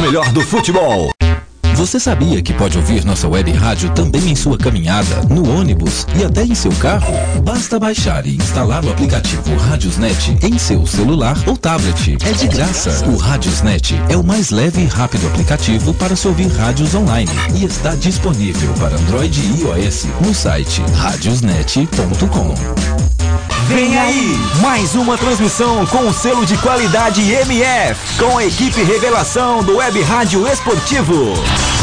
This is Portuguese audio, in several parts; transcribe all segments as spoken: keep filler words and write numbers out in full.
melhor do futebol. Você sabia que pode ouvir nossa web rádio também em sua caminhada, no ônibus e até em seu carro? Basta baixar e instalar o aplicativo Radiosnet em seu celular ou tablet. É de graça. O Radiosnet é o mais leve e rápido aplicativo para se ouvir rádios online e está disponível para Android e iOS no site radiosnet ponto com. Vem aí, mais uma transmissão com o selo de qualidade M F, com a equipe revelação do Web Rádio Esportivo.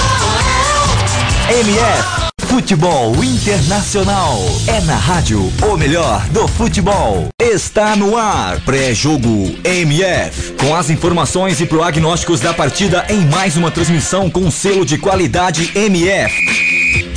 M F, Futebol Internacional. É na rádio o melhor do futebol. Está no ar, pré-jogo M F, com as informações e prognósticos da partida em mais uma transmissão com o selo de qualidade M F.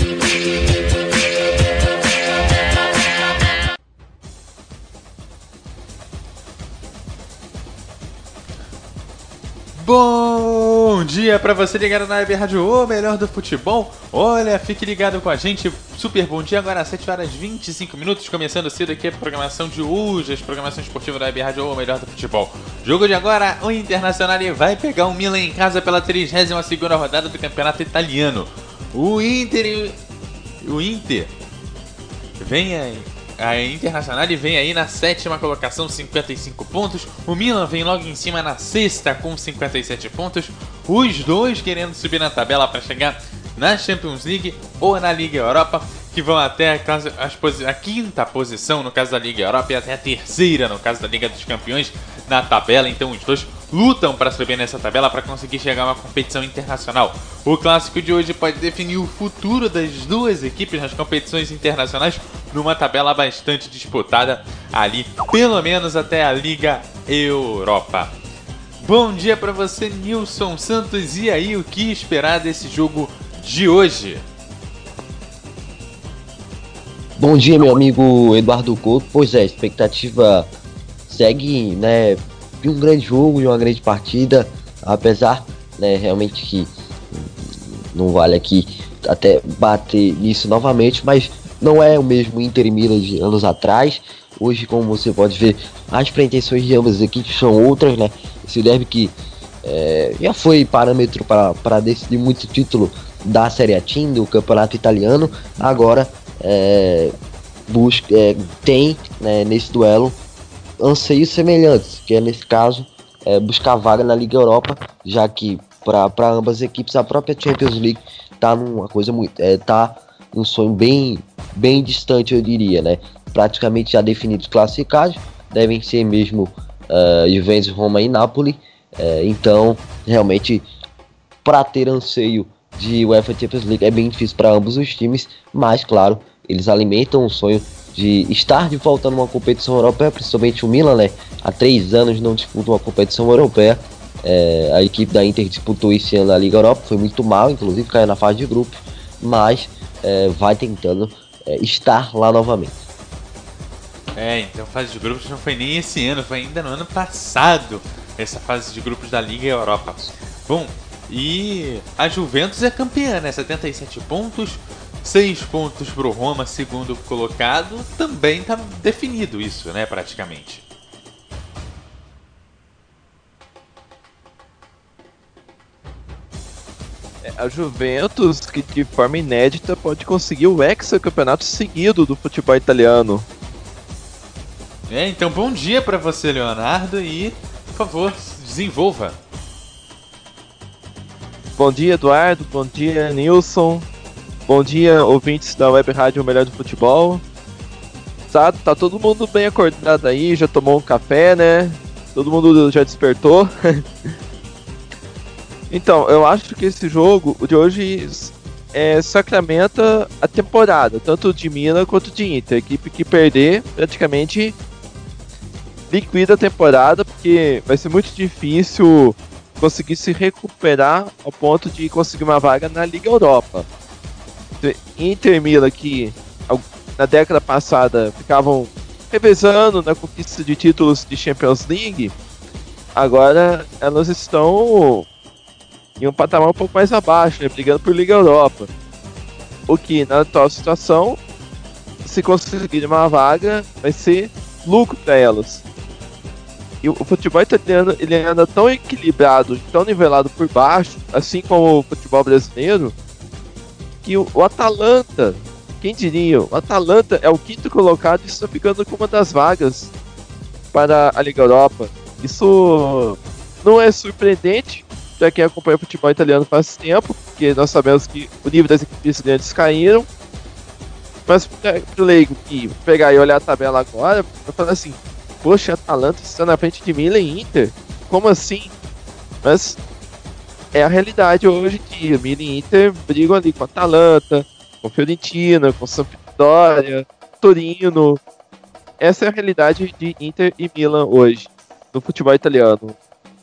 Bom dia pra você ligado na Web Rádio, o melhor do futebol. Olha, fique ligado com a gente, super bom dia, agora às sete horas e vinte e cinco minutos, começando cedo aqui a programação de hoje, a programação esportiva da Web Rádio, o melhor do futebol. Jogo de agora, o Internacional vai pegar o Milan em casa pela trigésima segunda rodada do Campeonato Italiano. O Inter, o Inter vem aí. A Internacional vem aí na sétima colocação, cinquenta e cinco pontos. O Milan vem logo em cima na sexta com cinquenta e sete pontos. Os dois querendo subir na tabela para chegar na Champions League ou na Liga Europa, que vão até a, a quinta posição no caso da Liga Europa e até a terceira no caso da Liga dos Campeões na tabela. Então os dois lutam para subir nessa tabela para conseguir chegar a uma competição internacional. O clássico de hoje pode definir o futuro das duas equipes nas competições internacionais numa tabela bastante disputada ali, pelo menos até a Liga Europa. Bom dia para você, Nilson Santos. E aí, o que esperar desse jogo de hoje? Bom dia, meu amigo Eduardo Couto. Pois é, a expectativa segue, né, de um grande jogo, de uma grande partida, apesar, né, realmente que não vale aqui até bater nisso novamente, mas não é o mesmo Inter e Milan de anos atrás. Hoje, como você pode ver, as pretensões de ambas as equipes são outras, né? Esse derby que é, já foi parâmetro para decidir muito título da Serie A Team, do campeonato italiano, agora é, busca, é, tem, né, nesse duelo anseios semelhantes, que é nesse caso é, buscar vaga na Liga Europa, já que para ambas as equipes a própria Champions League tá numa coisa muito, é, tá um sonho bem, bem distante, eu diria, né? Praticamente já definidos classificados, devem ser mesmo uh, Juventus, Roma e Napoli. Uh, então, realmente, para ter anseio de UEFA Champions League é bem difícil para ambos os times, mas claro, eles alimentam o sonho de estar de volta numa competição europeia, principalmente o Milan, né? Há três anos não disputa uma competição europeia. É, a equipe da Inter disputou esse ano a Liga Europa, foi muito mal, inclusive caiu na fase de grupos, mas é, vai tentando é, estar lá novamente. É, então fase de grupos não foi nem esse ano, foi ainda no ano passado, essa fase de grupos da Liga Europa. Bom, e a Juventus é campeã, né? setenta e sete pontos, seis pontos pro Roma, segundo colocado, também tá definido isso, né, praticamente. A Juventus, que de forma inédita pode conseguir o hexacampeonato seguido do futebol italiano. É, então bom dia para você, Leonardo, e por favor, desenvolva. Bom dia, Eduardo, bom dia, Nilson, bom dia, ouvintes da Web Rádio O Melhor do Futebol. Tá, tá todo mundo bem acordado aí, já tomou um café, né? Todo mundo já despertou. Então, eu acho que esse jogo de hoje é, sacramenta a temporada, tanto de Milan quanto de Inter. A equipe que perder praticamente liquida a temporada, porque vai ser muito difícil conseguir se recuperar ao ponto de conseguir uma vaga na Liga Europa. Inter e Milan, que na década passada ficavam revezando na conquista de títulos de Champions League, agora elas estão em um patamar um pouco mais abaixo, né, brigando por Liga Europa. O que, na atual situação, se conseguir uma vaga, vai ser lucro para elas. E o futebol italiano, ele anda tão equilibrado, tão nivelado por baixo, assim como o futebol brasileiro, que o, o Atalanta, quem diria, o Atalanta é o quinto colocado e está ficando com uma das vagas para a Liga Europa. Isso não é surpreendente para quem acompanha o futebol italiano faz tempo, porque nós sabemos que o nível das equipes grandes caíram. Mas para o leigo que pegar e olhar a tabela agora, vai falar assim: poxa, a Atalanta está na frente de Milan e Inter? Como assim? Mas é a realidade hoje que Milan e Inter brigam ali com a Atalanta, com a Fiorentina, com a Sampdoria, Torino. Essa é a realidade de Inter e Milan hoje, no futebol italiano.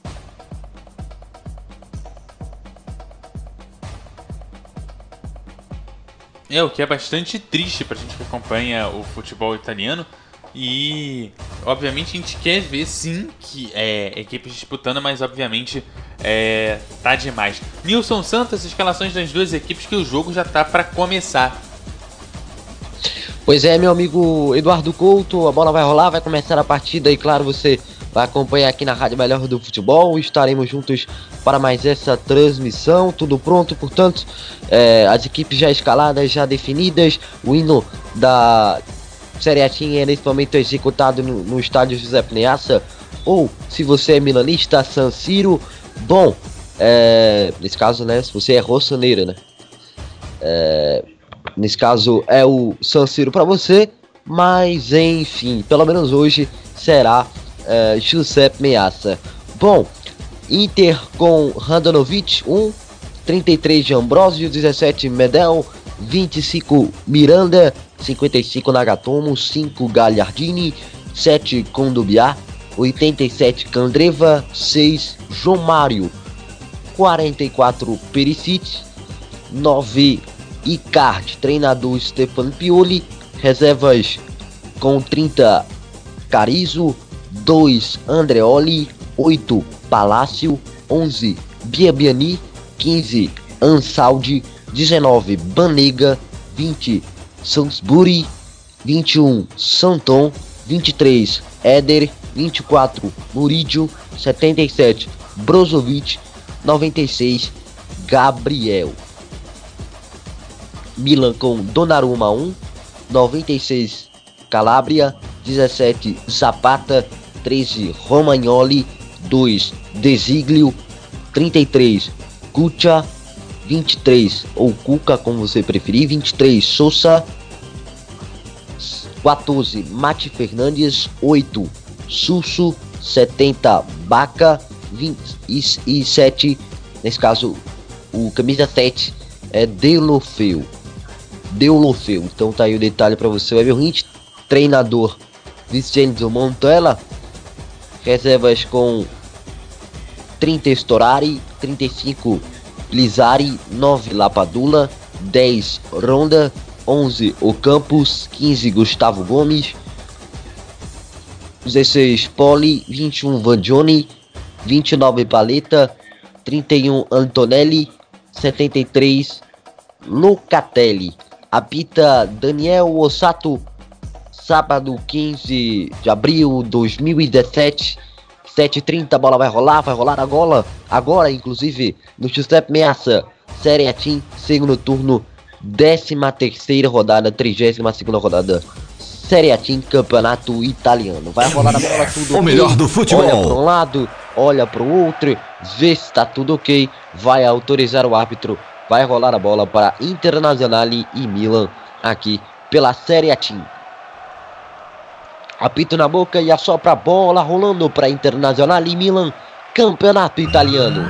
É, o que é bastante triste pra gente que acompanha o futebol italiano. E obviamente a gente quer ver sim que é, equipes disputando, mas obviamente é, tá demais. Nilson Santos, escalações das duas equipes, que o jogo já tá pra começar. Pois é, meu amigo Eduardo Couto, a bola vai rolar, vai começar a partida e claro, você vai acompanhar aqui na Rádio Melhor do Futebol. Estaremos juntos para mais essa transmissão, tudo pronto, portanto, é, as equipes já escaladas, já definidas, o hino da Série A é nesse momento executado no, no estádio Giuseppe Meazza, ou se você é milanista, San Siro. Bom, é, nesse caso, né, se você é rossoneiro, né, é, nesse caso é o San Siro para você, mas enfim, pelo menos hoje será é, Giuseppe Meazza. Bom, Inter com Handanovic, um, trinta e três de Ambrosio, dezessete Medel, vinte e cinco Miranda, cinquenta e cinco Nagatomo, cinco Gagliardini, sete Kondogbia, oitenta e sete Candreva, seis João Mário, quarenta e quatro Perisic, nove Icardi, treinador Stefano Pioli, reservas com trinta Carrizo, dois Andreoli, oito Palácio, onze Biabiani, quinze Ansaldi, dezenove Banega, vinte Salisbury, vinte e um Santon, vinte e três Éder, vinte e quatro Murillo, setenta e sete Brozovic, noventa e seis Gabriel. Milan com Donnarumma um, noventa e seis Calabria, dezessete Zapata, treze Romagnoli, dois Desiglio, trinta e três Kucha, vinte e três ou Cuca, como você preferir, vinte e três Sousa, quatorze Mati Fernandes, oito Susso, setenta Baca, vinte e sete, nesse caso o camisa sete é Deulofeu. Deulofeu. Então tá aí o detalhe para você, Web Hint. Treinador Vincenzo Montella, reservas com trinta Storari, trinta e cinco Lizari, nove Lapadula, dez Ronda, onze Ocampos, quinze Gustavo Gomes, dezesseis Poli, vinte e um Vangioni, vinte e nove Paletta, trinta e um Antonelli, setenta e três Locatelli. Apita Daniel Ossato, sábado quinze de abril de dois mil e dezessete, sete e trinta, a bola vai rolar, vai rolar agora, agora inclusive no Giuseppe Meazza, Série A, segundo turno, décima terceira rodada, trigésima segunda rodada, Série A, campeonato italiano. Vai rolar a bola, tudo o ok, melhor do futebol. Olha para um lado, olha para o outro, vê se está tudo ok, vai autorizar o árbitro, vai rolar a bola para Internazionale e Milan aqui pela Série A. Apito na boca e assopra a bola rolando para Internazionale e Milan, campeonato italiano.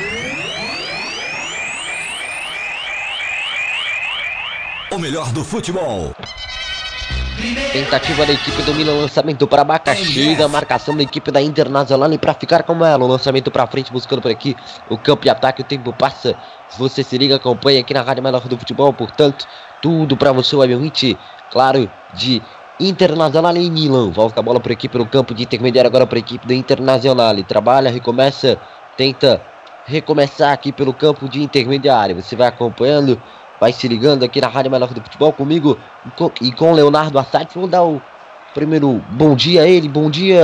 O melhor do futebol. Tentativa da equipe do Milan, lançamento para Baca, chega a marcação da equipe da Internazionale para ficar com ela, o lançamento para frente buscando por aqui o campo de ataque, o tempo passa, você se liga, acompanha aqui na Rádio Melhor do Futebol, portanto, tudo para você, o Amigo, claro, de Internazionale e Milan. Volta a bola por aqui pelo campo de intermediário agora para a equipe do Internazionale, trabalha, recomeça, tenta recomeçar aqui pelo campo de intermediário, você vai acompanhando, vai se ligando aqui na Rádio Melhor do Futebol comigo e com o Leonardo Assad. Vou dar o primeiro bom dia a ele. Bom dia,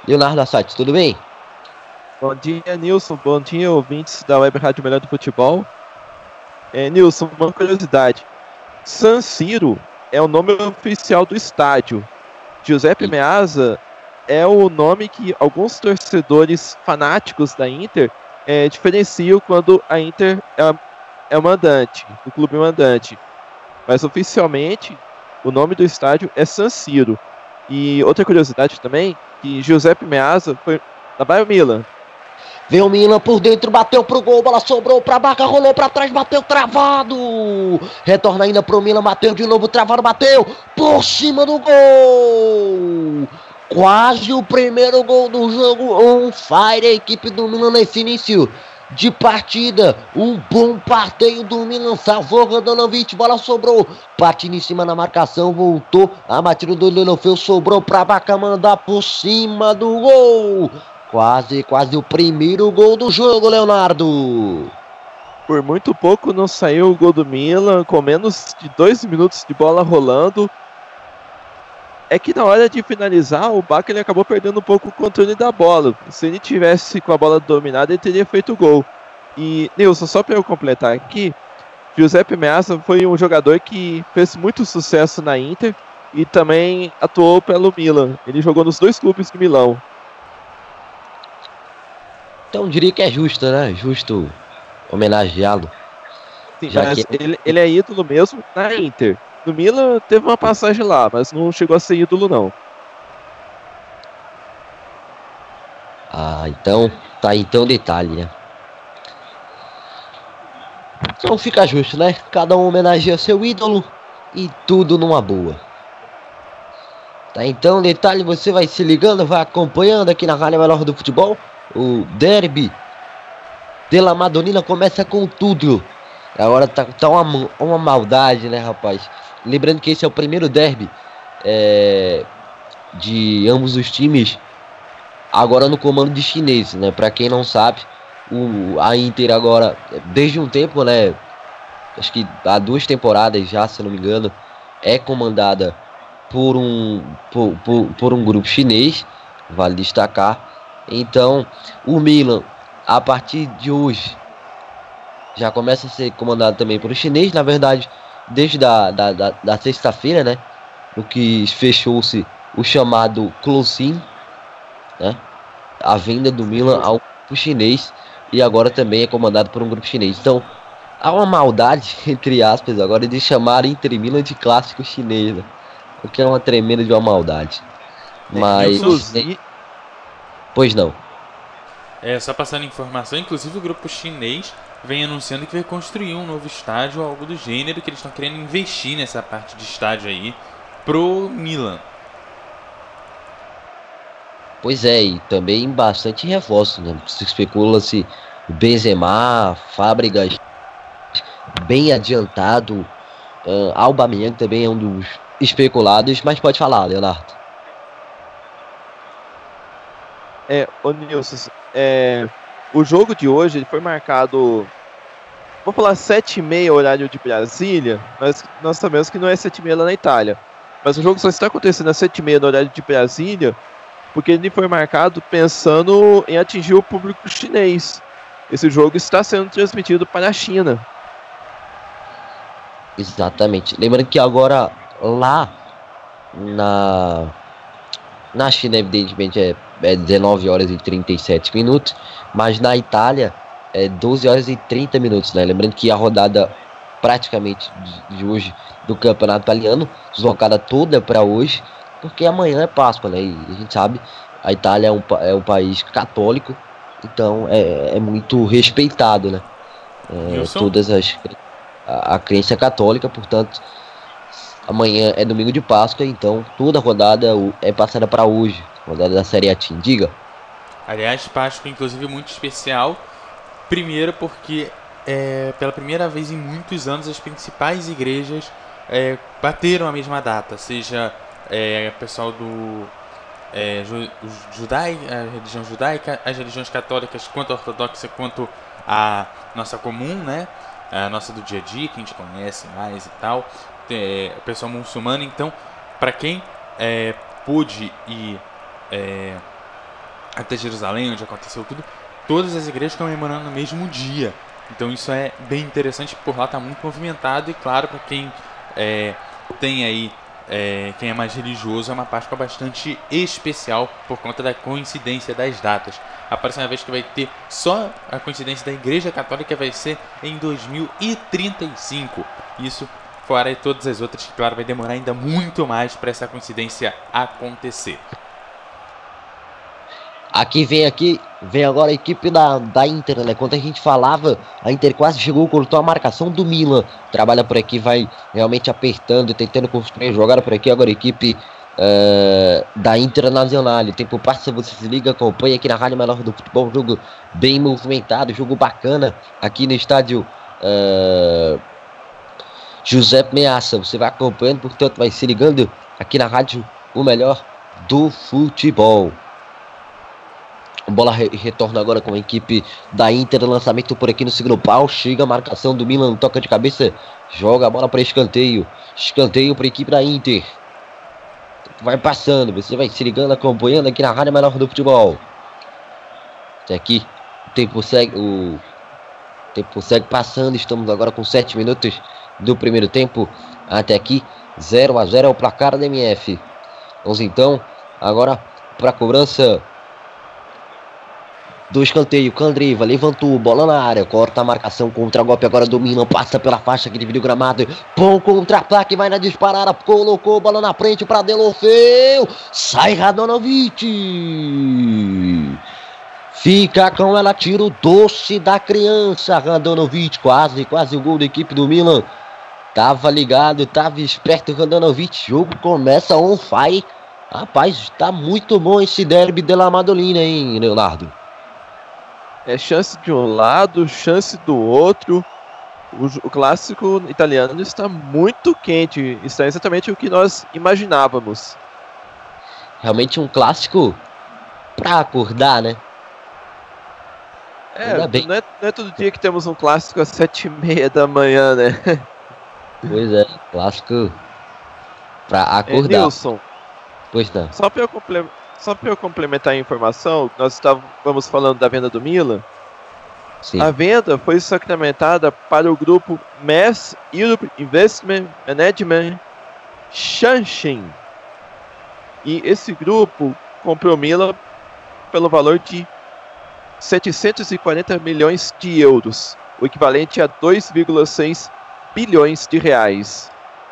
Leonardo Assati, tudo bem? Bom dia, Nilson. Bom dia, ouvintes da Web Rádio Melhor do Futebol. É, Nilson, uma curiosidade. San Siro é o nome oficial do estádio. Giuseppe Meazza é o nome que alguns torcedores fanáticos da Inter é, diferenciam quando a Inter é, é o mandante, o clube mandante. Mas oficialmente o nome do estádio é San Siro. E outra curiosidade também, que Giuseppe Meazza foi da Bayern Milan. Veio o Milan por dentro, bateu pro gol, bola sobrou pra Barca, rolou pra trás, bateu travado. Retorna ainda pro Milan, bateu de novo, travado, bateu por cima do gol. Quase o primeiro gol do jogo, on fire a equipe do Milan nesse início de partida. Um bom parteio do Milan, salvou Radanovic, bola sobrou. Patini em cima na marcação, voltou. A batida do Lenofeu sobrou pra Barca mandar por cima do gol. Quase, quase o primeiro gol do jogo, Leonardo. Por muito pouco não saiu o gol do Milan, com menos de dois minutos de bola rolando. É que na hora de finalizar, o Barca ele acabou perdendo um pouco o controle da bola. Se ele tivesse com a bola dominada, ele teria feito o gol. E, Nilson, só para eu completar aqui, Giuseppe Meazza foi um jogador que fez muito sucesso na Inter e também atuou pelo Milan. Ele jogou nos dois clubes de Milão. Então diria que é justo, né? Justo homenageá-lo. Sim, mas que... ele, ele é ídolo mesmo na Inter. No Milan teve uma passagem lá, mas não chegou a ser ídolo, não. Ah, então tá então detalhe, né? Então fica justo, né? Cada um homenageia seu ídolo e tudo numa boa. Tá, então detalhe, você vai se ligando, vai acompanhando aqui na Rádio Melhor do Futebol. O derby de La Madonnina começa com tudo. Agora tá, tá uma, uma maldade, né, rapaz? Lembrando que esse é o primeiro derby é, de ambos os times agora no comando de chinês, né? Pra quem não sabe, o, a Inter agora, desde um tempo, né? Acho que há duas temporadas já, se não me engano, é comandada por um, por, por, por um grupo chinês, vale destacar. Então, o Milan, a partir de hoje, já começa a ser comandado também por um chinês. Na verdade, desde da, da, da, da sexta-feira, né? No que fechou-se o chamado closing, né? A venda do Milan ao grupo chinês. E agora também é comandado por um grupo chinês. Então, há uma maldade, entre aspas, agora de chamar Inter Milan de clássico chinês, né? O que é uma tremenda de uma maldade. Mas... Inclusive... Pois não. É, só passando informação, inclusive o grupo chinês vem anunciando que vai construir um novo estádio ou algo do gênero, que eles estão querendo investir nessa parte de estádio aí pro Milan. Pois é, e também bastante reforço, né? Se especula-se Benzema, Fábricas bem adiantado, uh, Aubameyang também é um dos especulados, mas pode falar, Leonardo. É, ô Nilson, é, o jogo de hoje ele foi marcado, vou falar sete e meia horário de Brasília, mas nós sabemos que não é sete e meia lá na Itália. Mas o jogo só está acontecendo às sete e meia no horário de Brasília, porque ele foi marcado pensando em atingir o público chinês. Esse jogo está sendo transmitido para a China. Exatamente. Lembrando que agora lá na, na China, evidentemente, é, é dezenove horas e trinta e sete minutos, mas na Itália é doze horas e trinta minutos, né? Lembrando que a rodada praticamente de, de hoje do Campeonato Italiano, deslocada toda para hoje, porque amanhã é Páscoa, né? E a gente sabe, a Itália é um, é um país católico, então é, é muito respeitado, né? É, todas as a, a crença católica, portanto, amanhã é domingo de Páscoa, então toda a rodada é passada para hoje, rodada da Série A Team. Diga. Aliás, Páscoa inclusive muito especial, primeiro porque é, pela primeira vez em muitos anos as principais igrejas é, bateram a mesma data, seja é, o pessoal do é, ju, judai, a religião judaica, as religiões católicas, quanto a ortodoxa quanto a nossa comum, né? A nossa do dia a dia, que a gente conhece mais e tal, é, o pessoal muçulmano. Então, para quem é, pôde ir é, até Jerusalém, onde aconteceu tudo, todas as igrejas comemorando no mesmo dia. Então isso é bem interessante, por lá está muito movimentado e claro, para quem é, tem aí, é, quem é mais religioso, é uma Páscoa bastante especial por conta da coincidência das datas. A próxima vez que vai ter só a coincidência da Igreja Católica vai ser em dois mil e trinta e cinco. Isso fora e todas as outras, que claro, vai demorar ainda muito mais para essa coincidência acontecer. Aqui vem aqui, vem agora a equipe da, da Inter, né? Quando a gente falava, a Inter quase chegou, cortou a marcação do Milan. Trabalha por aqui, vai realmente apertando, tentando construir a jogada por aqui. Agora a equipe uh, da Internacional. O tempo passa, você se liga, acompanha aqui na Rádio Melhor do Futebol. Jogo bem movimentado, jogo bacana aqui no estádio uh, Giuseppe Meazza. Você vai acompanhando, portanto vai se ligando aqui na Rádio O Melhor do Futebol. A bola re retorna agora com a equipe da Inter. Lançamento por aqui no segundo pau. Chega a marcação do Milan. Toca de cabeça. Joga a bola para escanteio. Escanteio para a equipe da Inter. Vai passando. Você vai se ligando, acompanhando aqui na Rádio Melhor do Futebol. Até aqui. O tempo segue. O tempo segue passando. Estamos agora com sete minutos do primeiro tempo. Até aqui. zero a zero é o placar da M F. Vamos então agora para a cobrança do escanteio. Candreva levantou, bola na área, corta a marcação, contra-golpe agora do Milan, passa pela faixa que dividiu o gramado, bom contra-ataque, vai na disparada, colocou bola na frente para Deulofeu, sai Radonjic, fica com ela, tiro doce da criança, Radonjic, quase, quase o gol da equipe do Milan, tava ligado, tava esperto o Radonjic, jogo começa on fire, rapaz, tá muito bom esse derby della Madolina, hein, Leonardo? É chance de um lado, chance do outro. O, o clássico italiano está muito quente. Está exatamente o que nós imaginávamos. Realmente um clássico pra acordar, né? É, não é, não é todo dia que temos um clássico às sete e meia da manhã, né? Pois é, clássico pra acordar. É, Nilson, pois não. Só para eu complementar. Só para eu complementar a informação, nós estávamos falando da venda do Milan. Sim. A venda foi sacramentada para o grupo Mass Europe Investment Management Shanshin. E esse grupo comprou o Milan pelo valor de setecentos e quarenta milhões de euros, o equivalente a dois vírgula seis bilhões de reais.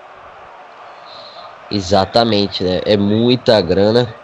Exatamente, né? É muita grana.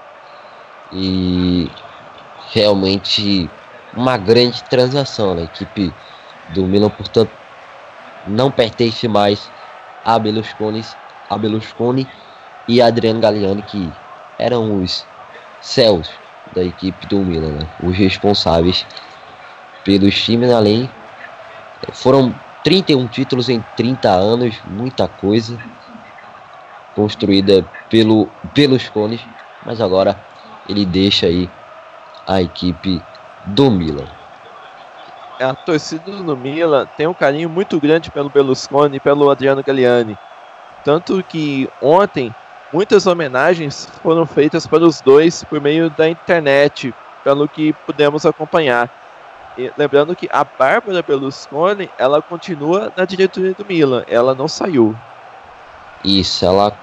E realmente uma grande transação. A equipe do Milan, portanto, não pertence mais a Berlusconi, a Berlusconi e Adriano Galliani, que eram os céus da equipe do Milan, né? Os responsáveis pelos times, além foram trinta e um títulos em trinta anos, muita coisa construída pelo Berlusconi, mas agora ele deixa aí a equipe do Milan. A torcida do Milan tem um carinho muito grande pelo Berlusconi e pelo Adriano Galliani. Tanto que ontem muitas homenagens foram feitas para os dois por meio da internet, pelo que pudemos acompanhar. E lembrando que a Bárbara Berlusconi, ela continua na diretoria do Milan, ela não saiu. Isso, ela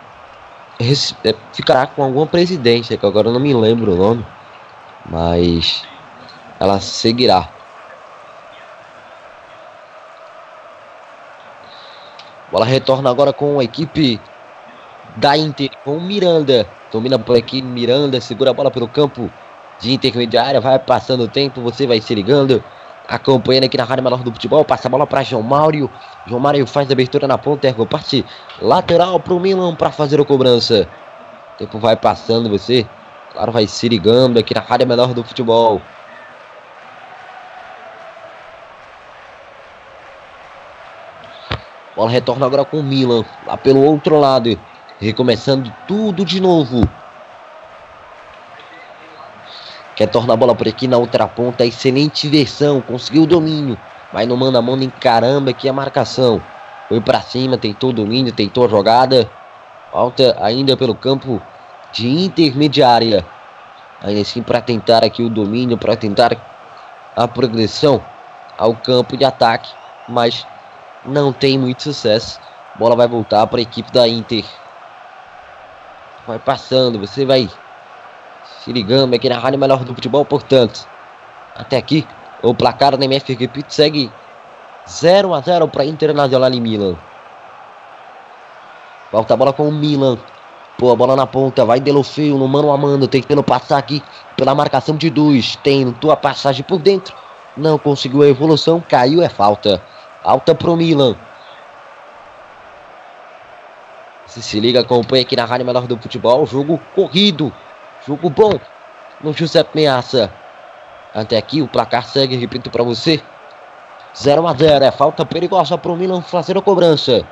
ficará com alguma presidência, que agora eu não me lembro o nome, mas ela seguirá. Bola retorna agora com a equipe da Inter, com o Miranda. Domina por aqui, Miranda segura a bola pelo campo de intermediária, vai passando o tempo, você vai se ligando, acompanhando aqui na Rádio Melhor do Futebol, passa a bola para João Mário. João Mário faz a abertura na ponta, ergo parte lateral para o Milan para fazer a cobrança. O tempo vai passando, você, claro, vai se ligando aqui na Rádio Melhor do Futebol. Bola retorna agora com o Milan, lá pelo outro lado, recomeçando tudo de novo. Quer tornar a bola por aqui na outra ponta, excelente versão, conseguiu o domínio, mas não manda a mão nem caramba aqui a marcação. Foi pra cima, tentou o domínio, tentou a jogada. Falta ainda pelo campo de intermediária. ainda assim para tentar aqui o domínio, para tentar a progressão ao campo de ataque, mas não tem muito sucesso. Bola vai voltar para a equipe da Inter. Vai passando, você vai se ligando aqui na Rádio Melhor do Futebol, portanto. Até aqui, o placar da M F, repito, segue zero a zero para Internacional e Milan. Volta a bola com o Milan. Pô, a bola na ponta, vai Deulofeu no mano a mano, tentando passar aqui pela marcação de dois. Tentou a passagem por dentro, não conseguiu a evolução, caiu, é falta. Falta pro Milan. Se se liga, acompanha aqui na Rádio Melhor do Futebol. Jogo corrido, jogo bom no Giuseppe Meazza. Até aqui o placar segue, repito para você, zero a zero. É falta perigosa pro Milan fazer a cobrança.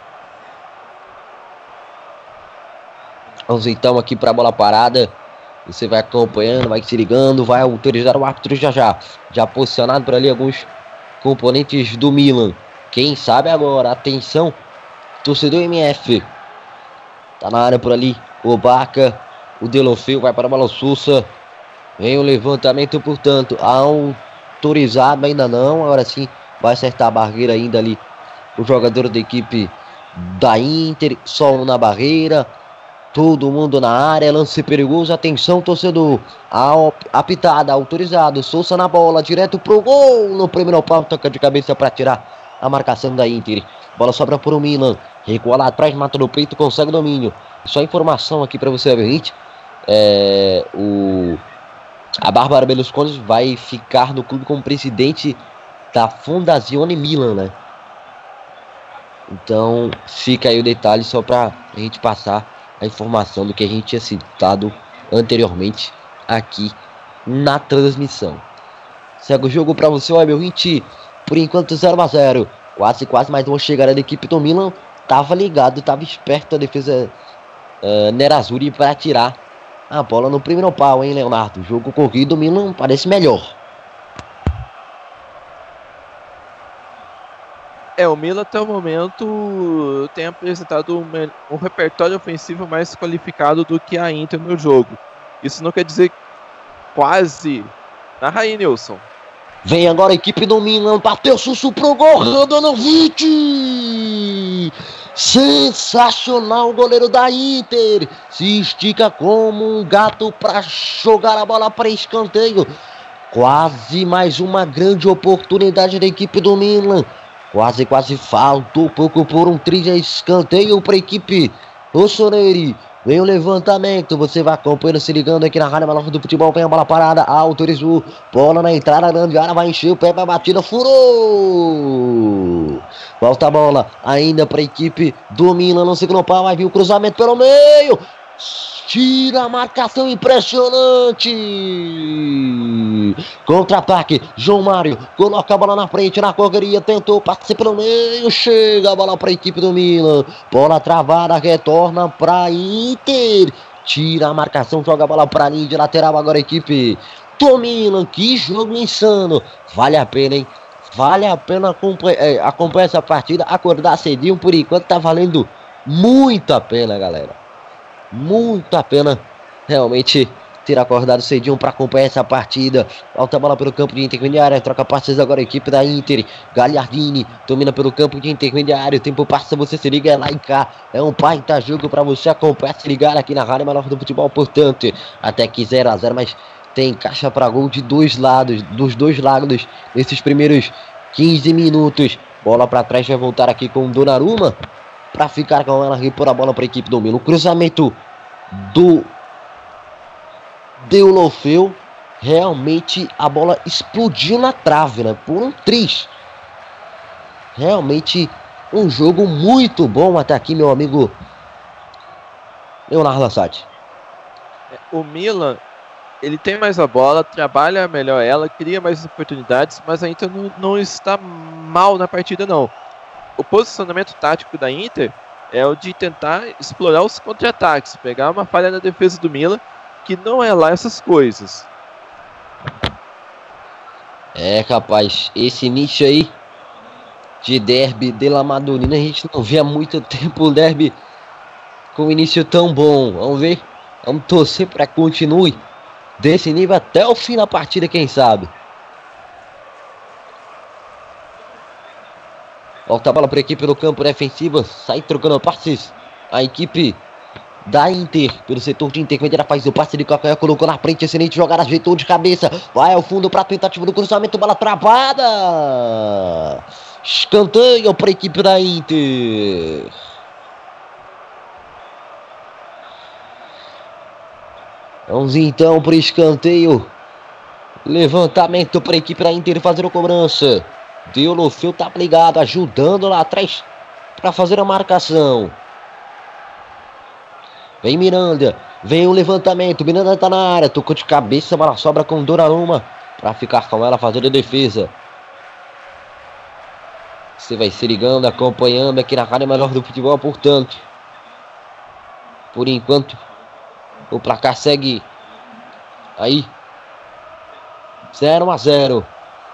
Vamos então aqui para a bola parada. Você vai acompanhando, vai se ligando, vai autorizar o árbitro já já. Já posicionado por ali alguns componentes do Milan. Quem sabe agora, atenção, torcedor M F. Tá na área por ali o Baca, o Deulofeu vai para a bola Sousa. Vem o levantamento, portanto, autorizado ainda não. Agora sim vai acertar a barreira ainda ali o jogador da equipe da Inter. Solo na barreira. Todo mundo na área, lance perigoso, atenção torcedor, a apitada, autorizado, Sousa na bola, direto pro gol, no primeiro pau, toca de cabeça para tirar a marcação da Inter, bola sobra pro Milan, recua lá atrás, mata no peito, consegue domínio. Só informação aqui para você, ouvinte, é, o, a Bárbara Berlusconi vai ficar no clube como presidente da Fondazione Milan, né? Então fica aí o detalhe só para a gente passar a informação do que a gente tinha citado anteriormente aqui na transmissão. Segue o jogo para você, ó, meu ouvinte. Por enquanto zero a zero. Quase, quase mais uma chegada da equipe do Milan. Tava ligado, tava esperto a defesa uh, Nerazzurri para tirar a bola no primeiro pau, hein, Leonardo? Jogo corrido, o Milan parece melhor. É, o Milan até o momento tem apresentado um, um repertório ofensivo mais qualificado do que a Inter no jogo. Isso não quer dizer quase. Narra aí, Nilson. Vem agora a equipe do Milan, bateu Sussu pro gol, Radanovic! Sensacional o goleiro da Inter, se estica como um gato para jogar a bola para escanteio. Quase mais uma grande oportunidade da equipe do Milan. Quase, quase faltou pouco por um trilha escanteio para a equipe rossoneri. Vem o levantamento, você vai acompanhando, se ligando aqui na Rádio Melhor do Futebol. Vem a bola parada, autorizou, bola na entrada, grande área, vai encher o pé para a batida, furou. Volta a bola ainda para a equipe do Milan, no segundo pau, vai vir o cruzamento pelo meio. Tira a marcação, impressionante. Contra-ataque, João Mário coloca a bola na frente, na correria, tentou, passa pelo meio, chega a bola para a equipe do Milan. Bola travada, retorna para Inter. Tira a marcação, joga a bola para a linha de lateral agora a equipe do Milan. Que jogo insano. Vale a pena, hein? Vale a pena acompanhar, é, acompanhar essa partida, acordar cedinho, por enquanto tá valendo muito a pena, galera. Muito a pena realmente ter acordado cedinho para acompanhar essa partida. Volta a bola pelo campo de intermediária, troca passes agora a equipe da Inter. Gagliardini domina pelo campo de intermediário, o tempo passa, você se liga, é lá e cá. É um baita jogo para você acompanhar, se ligar aqui na Rádio Melhor do Futebol, portanto, até que zero a zero, mas tem caixa para gol de dois lados, dos dois lados nesses primeiros quinze minutos. Bola para trás, vai voltar aqui com o Donnarumma para ficar com ela, repor a bola para a equipe do Milan. O cruzamento do Deulofeu, realmente a bola explodiu na trave, né? Por um triz. Realmente um jogo muito bom até aqui, meu amigo Leonardo Lassati. O Milan, ele tem mais a bola, trabalha melhor ela, cria mais oportunidades, mas a Inter não, não está mal na partida, não. O posicionamento tático da Inter é o de tentar explorar os contra-ataques, pegar uma falha na defesa do Milan, que não é lá essas coisas. É, capaz, esse início aí de derby de La Madonnina, a gente não vê há muito tempo um derby com um início tão bom. Vamos ver, vamos torcer para que continue desse nível até o fim da partida, quem sabe. Volta a bola para a equipe no campo defensivo. Sai trocando passes. A equipe da Inter, pelo setor de intermediária, faz o passe de calcanhar, colocou na frente, excelente jogada, ajeitou de cabeça, vai ao fundo para a tentativa do cruzamento, bola travada. Escanteio para a equipe da Inter. Vamos então para o escanteio. Levantamento para a equipe da Inter fazer a cobrança. Deulofeu tá ligado, ajudando lá atrás para fazer a marcação. Vem Miranda, vem o levantamento, Miranda tá na área, tocou de cabeça, bola sobra com Donnarumma para ficar com ela fazendo a defesa. Você vai se ligando, acompanhando aqui na Rádio Melhor do Futebol, portanto. Por enquanto, o placar segue aí zero a zero.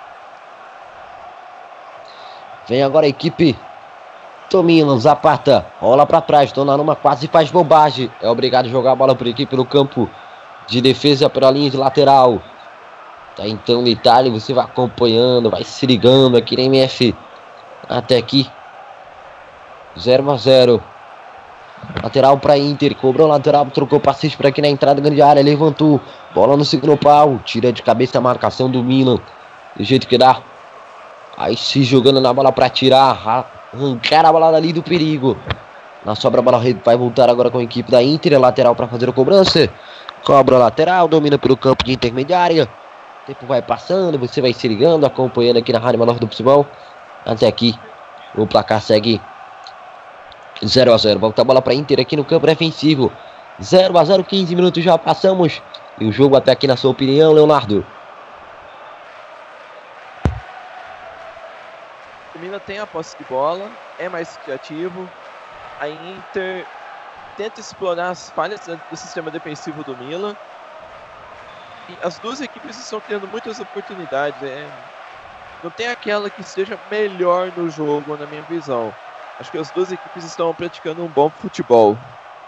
Vem agora a equipe do Milan, Zapata, rola pra trás, Donnarumma quase faz bobagem, é obrigado a jogar a bola para a equipe no campo de defesa pela linha de lateral. Tá então o Itália, você vai acompanhando, vai se ligando aqui na M F, até aqui, zero a zero. Lateral para Inter, cobrou lateral, trocou passes para aqui na entrada da grande área, levantou, bola no segundo pau, tira de cabeça a marcação do Milan, do jeito que dá. Aí se jogando na bola para tirar, arrancar a bola dali do perigo. Na sobra a bola vai voltar agora com a equipe da Inter, lateral para fazer a cobrança. Cobra lateral, domina pelo campo de intermediária. O tempo vai passando, você vai se ligando, acompanhando aqui na Rádio Melhor do Futebol. Até aqui, o placar segue zero a zero. Volta a bola para Inter aqui no campo defensivo. zero a zero, quinze minutos já passamos. E o jogo até aqui, na sua opinião, Leonardo? O Milan tem a posse de bola, é mais criativo. A Inter tenta explorar as falhas do sistema defensivo do Milan. E as duas equipes estão tendo muitas oportunidades. É... Não tem aquela que seja melhor no jogo, na minha visão. Acho que as duas equipes estão praticando um bom futebol.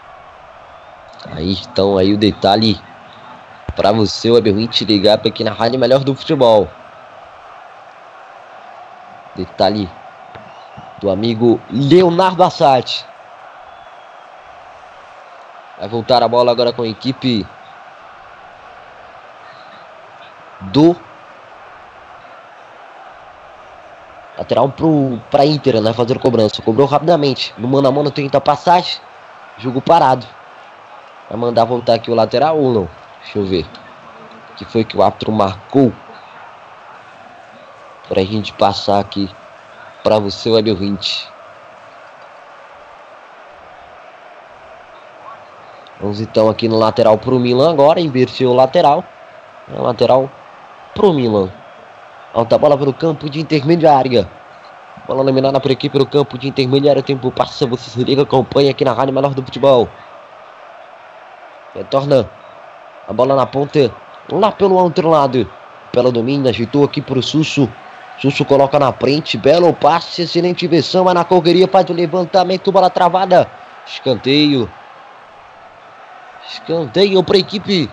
Aí então aí o detalhe para você, o Eberwin, ligar para aqui na Rádio Melhor do Futebol. Detalhe do amigo Leonardo Assati. Vai voltar a bola agora com a equipe do lateral para Inter, né? Fazer cobrança. Cobrou rapidamente. No mano a mano, tenta passagem. Jogo parado. Vai mandar voltar aqui o lateral ou não? Deixa eu ver. O que foi que o árbitro marcou? Pra gente passar aqui para você, o Web vinte. Vamos então aqui no lateral pro Milan agora. Inverteu o lateral. É o lateral pro Milan. Alta bola pelo campo de intermediária. Bola eliminada por equipe pelo campo de intermediária. O tempo passa, você se liga, acompanha aqui na Rádio Melhor do Futebol. Retorna a bola na ponta, lá pelo outro lado. Pela domina, agitou aqui pro Susso. Susso coloca na frente, belo passe, excelente versão, vai na correria, faz o levantamento, bola travada. Escanteio. Escanteio para a equipe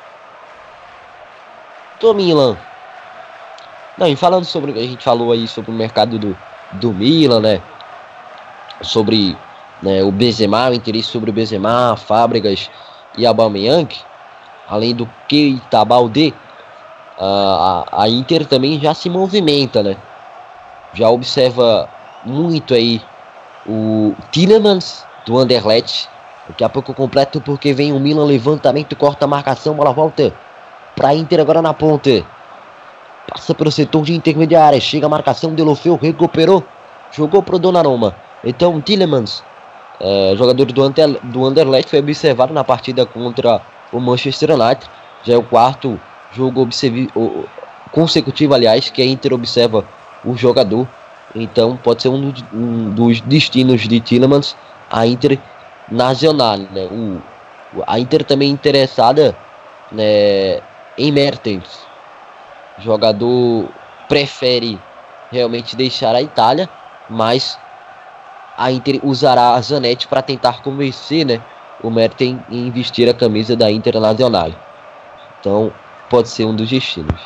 do Milan. Não, e falando sobre, a gente falou aí sobre o mercado do, do Milan, né? Sobre, né, o Benzema, o interesse sobre o Benzema, Fábricas e Aubameyang. Além do Keita Balde, a, a, a Inter também já se movimenta, né? Já observa muito aí o Tielemans do Anderlecht. Daqui a pouco completo, porque vem o Milan, levantamento, corta a marcação, bola volta para a Inter agora na ponta. Passa pelo setor de intermediária, chega a marcação, Deulofeu recuperou, jogou pro Donnarumma. Então Tielemans, é, jogador do, Ante, do Anderlecht, foi observado na partida contra o Manchester United. Já é o quarto jogo observi, o, consecutivo, aliás, que a Inter observa o jogador. Então pode ser um, do, um dos destinos de Tielemans, a Inter Nacional, né? O, a Inter também interessada, né, em Mertens. O jogador prefere realmente deixar a Itália, mas a Inter usará a Zanetti para tentar convencer, né, o Mertens em vestir a camisa da Internazionale. Então, pode ser um dos destinos.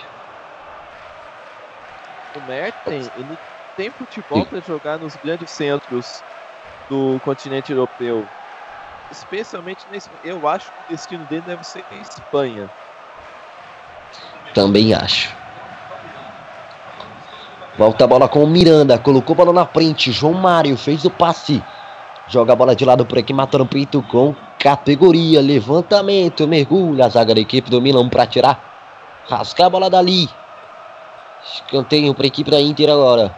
O Mertens, ele tem futebol para jogar nos grandes centros do continente europeu. Especialmente na Espanha. Eu acho que o destino dele deve ser a Espanha. Também acho. Volta a bola com o Miranda. Colocou a bola na frente. João Mário fez o passe. Joga a bola de lado por aqui, matando o peito com categoria. Levantamento, mergulha. A zaga da equipe do Milan para tirar. Rascar a bola dali. Escanteio para a equipe da Inter agora.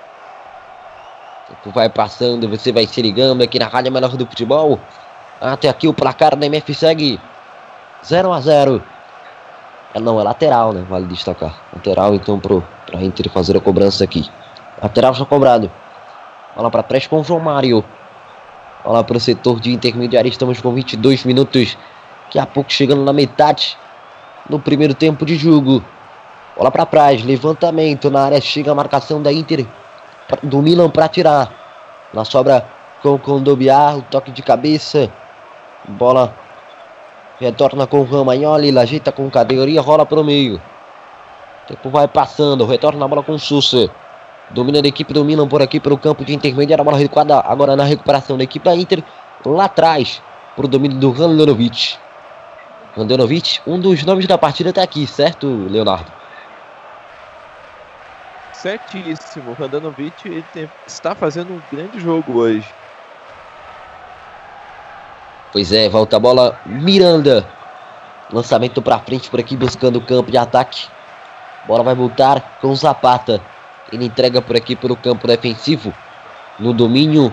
O tempo vai passando, você vai se ligando aqui na Rádio Melhor do Futebol. Até aqui o placar da M F segue zero a zero. É, não, é lateral, né? Vale destacar. Lateral, então, pro, pra Inter fazer a cobrança aqui. Lateral já cobrado. Bola para trás com o João Mário. Bola para o setor de intermediário. Estamos com vinte e dois minutos. Daqui a pouco chegando na metade no primeiro tempo de jogo. Bola para trás. Levantamento na área. Chega a marcação da Inter. Do Milan para tirar. Na sobra com o Kondogbia. O toque de cabeça. Bola retorna com o Romagnoli. Ajeita com categoria. Rola para o meio. O tempo vai passando. Retorna a bola com o Sousa. Domina a equipe do Milan por aqui pelo campo de intermediário. A bola recuada agora na recuperação da equipe da Inter. Lá atrás. Para o domínio do Handanovic. Handanovic, um dos nomes da partida até aqui, certo, Leonardo? Certíssimo. O Handanovic ele tem, está fazendo um grande jogo hoje. Pois é, volta a bola. Miranda. Lançamento para frente por aqui, buscando o campo de ataque. Bola vai voltar com o Zapata. Ele entrega por aqui pelo campo defensivo. No domínio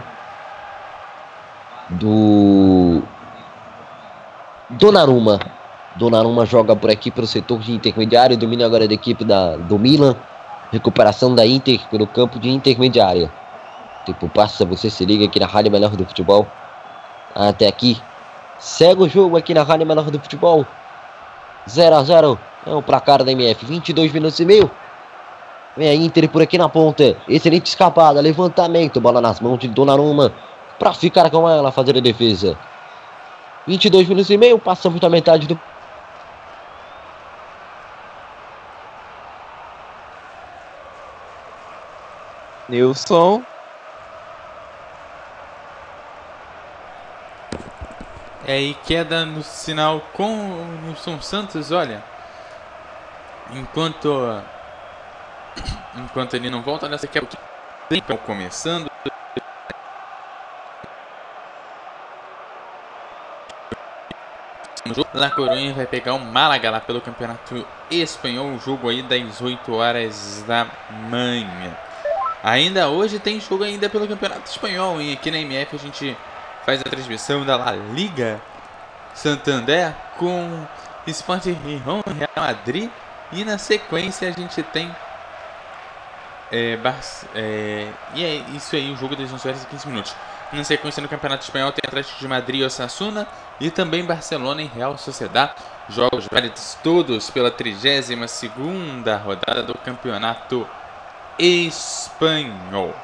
do Donnarumma. Donnarumma joga por aqui pelo setor de intermediário. Domínio agora da equipe da, do Milan. Recuperação da Inter pelo campo de intermediária. O tempo passa, você se liga aqui na Rádio Melhor do Futebol. Até aqui. Segue o jogo aqui na Rádio Melhor do Futebol. zero a zero. É o placar da M F. vinte e dois minutos e meio. Vem a Inter por aqui na ponta. Excelente escapada. Levantamento. Bola nas mãos de Donnarumma. Para ficar com ela, fazer a defesa. vinte e dois minutos e meio. Passamos da metade do... Nilson. É, e queda no sinal com o Nilson Santos, olha. Enquanto... Enquanto ele não volta nessa que é o tempo começando. La Coruña vai pegar o Málaga lá pelo Campeonato Espanhol. O jogo aí das oito horas da manhã. Ainda hoje tem jogo ainda pelo Campeonato Espanhol, hein? Aqui na M F a gente faz a transmissão da La Liga Santander com Sporting Gijón, Real Madrid. E na sequência a gente tem é, Bar é, e é isso aí, o jogo das onze horas e quinze minutos. Na sequência no Campeonato Espanhol tem Atlético de Madrid e Osasuna. E também Barcelona e Real Sociedad. Jogos válidos todos pela trigésima segunda rodada do Campeonato Espanhol.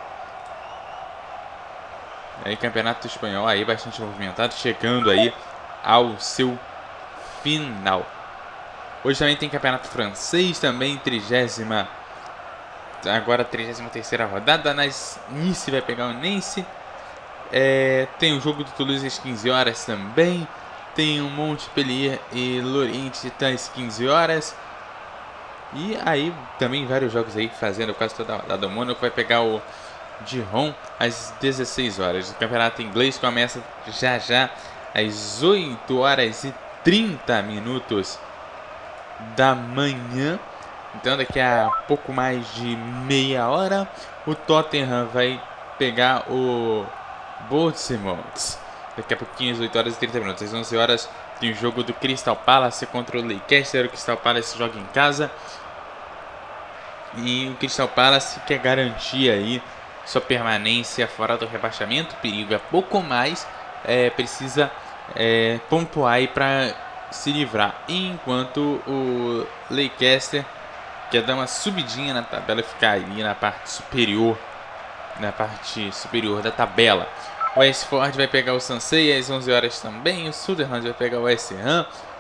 Aí, Campeonato Espanhol aí bastante movimentado, chegando aí ao seu final. Hoje também tem Campeonato Francês, também trigésima, agora trigésima terceira rodada. Nice vai pegar o Nice. É, tem o jogo do Toulouse às quinze horas também. Tem o Montpellier e Lorient às quinze horas. E aí também vários jogos aí fazendo quase toda a rodada. O Mônaco vai pegar o Dijon às dezesseis horas. O campeonato inglês começa já já às oito horas e trinta minutos da manhã. Então daqui a pouco mais de meia hora o Tottenham vai pegar o Bournemouth. Daqui a pouquinho às oito horas e trinta minutos. Às onze horas tem o jogo do Crystal Palace contra o Leicester. O Crystal Palace joga em casa. E o Crystal Palace quer garantir aí sua permanência fora do rebaixamento. O perigo é pouco mais. É, precisa é, pontuar aí para se livrar. Enquanto o Leicester quer dar uma subidinha na tabela e ficar ali na parte superior. Na parte superior da tabela. O Westford vai pegar o Swansea às onze horas também. O Sunderland vai pegar o West Ham.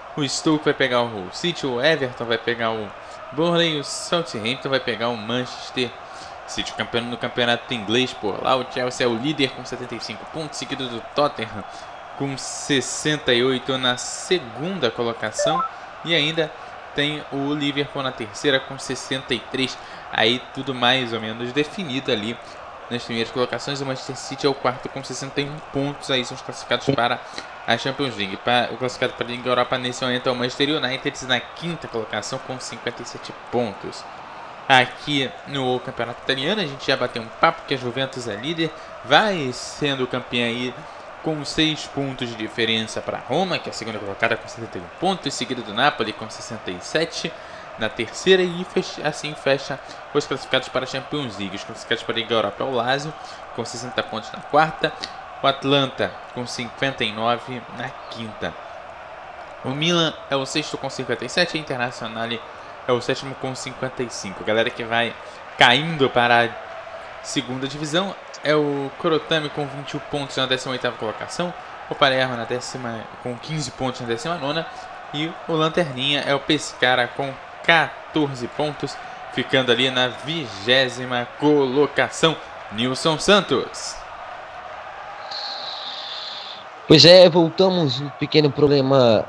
o Stoke vai pegar o Hull City, o Everton vai pegar o Burnley, o Southampton vai pegar o Manchester City, campeão no campeonato inglês por lá. O Chelsea é o líder com setenta e cinco pontos, seguido do Tottenham com sessenta e oito na segunda colocação, e ainda tem o Liverpool na terceira com sessenta e três. Aí tudo mais ou menos definido ali nas primeiras colocações. O Manchester City é o quarto com sessenta e um pontos. Aí são os classificados para a Champions League. Para, o classificado para a Liga Europa nesse momento é o Manchester United na quinta colocação com cinquenta e sete pontos. Aqui no campeonato italiano a gente já bateu um papo que a Juventus é líder, vai sendo campeã aí com seis pontos de diferença para Roma, que é a segunda colocada com setenta e um pontos, seguido do Napoli com sessenta e sete na terceira, e fecha, assim fecha os classificados para a Champions League. Os classificados para a Liga Europa é o Lazio com sessenta pontos na quarta, o Atlanta com cinquenta e nove na quinta. O Milan é o sexto com cinquenta e sete, a Internacional é o sétimo com cinquenta e cinco. Galera que vai caindo para a segunda divisão é o Crotone com vinte e um pontos na décima oitava colocação, o Palermo na décima, com quinze pontos na décima nona, e o Lanterninha é o Pescara com quatorze pontos, ficando ali na vigésima colocação. Nilson Santos. Pois é, voltamos, um pequeno problema,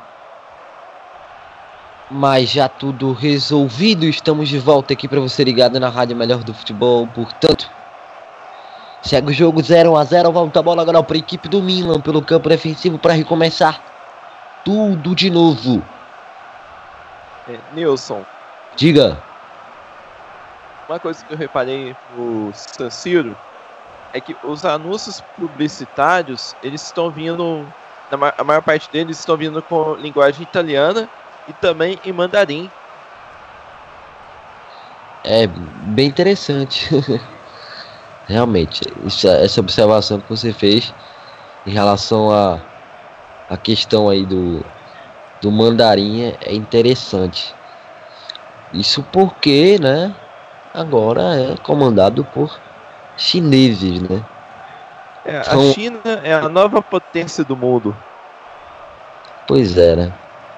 mas já tudo resolvido. Estamos de volta aqui para você ligado na Rádio Melhor do Futebol. Portanto, segue o jogo zero a zero. Volta a bola agora para a equipe do Milan pelo campo defensivo para recomeçar tudo de novo. É, Nilson, diga. Uma coisa que eu reparei no San Siro é que os anúncios publicitários, eles estão vindo, na a maior parte deles estão vindo com linguagem italiana e também em mandarim. É bem interessante. Realmente, isso, essa observação que você fez em relação a a questão aí do do mandarim é interessante. Isso porque, né, agora é comandado por chineses, né? É, Então, a China é a nova potência do mundo. Pois é, né?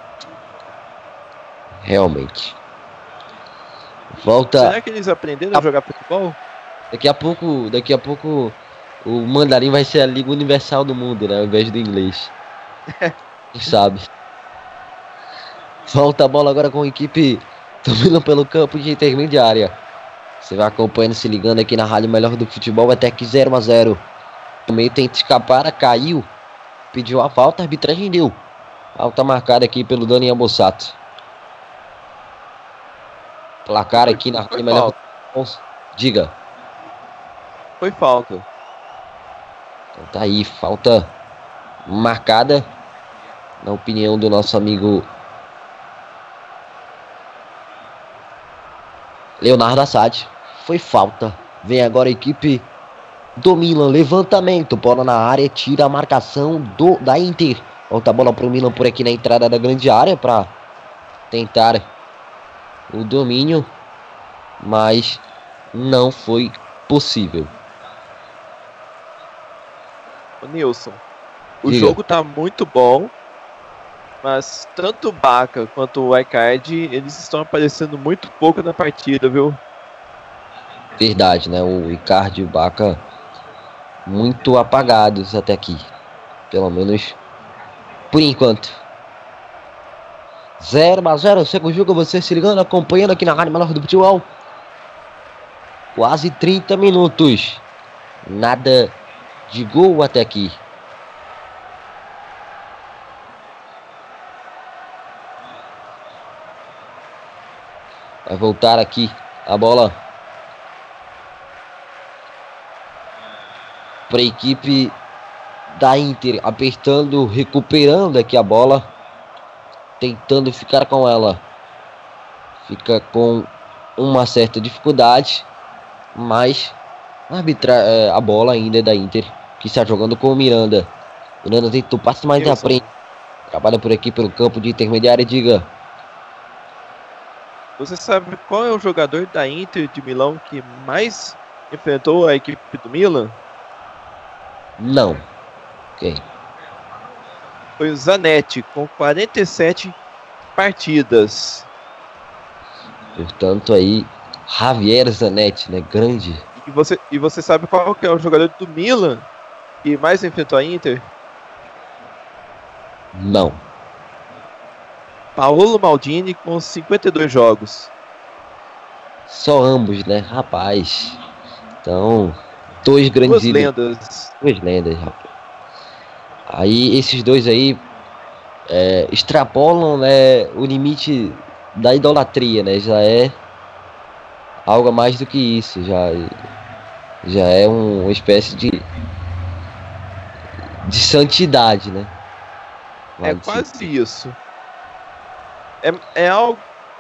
Realmente. Volta. Será que eles aprenderam a jogar futebol? Daqui a pouco, daqui a pouco o mandarim vai ser a língua universal do mundo, né? Ao invés do inglês. Quem sabe? Volta a bola agora com a equipe dominando pelo campo de intermediária. Você vai acompanhando, se ligando aqui na Rádio Melhor do Futebol, até que zero a zero. O meio tenta escapar, caiu, pediu a falta, a arbitragem deu. Falta marcada aqui pelo Daniel Bossato. Placar aqui na Rádio Melhor do Futebol. Diga. Foi falta. Então tá aí, falta marcada, na opinião do nosso amigo Leonardo Assad. Foi falta. Vem agora a equipe do Milan. Levantamento. Bola na área. Tira a marcação do, da Inter. Volta a bola pro Milan por aqui na entrada da grande área para tentar o domínio. Mas não foi possível. Ô Nilson, o Diga. jogo tá muito bom. Mas tanto o Baca quanto o Icardi, eles estão aparecendo muito pouco na partida, viu? Verdade, né? O Icardi e o Baca muito apagados até aqui. Pelo menos por enquanto. zero a zero, segundo jogo, você se ligando, acompanhando aqui na Rádio Melhor do Futebol. Quase trinta minutos. Nada de gol até aqui. Vai voltar aqui a bola para a equipe da Inter, apertando, recuperando aqui a bola, tentando ficar com ela. Fica com uma certa dificuldade, mas arbitra, é, a bola ainda é da Inter, que está jogando com o Miranda. Miranda tentou passe mais à frente. Trabalha por aqui pelo campo de intermediária, diga. Você sabe qual é o jogador da Inter de Milão que mais enfrentou a equipe do Milan? Não. Quem? Foi o Zanetti, com quarenta e sete partidas. Portanto, aí, Javier Zanetti, né? Grande. E você, e você sabe qual que é o jogador do Milan que mais enfrentou a Inter? Não. Paolo Maldini com cinquenta e dois jogos. Só ambos, né? Rapaz. Então, dois grandes Duas lendas. Duas lendas, rapaz. Aí, esses dois aí é, extrapolam, né, o limite da idolatria, né? Já é algo a mais do que isso. Já, já é um, uma espécie de, de santidade, né? É quase isso. É, é algo...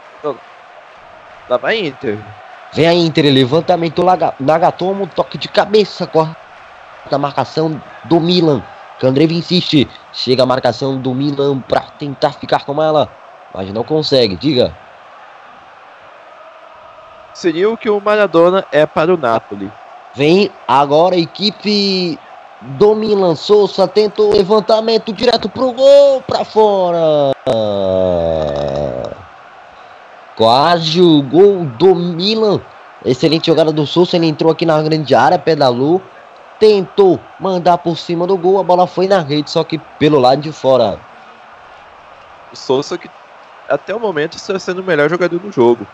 Lá vai Inter. Vem a Inter, levantamento Nagatomo, toque de cabeça, corta a marcação do Milan. Candreva insiste, chega a marcação do Milan para tentar ficar com ela, mas não consegue, diga. Seria o que o Maradona é para o Napoli. Vem agora a equipe do Milan, Sousa tenta o levantamento direto pro gol, para fora. Quase o gol do Milan. Excelente jogada do Sousa. Ele entrou aqui na grande área, pedalou, tentou mandar por cima do gol. A bola foi na rede, só que pelo lado de fora. O Sousa que até o momento está sendo o melhor jogador do jogo.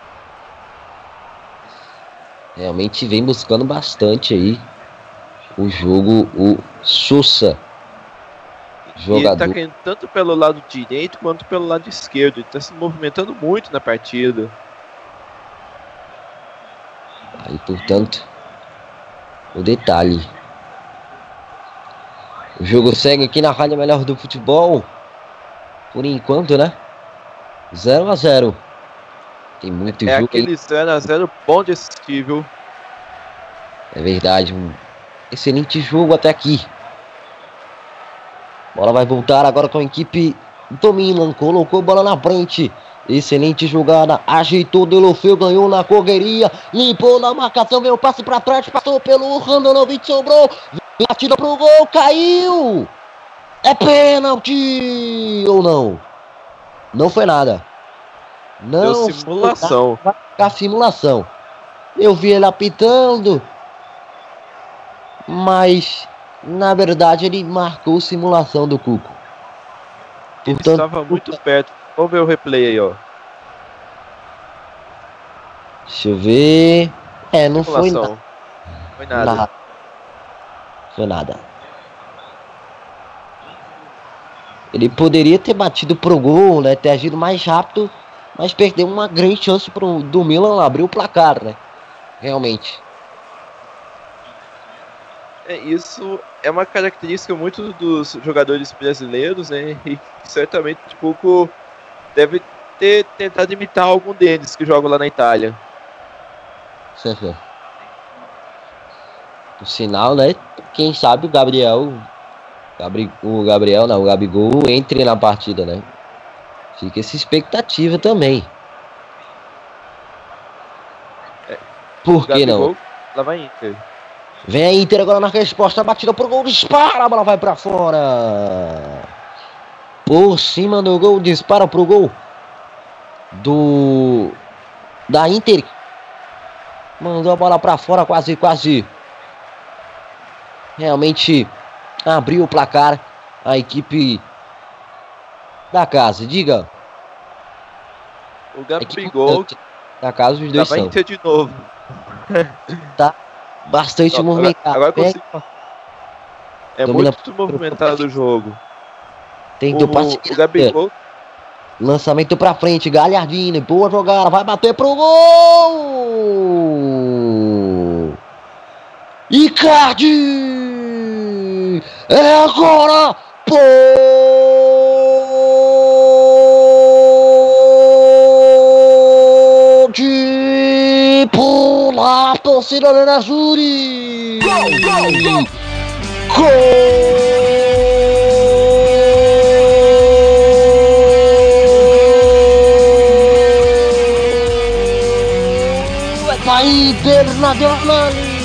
Realmente vem buscando bastante aí o jogo, o Sousa. Jogador. E ele tá caindo tanto pelo lado direito quanto pelo lado esquerdo. Ele tá se movimentando muito na partida. Aí, portanto, o detalhe. O jogo segue aqui na Rádio Melhor do Futebol. Por enquanto, né? zero a zero. Tem muito é jogo aquele zero a zero bom de assistir, viu? É verdade. Um excelente jogo até aqui. Bola vai voltar agora com a equipe do Milan. Colocou bola na frente. Excelente jogada. Ajeitou, Deulofeu, ganhou na correria. Limpou na marcação, veio o passe pra trás. Passou pelo Handanovic, sobrou. Batida pro gol, caiu. É pênalti ou não? Não foi nada. Não. Deu simulação. Vai ficar simulação. Eu vi ele apitando. Mas... na verdade, ele marcou simulação do Cuco. Ele Portanto, estava muito perto. Vamos ver o replay aí, ó. Deixa eu ver. É, não foi nada. Não foi nada. Não foi nada. Ele poderia ter batido pro gol, né? Ter agido mais rápido, mas perdeu uma grande chance pro, do Milan abrir o placar, né? Realmente. É, isso é uma característica muito dos jogadores brasileiros, né? E certamente o Cuco deve ter tentado imitar algum deles que jogam lá na Itália. Certo. O sinal, né? Quem sabe o Gabriel, Gabri, o Gabriel, não, o Gabigol entre na partida, né? Fica essa expectativa também. É, Por que não? Lá vai Inter. Vem a Inter agora na resposta, batida pro gol, dispara, a bola vai pra fora. Por cima do gol, dispara pro gol do da Inter. Mandou a bola pra fora, quase, quase. Realmente abriu o placar a equipe da casa. Diga. O Gabigol da casa, os dois vai são. Inter de novo. Tá bastante Não, movimentado. Agora, agora consigo... É Domina... muito movimentado o jogo. Tem o, passe... o Gabigol. Lançamento pra frente, Galhardini, boa jogada, vai bater pro gol! Icardi! É agora! Pode pular, torcida Nerazzurri! Gol, gol, gol! Gol! Internazionale,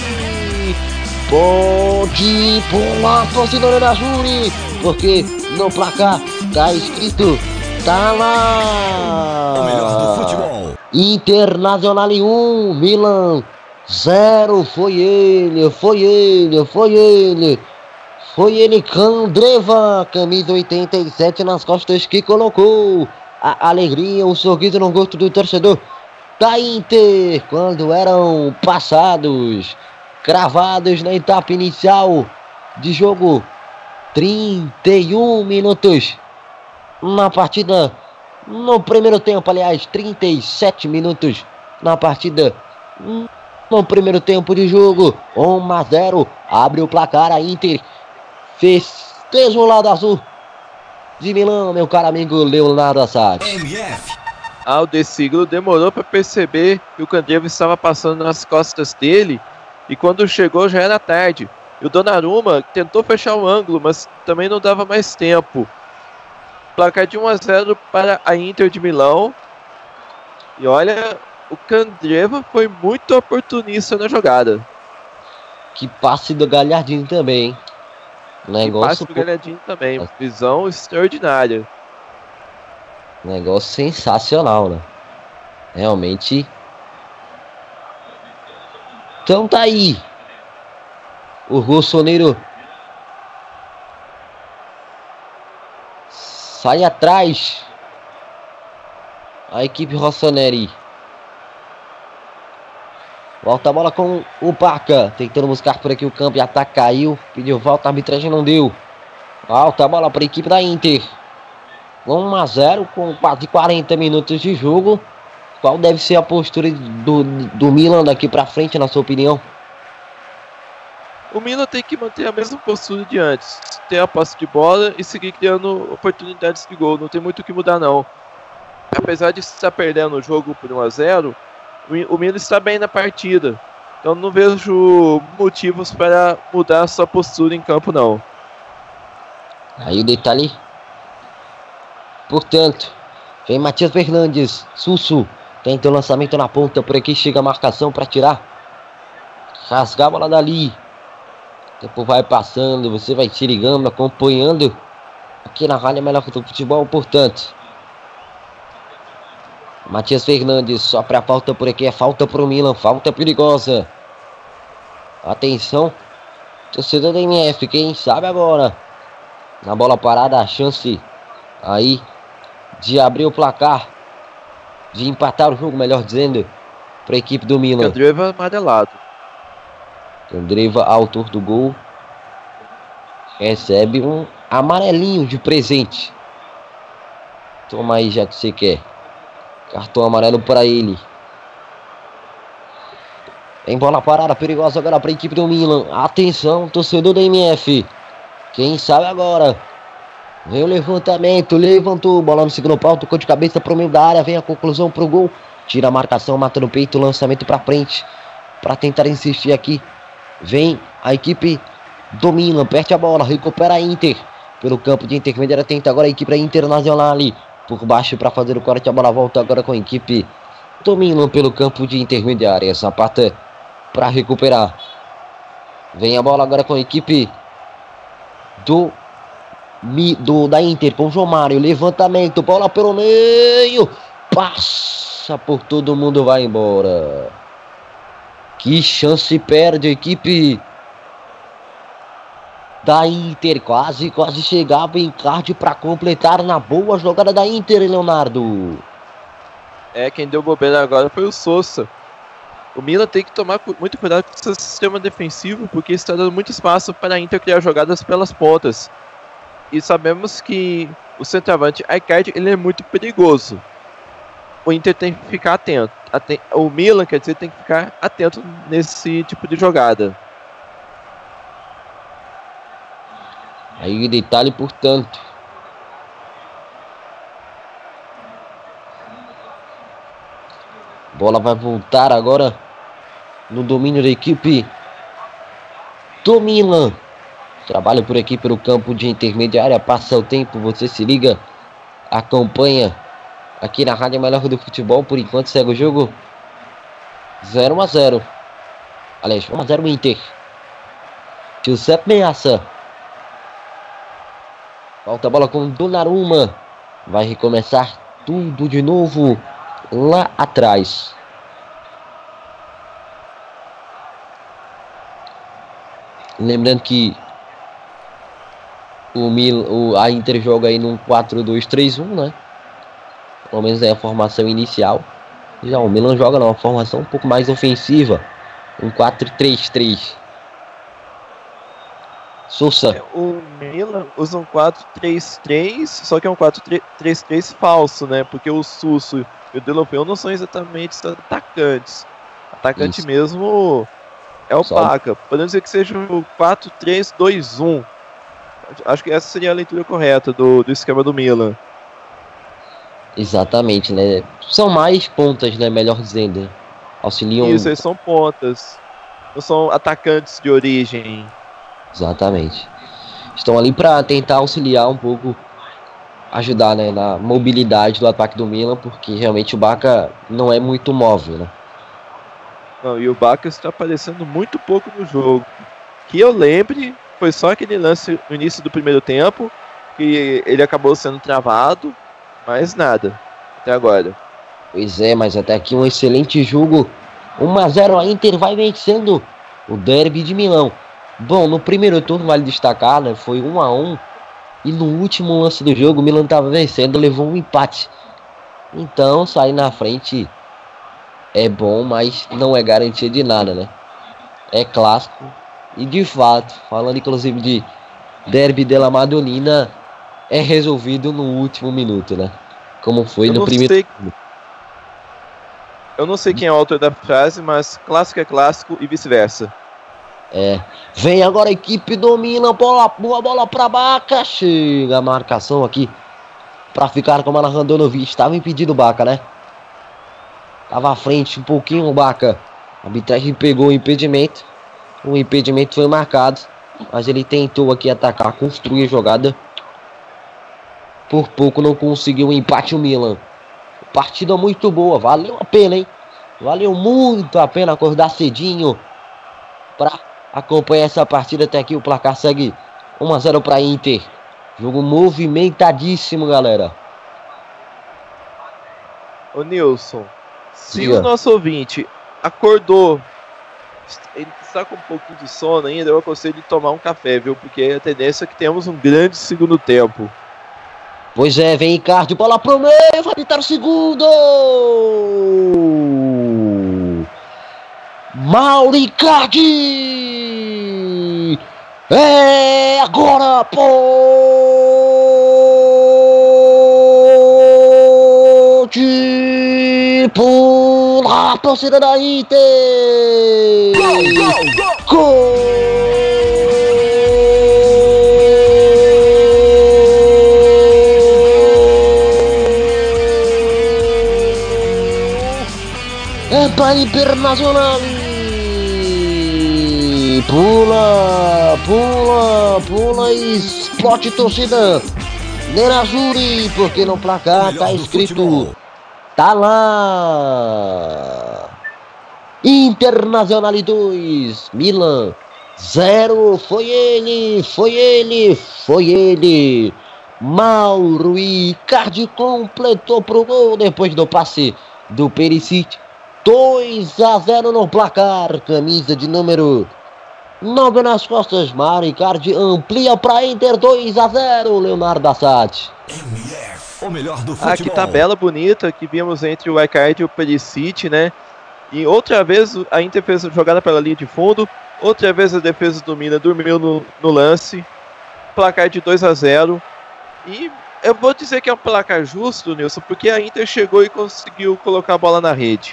pode pular, torcedor Nerazzurri, porque no placar tá escrito Tá O melhor do lá. futebol. Internacional um, Milan zero. Foi ele, foi ele, foi ele. Foi ele, Candreva, camisa oitenta e sete nas costas, que colocou a alegria, o sorriso no rosto do torcedor da Inter, quando eram passados, cravados na etapa inicial de jogo, trinta e um minutos na partida, no primeiro tempo, aliás, trinta e sete minutos na partida, no primeiro tempo de jogo, um a zero, abre o placar, a Inter festeja o lado azul de Milão, meu caro amigo Leonardo Assad. M F. Ah, o Deciglo demorou para perceber que o Candreva estava passando nas costas dele, e quando chegou já era tarde. E o Donnarumma tentou fechar o ângulo, mas também não dava mais tempo. Placar de um a zero para a Inter de Milão. E olha, o Candreva foi muito oportunista na jogada. Que passe do Galhardinho também, hein? Negócio, passe do Galhardinho também, visão extraordinária. Negócio sensacional, né? Realmente. Então tá aí. O Rossoneiro sai atrás. A equipe Rossoneri. Volta a bola com o Paca. Tentando buscar por aqui o campo. E ataque caiu. Pediu volta. A arbitragem não deu. Volta a bola para a equipe da Inter. um a zero com quase quarenta minutos de jogo. Qual deve ser a postura do, do Milan daqui para frente, na sua opinião? O Milan tem que manter a mesma postura de antes. Ter a posse de bola e seguir criando oportunidades de gol. Não tem muito o que mudar, não. Apesar de estar perdendo o jogo por um a zero, o Milan está bem na partida. Então não vejo motivos para mudar a sua postura em campo, não. Aí o detalhe. Portanto, vem Matias Fernandes. Sussu tenta o lançamento na ponta. Por aqui chega a marcação para tirar. Rasgar a bola dali. O tempo vai passando. Você vai se ligando, acompanhando aqui na Rádio Melhor do Futebol. Portanto, Matias Fernandes só para a falta por aqui. É falta para o Milan. Falta perigosa. Atenção, torcedor da M F. Quem sabe agora, na bola parada, a chance aí de abrir o placar, de empatar o jogo, melhor dizendo, para a equipe do Milan. Candreva amarelado. Candreva, autor do gol, recebe um amarelinho de presente. Toma aí, já que você quer. Cartão amarelo para ele. Em bola parada, perigosa agora para a equipe do Milan. Atenção, torcedor da M F. Quem sabe agora. Vem o levantamento, levantou, bola no segundo pau, tocou de cabeça pro meio da área, vem a conclusão pro gol, tira a marcação, mata no peito, lançamento pra frente, pra tentar insistir aqui, vem a equipe do Milan, perde a bola, recupera a Inter, pelo campo de intermediária, tenta agora a equipe da Internacional ali, por baixo pra fazer o corte, a bola volta agora com a equipe do Milan pelo campo de intermediária, Zapata pra recuperar, vem a bola agora com a equipe do Do, da Inter com o João Mário, levantamento, bola pelo meio, passa por todo mundo, vai embora. Que chance perde a equipe da Inter, quase, quase chegava em card para completar na boa jogada da Inter, Leonardo. É, quem deu bobeira agora foi o Sousa. O Milan tem que tomar muito cuidado com o seu sistema defensivo, porque está dando muito espaço para a Inter criar jogadas pelas pontas. E sabemos que o centroavante Icardi, ele é muito perigoso. O Inter tem que ficar atento. Aten- o Milan, quer dizer, tem que ficar atento nesse tipo de jogada. Aí o detalhe, portanto. Bola vai voltar agora no domínio da equipe do Milan. Trabalha por aqui pelo campo de intermediária, passa o tempo, você se liga, acompanha aqui na Rádio Melhor do Futebol. Por enquanto segue o jogo zero a zero. Aliás, um a zero Inter. Giuseppe Meazza. Volta a bola com Donnarumma. vai recomeçar tudo de novo lá atrás. Lembrando que o, Mil, o a Inter joga aí num quatro dois três um, né? Pelo menos é a formação inicial. Já o Milan joga numa formação um pouco mais ofensiva, um quatro três três. Sousa. O Milan usa um quatro três três, só que é um quatro três três falso, né? Porque o Susso e o Delofeu não são exatamente atacantes. Atacante Isso. mesmo é o Só. Paca. Podemos dizer que seja o quatro três dois um. Acho que essa seria a leitura correta do, do esquema do Milan. Exatamente, né? São mais pontas, né? Melhor dizendo. Auxiliam. Isso, eles são pontas. Não são atacantes de origem. Exatamente. Estão ali para tentar auxiliar um pouco, ajudar, né, na mobilidade do ataque do Milan, porque realmente o Baca não é muito móvel, né? Não, e o Baca está aparecendo muito pouco no jogo. Que eu lembre, foi só aquele lance no início do primeiro tempo, que ele acabou sendo travado, mas nada, até agora. Pois é, mas até aqui um excelente jogo. um a zero, a Inter vai vencendo o derby de Milão. Bom, no primeiro turno vale destacar, né, foi um a um. E no último lance do jogo o Milan estava vencendo, levou um empate. Então sair na frente é bom, mas não é garantia de nada, né? É clássico. E de fato, falando inclusive de derby della Madonnina, é resolvido no último minuto, né? Como foi eu no primeiro sei... Eu não sei quem é o autor da frase, mas clássico é clássico e vice-versa. É, vem agora a equipe do Milan, bola, boa bola pra Baca, chega a marcação aqui pra ficar com a Handanovic, estava impedido o Baca, né? Tava à frente um pouquinho o Baca, a arbitragem pegou o impedimento, o impedimento foi marcado, mas ele tentou aqui atacar, construir a jogada, por pouco não conseguiu o empate o Milan. Partida muito boa, valeu a pena, hein? Valeu muito a pena acordar cedinho pra acompanhar essa partida. Até aqui o placar segue um a zero para Inter. Jogo movimentadíssimo, galera. Ô Nilson, se Diga. o nosso ouvinte acordou, ele está com um pouquinho de sono ainda, eu aconselho de tomar um café, viu? Porque a tendência é que temos um grande segundo tempo. Pois é, vem Icardi, bola pro meio, vai pintar o segundo! Mauro Icardi! É agora, pode pular a torcida da Inter! Gol, gol, gol! Gol! É para Internacional! Pula, pula, pula e explode torcida Nerazzurri, porque no placar tá escrito, tá lá, Internacional dois, Milan zero, foi ele, foi ele, foi ele, Mauro Icardi completou pro gol depois do passe do Perisic, dois a zero no placar, camisa de número nove nas costas, Mauro Icardi amplia para Inter, dois a zero, Leonardo Assad. O melhor do futebol. Ah, que tabela bonita que vimos entre o Icardi e o Perisic, né? E outra vez a Inter fez a jogada pela linha de fundo, outra vez a defesa do Milan dormiu no, no lance, placar de dois a zero. E eu vou dizer que é um placar justo, Nilson, porque a Inter chegou e conseguiu colocar a bola na rede.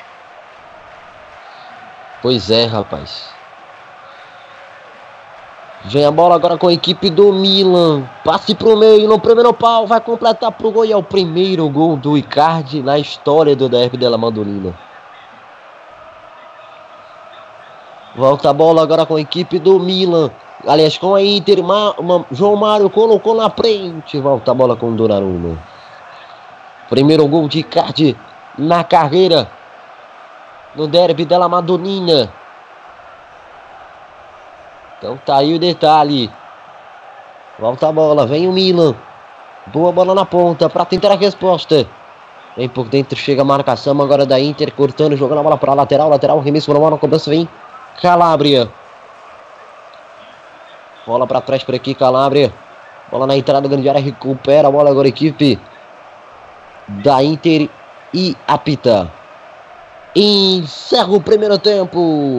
Pois é, rapaz. Vem a bola agora com a equipe do Milan. Passe pro meio, no primeiro pau, vai completar pro gol. E é o primeiro gol do Icardi na história do derby della Madonnina. Volta a bola agora com a equipe do Milan. Aliás, com a Inter, Ma, Ma, João Mário colocou na frente. Volta a bola com o Donnarumma. Primeiro gol de Icardi na carreira no derby della Madonnina. Então tá aí o detalhe. Volta a bola, vem o Milan. Boa bola na ponta para tentar a resposta. Vem por dentro, chega a marcação agora da Inter, cortando, jogando a bola para lateral, lateral, remesso para a bola, na cobrança vem Calabria. Bola para trás por aqui, Calabria. Bola na entrada, grande área, recupera a bola agora a equipe da Inter e apita. Encerra o primeiro tempo.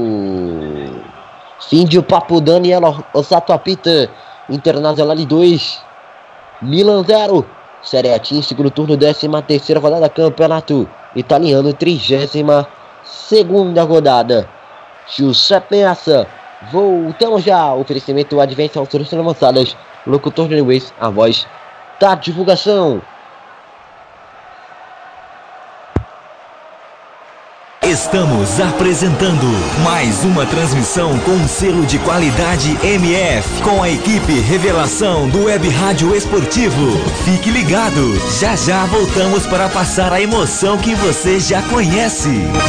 Fim de papo, Daniel Ossato apita. Internacional dois, Milan zero. Série A Team, segundo turno, décima terceira rodada, campeonato italiano, trigésima segunda rodada. Giuseppe Meazza, voltamos já. Oferecimento Advance ao soluções avançadas. Locutor de Anyways, a voz da divulgação. Estamos apresentando mais uma transmissão com um selo de qualidade M F, com a equipe Revelação do Web Rádio Esportivo. Fique ligado, já já voltamos para passar a emoção que você já conhece.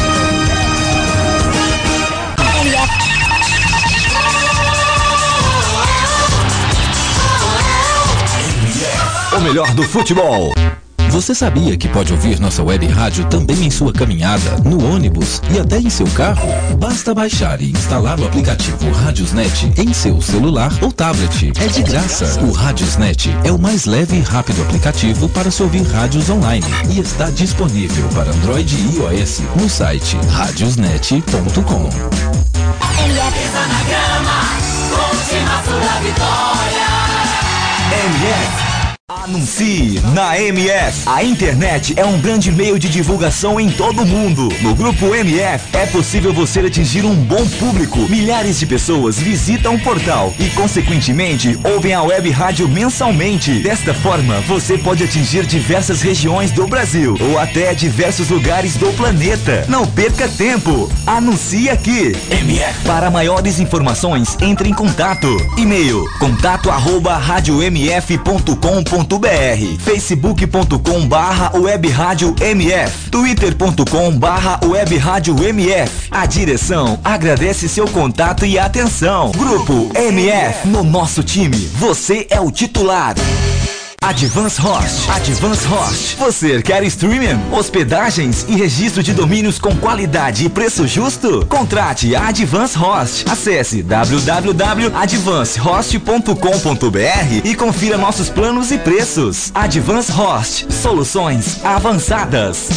O melhor do futebol. Você sabia que pode ouvir nossa web rádio também em sua caminhada, no ônibus e até em seu carro? Basta baixar e instalar o aplicativo Radiosnet em seu celular ou tablet. É de graça. O Radiosnet é o mais leve e rápido aplicativo para se ouvir rádios online e está disponível para Android e iOS no site radiosnet ponto com. M F na grama, última sua vitória. M F. Anuncie na M F. A internet é um grande meio de divulgação em todo o mundo. No grupo M F é possível você atingir um bom público. Milhares de pessoas visitam o portal e, consequentemente, ouvem a web rádio mensalmente. Desta forma, você pode atingir diversas regiões do Brasil ou até diversos lugares do planeta. Não perca tempo. Anuncie aqui. M F. Para maiores informações, entre em contato. E-mail: contato arroba rádio m f ponto com ponto b r, facebook ponto com barra web rádio M F, twitter ponto com barra web rádio M F. A direção agradece seu contato e atenção. Grupo M F, no nosso time, você é o titular. Advance Host. Advance Host. Você quer streaming, hospedagens e registro de domínios com qualidade e preço justo? Contrate a Advance Host. Acesse w w w ponto advance host ponto com ponto b r e confira nossos planos e preços. Advance Host. Soluções avançadas.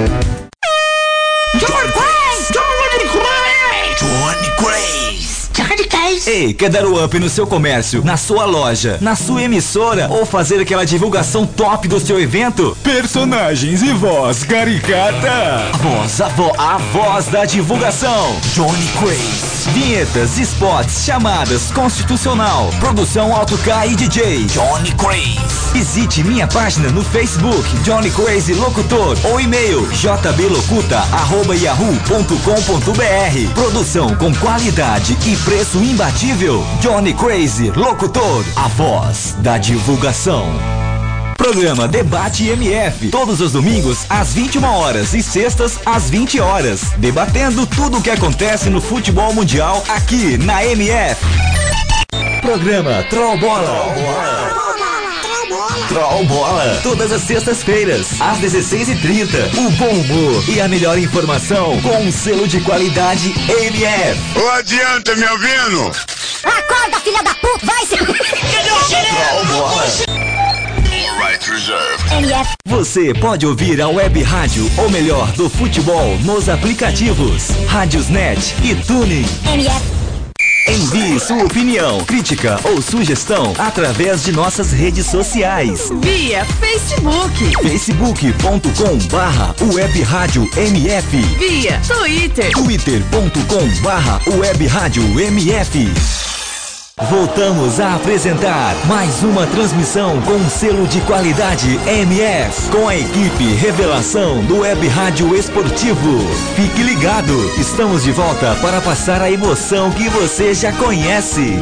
Johnny Craze! Johnny Craze! Johnny Craze. Johnny Craze! Ei, quer dar o up no seu comércio, na sua loja, na sua emissora ou fazer aquela divulgação top do seu evento? Personagens e voz caricata. A voz, a, vo, a voz da divulgação. Johnny Craze. Vinhetas, spots, chamadas, constitucional, produção Auto K e D J. Johnny Craze. Visite minha página no Facebook, Johnny Craze Locutor, ou e-mail j b locuta arroba yahoo ponto com ponto b r. Produção com qualidade e preço imbatível. Johnny Craze Locutor, a voz da divulgação. Programa Debate M F, todos os domingos às vinte e uma horas e sextas às vinte horas, debatendo tudo o que acontece no futebol mundial aqui na M F. Programa Troll Bola. Troll Bola, todas as sextas-feiras, às dezesseis e trinta. O bom humor e a melhor informação com um selo de qualidade M F. Não adianta, me ouvindo? Acorda, filha da puta, vai se... Troll Bola. M F. Você pode ouvir a web rádio, ou melhor, do futebol, nos aplicativos Radiosnet e Tuning. M F. Envie sua opinião, crítica ou sugestão através de nossas redes sociais. Via Facebook. facebook ponto com barra web rádio M F. Via Twitter. twitter ponto com barra web rádio M F. Voltamos a apresentar mais uma transmissão com um selo de qualidade M F, com a equipe Revelação do Web Rádio Esportivo. Fique ligado, estamos de volta para passar a emoção que você já conhece.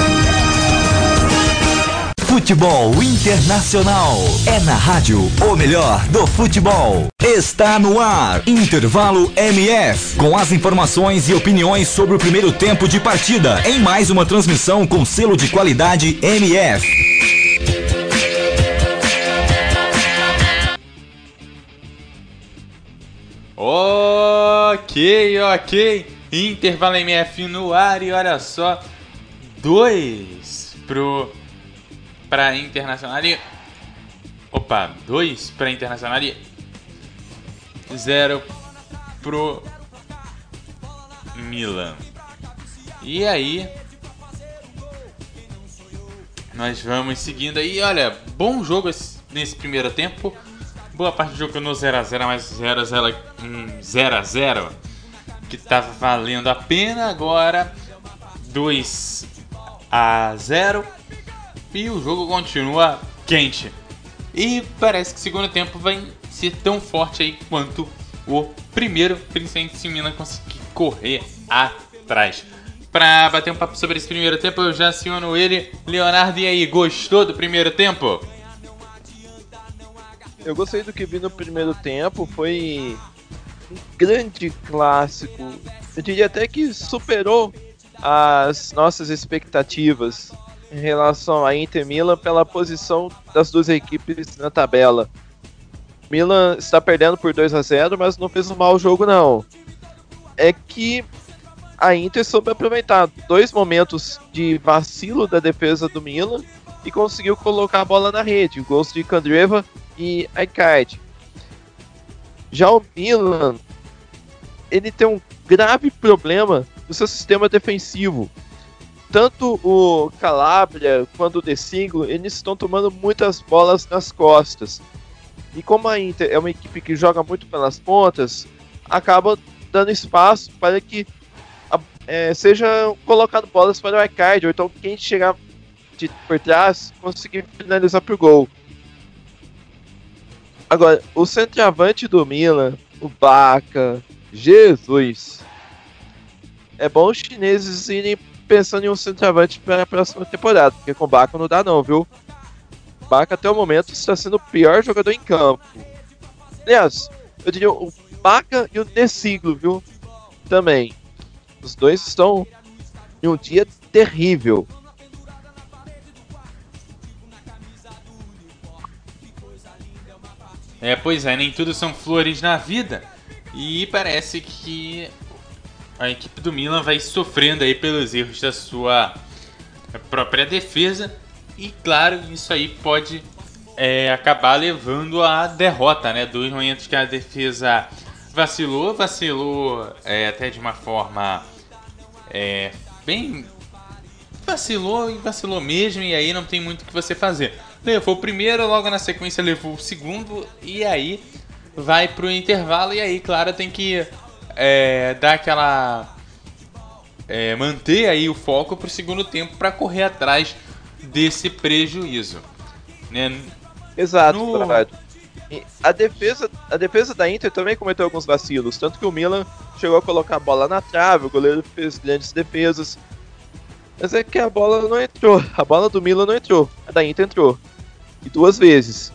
Futebol Internacional. É na rádio o melhor do futebol. Está no ar. Intervalo M F. Com as informações e opiniões sobre o primeiro tempo de partida. Em mais uma transmissão com selo de qualidade M F. Ok, ok. Intervalo M F no ar e olha só. Dois pro... Pra Internacional e... Opa, dois pra Internacional e... Zero pro... Milan. E aí... Nós vamos seguindo aí. Olha, bom jogo esse, nesse primeiro tempo. Boa parte do jogo no zero a zero, mas zero a zero, um zero a zero que tava valendo a pena. Agora dois a zero e o jogo continua quente. E parece que o segundo tempo vai ser tão forte aí quanto o primeiro, principalmente se o Milan conseguir correr atrás. Pra bater um papo sobre esse primeiro tempo, eu já aciono ele. Leonardo, e aí, gostou do primeiro tempo? Eu gostei do que vi no primeiro tempo, foi um grande clássico. Eu diria até que superou as nossas expectativas em relação a Inter e Milan pela posição das duas equipes na tabela. Milan está perdendo por dois a zero, mas não fez um mau jogo não. É que a Inter soube aproveitar dois momentos de vacilo da defesa do Milan e conseguiu colocar a bola na rede, gols de Candreva e Icardi. Já o Milan, ele tem um grave problema no seu sistema defensivo. Tanto o Calabria quanto o De Siglo, eles estão tomando muitas bolas nas costas. E como a Inter é uma equipe que joga muito pelas pontas, acaba dando espaço para que é, seja colocado bolas para o Icardi, ou então quem chegar de, por trás conseguir finalizar por gol. Agora, o centroavante do Milan, o Bacca, Jesus. É bom os chineses irem pensando em um centroavante para a próxima temporada, porque com o Bacca não dá não, viu? O Bacca até o momento está sendo o pior jogador em campo. Aliás, eu diria o Bacca e o De Siglo, viu? Também. Os dois estão em um dia terrível. É, pois é, nem tudo são flores na vida. E parece que a equipe do Milan vai sofrendo aí pelos erros da sua própria defesa. E claro, isso aí pode é, acabar levando à derrota, né? Dois momentos que a defesa vacilou, vacilou é, até de uma forma é, bem... Vacilou e vacilou mesmo, e aí não tem muito o que você fazer. Levou o primeiro, logo na sequência levou o segundo, e aí vai pro intervalo, e aí, claro, tem que é, dar aquela... É, manter aí o foco pro segundo tempo para correr atrás desse prejuízo, né? Exato, no... E a defesa, a defesa da Inter também cometeu alguns vacilos, tanto que o Milan chegou a colocar a bola na trave, o goleiro fez grandes defesas. Mas é que a bola não entrou. A bola do Milan não entrou. A da Inter entrou. E duas vezes.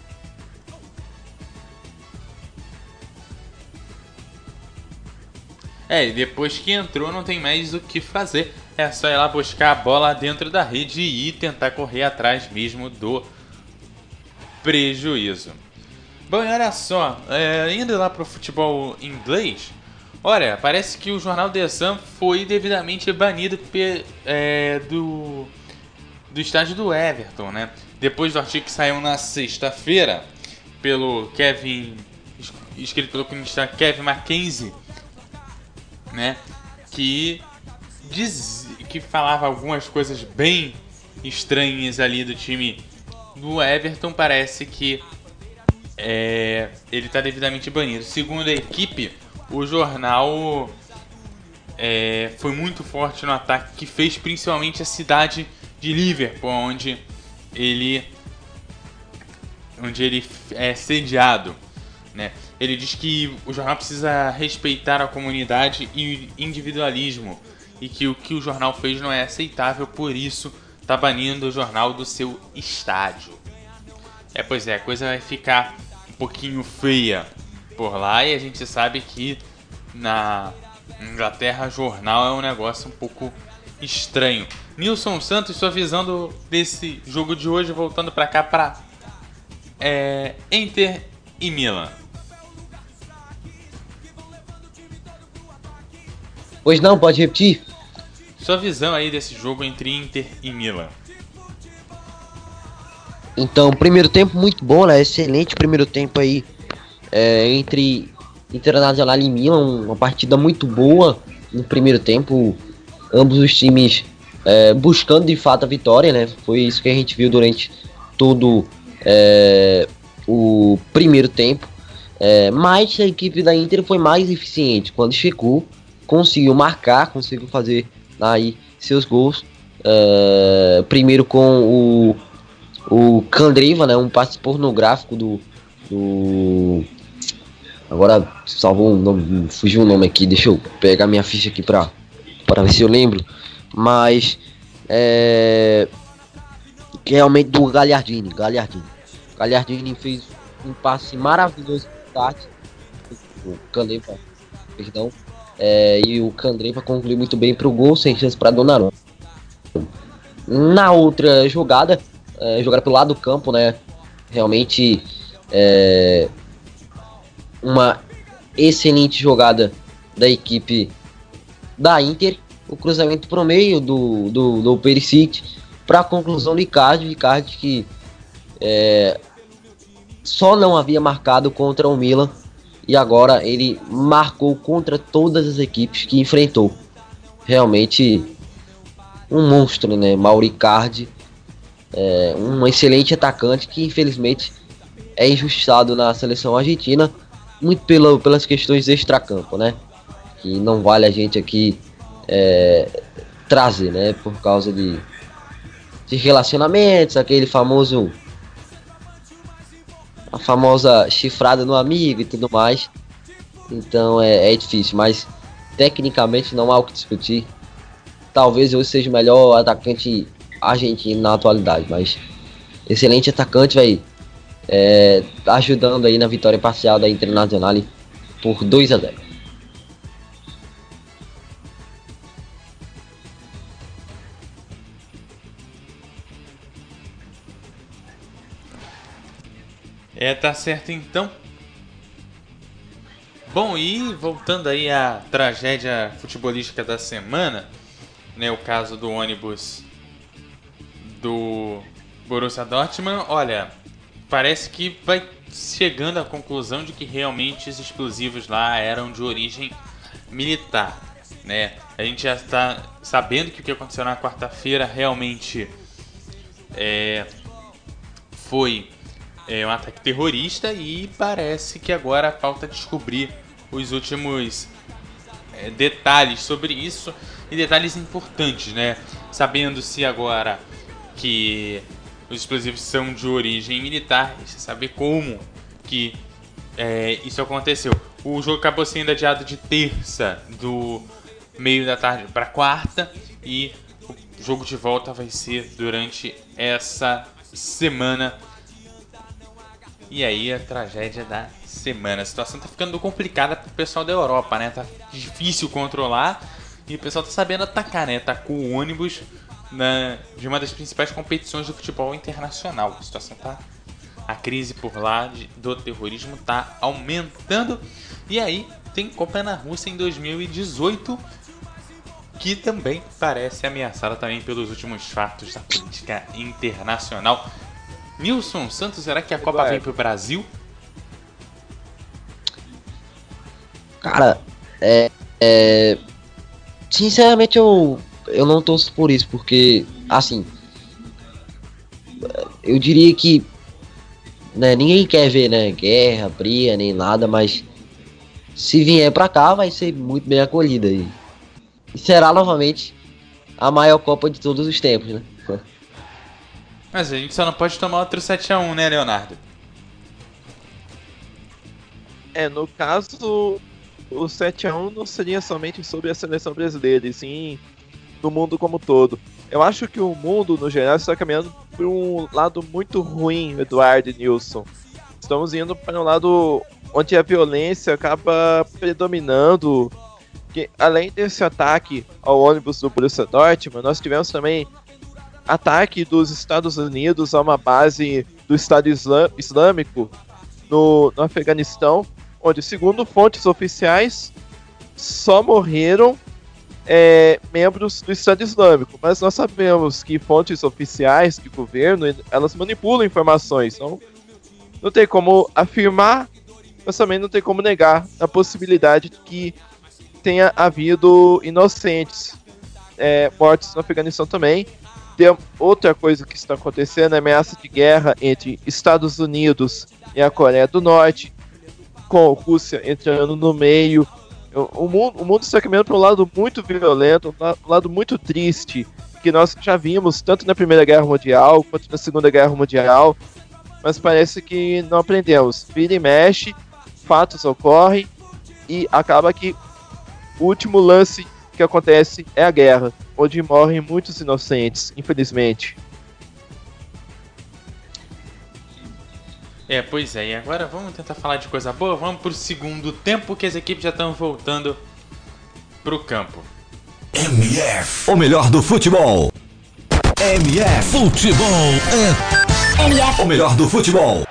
É, e depois que entrou não tem mais o que fazer. É só ir lá buscar a bola dentro da rede e ir tentar correr atrás mesmo do prejuízo. Bom, e olha só, é, indo lá pro futebol inglês... Olha, parece que o jornal The Sun foi devidamente banido pe, é, do, do estádio do Everton, né? Depois do artigo que saiu na sexta-feira pelo Kevin, escrito pelo cronista Kevin Mackenzie, né? Que, diz, que falava algumas coisas bem estranhas ali do time do Everton. Parece que é, ele está devidamente banido. Segundo a equipe, o jornal é, foi muito forte no ataque que fez principalmente a cidade de Liverpool, onde ele, onde ele é sediado, né? Ele diz que o jornal precisa respeitar a comunidade e o individualismo, e que o que o jornal fez não é aceitável, por isso está banindo o jornal do seu estádio. É, pois é, a coisa vai ficar um pouquinho feia por lá, e a gente sabe que na Inglaterra jornal é um negócio um pouco estranho. Nilson Santos, sua visão do, desse jogo de hoje, voltando para cá para é, Inter e Milan. Pois não, pode repetir? Sua visão aí desse jogo entre Inter e Milan. Então, primeiro tempo muito bom, né? Excelente primeiro tempo aí é, entre Internacional e Milan, uma partida muito boa no primeiro tempo, ambos os times é, buscando de fato a vitória, né? Foi isso que a gente viu durante todo é, o primeiro tempo, é, mas a equipe da Inter foi mais eficiente quando chegou, conseguiu marcar, conseguiu fazer aí seus gols, é, primeiro com o O Candreva, né, um passe pornográfico do, do... Agora salvou o nome, fugiu o nome aqui, deixa eu pegar minha ficha aqui pra, pra ver se eu lembro. Mas é... realmente do Gagliardini, Gagliardini. Gagliardini fez um passe maravilhoso pro Tati, o Candreva, perdão. É, e o Candreva concluiu muito bem pro gol, sem chance pra Donnarumma. Na outra jogada, É, jogar pelo lado do campo, né? Realmente é, uma excelente jogada da equipe da Inter. O cruzamento pro meio do, do, do Perisic para a conclusão do Icardi. Icardi que é, só não havia marcado contra o Milan e agora ele marcou contra todas as equipes que enfrentou. Realmente um monstro, né? Mauro Icardi. É um excelente atacante que infelizmente é injustiçado na seleção argentina, muito pela, pelas questões extracampo, né? Que não vale a gente aqui é, trazer, né? Por causa de, de relacionamentos, aquele famoso, a famosa chifrada no amigo e tudo mais. Então é, é difícil, mas tecnicamente não há o que discutir. Talvez eu seja o melhor atacante argentino na atualidade, mas excelente atacante, vai é, ajudando aí na vitória parcial da Internacional por dois a zero. É, tá certo então. Bom, e voltando aí à tragédia futebolística da semana, né, o caso do ônibus do Borussia Dortmund, olha, parece que vai chegando à conclusão de que realmente os explosivos lá eram de origem militar, né? A gente já está sabendo que o que aconteceu na quarta-feira realmente é, foi é, um ataque terrorista e parece que agora falta descobrir os últimos é, detalhes sobre isso e detalhes importantes, né? Sabendo se agora que os explosivos são de origem militar, e saber como que é, isso aconteceu. O jogo acabou sendo adiado de terça, do meio da tarde para quarta, e o jogo de volta vai ser durante essa semana. E aí a tragédia da semana. A situação tá ficando complicada pro pessoal da Europa, né? Tá difícil controlar e o pessoal tá sabendo atacar, né? Tacou o ônibus Na, de uma das principais competições do futebol internacional. A situação tá, a crise por lá de, do terrorismo tá aumentando. E aí tem Copa na Rússia em dois mil e dezoito, que também parece ameaçada também pelos últimos fatos da política internacional. Nilson Santos, será que a Copa vem pro Brasil? Cara, é, é sinceramente eu Eu não torço por isso, porque, assim, eu diria que né, ninguém quer ver, né, guerra, briga, nem nada, mas se vier pra cá vai ser muito bem acolhida e, e será novamente a maior Copa de todos os tempos, né? Mas a gente só não pode tomar outro sete a um, né, Leonardo? É, no caso, o sete a um não seria somente sobre a seleção brasileira, e sim no mundo como um todo. Eu acho que o mundo, no geral, está caminhando por um lado muito ruim, Eduardo e Nilson. Estamos indo para um lado onde a violência acaba predominando. Que, além desse ataque ao ônibus do Borussia Dortmund, nós tivemos também ataque dos Estados Unidos a uma base do Estado Islã- Islâmico no, no Afeganistão, onde, segundo fontes oficiais, só morreram é, membros do Estado Islâmico, mas nós sabemos que fontes oficiais de governo, elas manipulam informações, então não tem como afirmar, mas também não tem como negar a possibilidade de que tenha havido inocentes é, mortos no Afeganistão também. Tem outra coisa que está acontecendo, a ameaça de guerra entre Estados Unidos e a Coreia do Norte, com a Rússia entrando no meio. O mundo, o mundo está caminhando para um lado muito violento, um lado muito triste, que nós já vimos tanto na Primeira Guerra Mundial quanto na Segunda Guerra Mundial, mas parece que não aprendemos. Vira e mexe, fatos ocorrem e acaba que o último lance que acontece é a guerra, onde morrem muitos inocentes, infelizmente. É, pois é, e agora vamos tentar falar de coisa boa, vamos pro segundo tempo que as equipes já estão voltando pro campo. M F, o melhor do futebol. M F, futebol é M F. o melhor do futebol.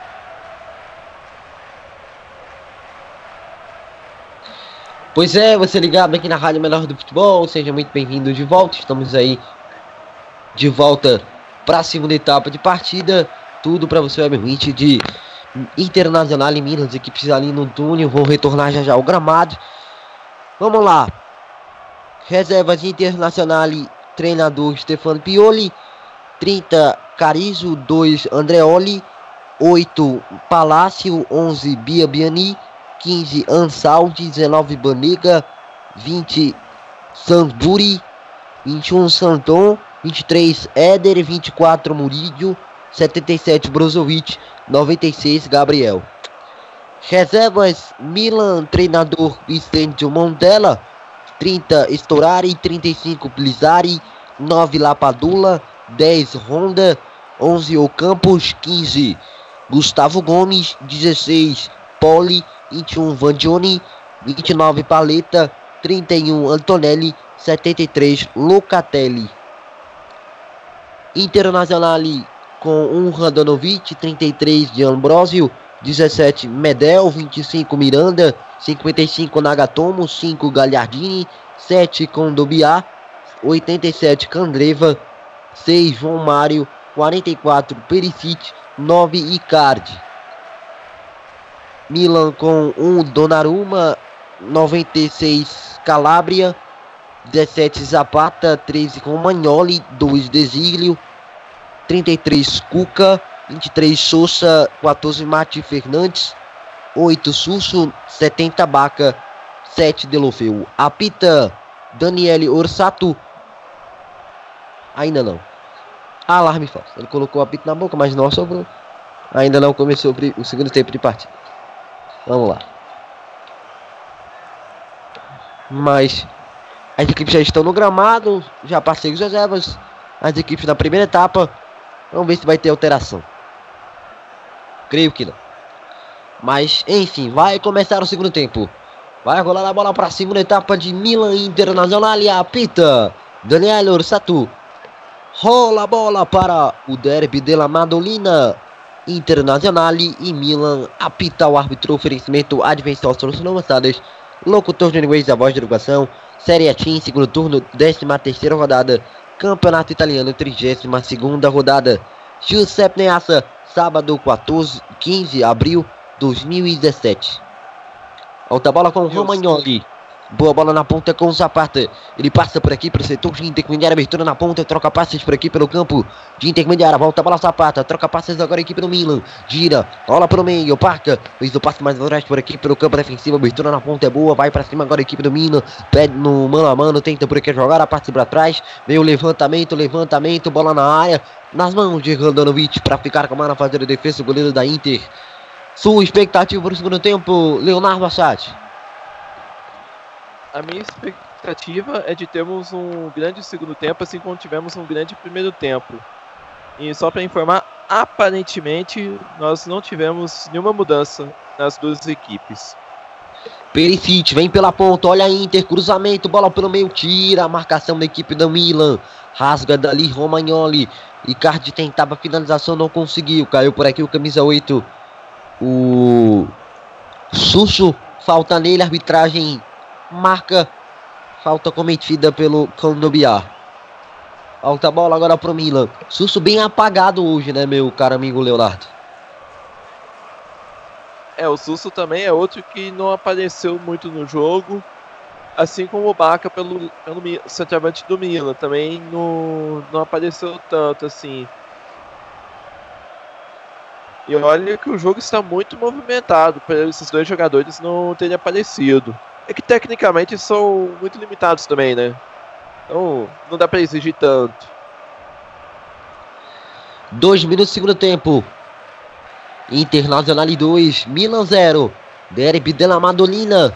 Pois é, você ligado aqui na Rádio Melhor do Futebol, seja muito bem-vindo de volta, estamos aí de volta para a segunda etapa de partida, tudo para você, web de Internacional e Minas, equipes ali no túnel, vão retornar já já ao gramado. Vamos lá, reservas de Internacional, treinador Stefano Pioli, trinta Carizo, dois Andreoli, oito Palácio, onze Bia Biani, quinze Ansaldi, dezenove Banega, vinte Sanduri, vinte e um Santon, vinte e três Éder, vinte e quatro Murillo, setenta e sete Brozovic, noventa e seis Gabriel. Reservas Milan, treinador Vicente Montella, trinta Storari, trinta e cinco Blizzari, nove Lapadula, dez Honda, onze Ocampos, quinze Gustavo Gomes, dezesseis Poli, vinte e um Vandioni, vinte e nove Paleta, trinta e um Antonelli, setenta e três Locatelli. Internacional com um Radanovic, trinta e três de Ambrosio, dezessete Medel, vinte e cinco Miranda, cinquenta e cinco Nagatomo, cinco Gagliardini, sete Condobiá, oitenta e sete Candreva, seis João Mário, quarenta e quatro Perisic, nove Icardi. Milan com um Donnarumma, noventa e seis Calabria, dezessete Zapata, treze com Magnoli, dois Desilio, trinta e três Cuca, vinte e três Sousa, quatorze Mati Fernandes, oito Susso, setenta Baca, sete Delofeu. Apita Daniele Orsato. Ainda não. Alarme falso. Ele colocou o apito na boca, mas não sobrou. Ainda não começou o segundo tempo de partida. Vamos lá. Mas as equipes já estão no gramado. Já passei os reservas. As equipes na primeira etapa. Vamos ver se vai ter alteração. Creio que não. Mas enfim, vai começar o segundo tempo. Vai rolar a bola para a segunda etapa de Milan Internacional. E apita Daniele Orsato. Rola a bola para o derby della Madolina. Internacional e Milan, apita o árbitro, oferecimento Advenção Soluções Avançadas, locutor de inglês da voz de educação, Série A Team, segundo turno, décima terceira rodada, Campeonato Italiano, trigésima segunda rodada, Giuseppe Meazza, sábado, quatorze, quinze de abril de dois mil e dezessete. Alta bola com Romagnoli. Boa bola na ponta com o Zapata. Ele passa por aqui para o setor de intermediária. Abertura na ponta. Troca passes por aqui pelo campo de intermediária. Volta a bola Zapata. Troca passes agora a equipe do Milan. Gira. Bola para o meio. Parca. Fez o passe mais atrás por aqui pelo campo defensivo. Abertura na ponta é boa. Vai para cima agora a equipe do Milan. Pede no mano a mano. Tenta por aqui jogar. A parte para trás. Veio o levantamento. Levantamento. Bola na área. Nas mãos de Radanovic para ficar com a mão na fazer a defesa. O goleiro da Inter. Sua expectativa para o segundo tempo, Leonardo Assad. A minha expectativa é de termos um grande segundo tempo, assim como tivemos um grande primeiro tempo. E só para informar, aparentemente nós não tivemos nenhuma mudança nas duas equipes. Perisic vem pela ponta, olha a Inter, cruzamento, bola pelo meio, tira a marcação da equipe do Milan. Rasga dali Romagnoli. Icardi tentava a finalização, não conseguiu. Caiu por aqui o camisa oito. O Susso, falta nele, arbitragem marca Falta cometida pelo Candobiá. Alta bola agora pro Milan. Susso bem apagado hoje, né, meu caro amigo Leonardo? É, o Susso também é outro que não apareceu muito no jogo. Assim como o Baca pelo, pelo centroavante do Milan. Também não, não apareceu tanto assim. E olha que o jogo está muito movimentado para esses dois jogadores não terem aparecido. É que tecnicamente são muito limitados também, né? Então não dá para exigir tanto. Dois minutos do segundo tempo. Internacional dois, Milan zero. Derby della Madolina.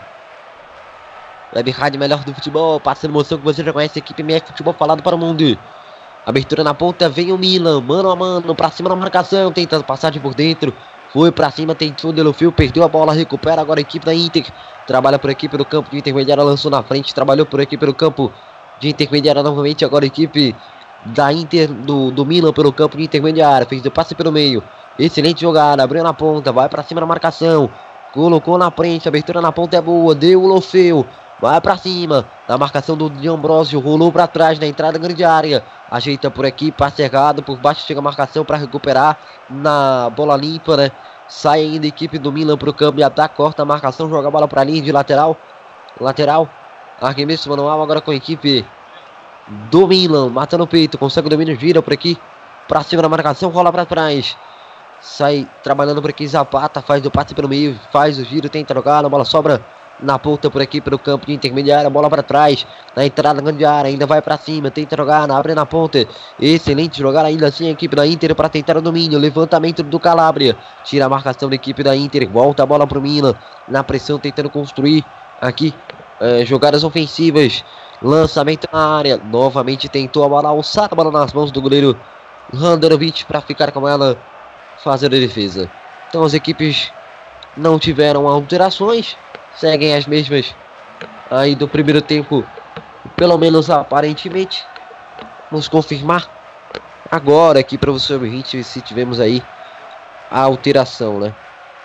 Web Rádio melhor do futebol. Passando emoção que você já conhece. Equipe M F Futebol falado para o mundo. Abertura na ponta, vem o Milan, mano a mano, pra cima na marcação, tentando passagem por dentro, foi pra cima, tentou, Delofeu, perdeu a bola, recupera agora a equipe da Inter, trabalha por aqui pelo campo de intermediária, lançou na frente, trabalhou por aqui pelo campo de intermediária novamente, agora a equipe da Inter, do, do Milan pelo campo de intermediária, fez o passe pelo meio, excelente jogada, abriu na ponta, vai pra cima na marcação, colocou na frente, abertura na ponta é boa, deu o Lofeu, vai pra cima, na marcação do de Ambrosio, rolou pra trás, na entrada grande área, ajeita por aqui, passe errado, por baixo chega a marcação pra recuperar, na bola limpa, né, sai ainda a equipe do Milan pro campo de ataque, corta a marcação, joga a bola pra linha de lateral, lateral, arremesso manual agora com a equipe do Milan, mata no peito, consegue o domínio, gira por aqui, pra cima da marcação, rola pra trás, sai trabalhando por aqui, Zapata, faz o passe pelo meio, faz o giro, tenta jogar, a bola sobra na ponta por aqui pelo campo de intermediária, bola para trás, na entrada grande área, ainda vai para cima, tenta jogar, abre na ponta, excelente jogar ainda assim a equipe da Inter para tentar o domínio, levantamento do Calabria, tira a marcação da equipe da Inter, volta a bola pro Milan, na pressão tentando construir aqui é, jogadas ofensivas, lançamento na área, novamente tentou a bola alçada, a bola nas mãos do goleiro Handanovic para ficar com ela, fazendo a defesa. Então as equipes não tiveram alterações, seguem as mesmas aí do primeiro tempo, pelo menos aparentemente. Vamos confirmar agora aqui para você ouvinte se tivemos aí a alteração, né?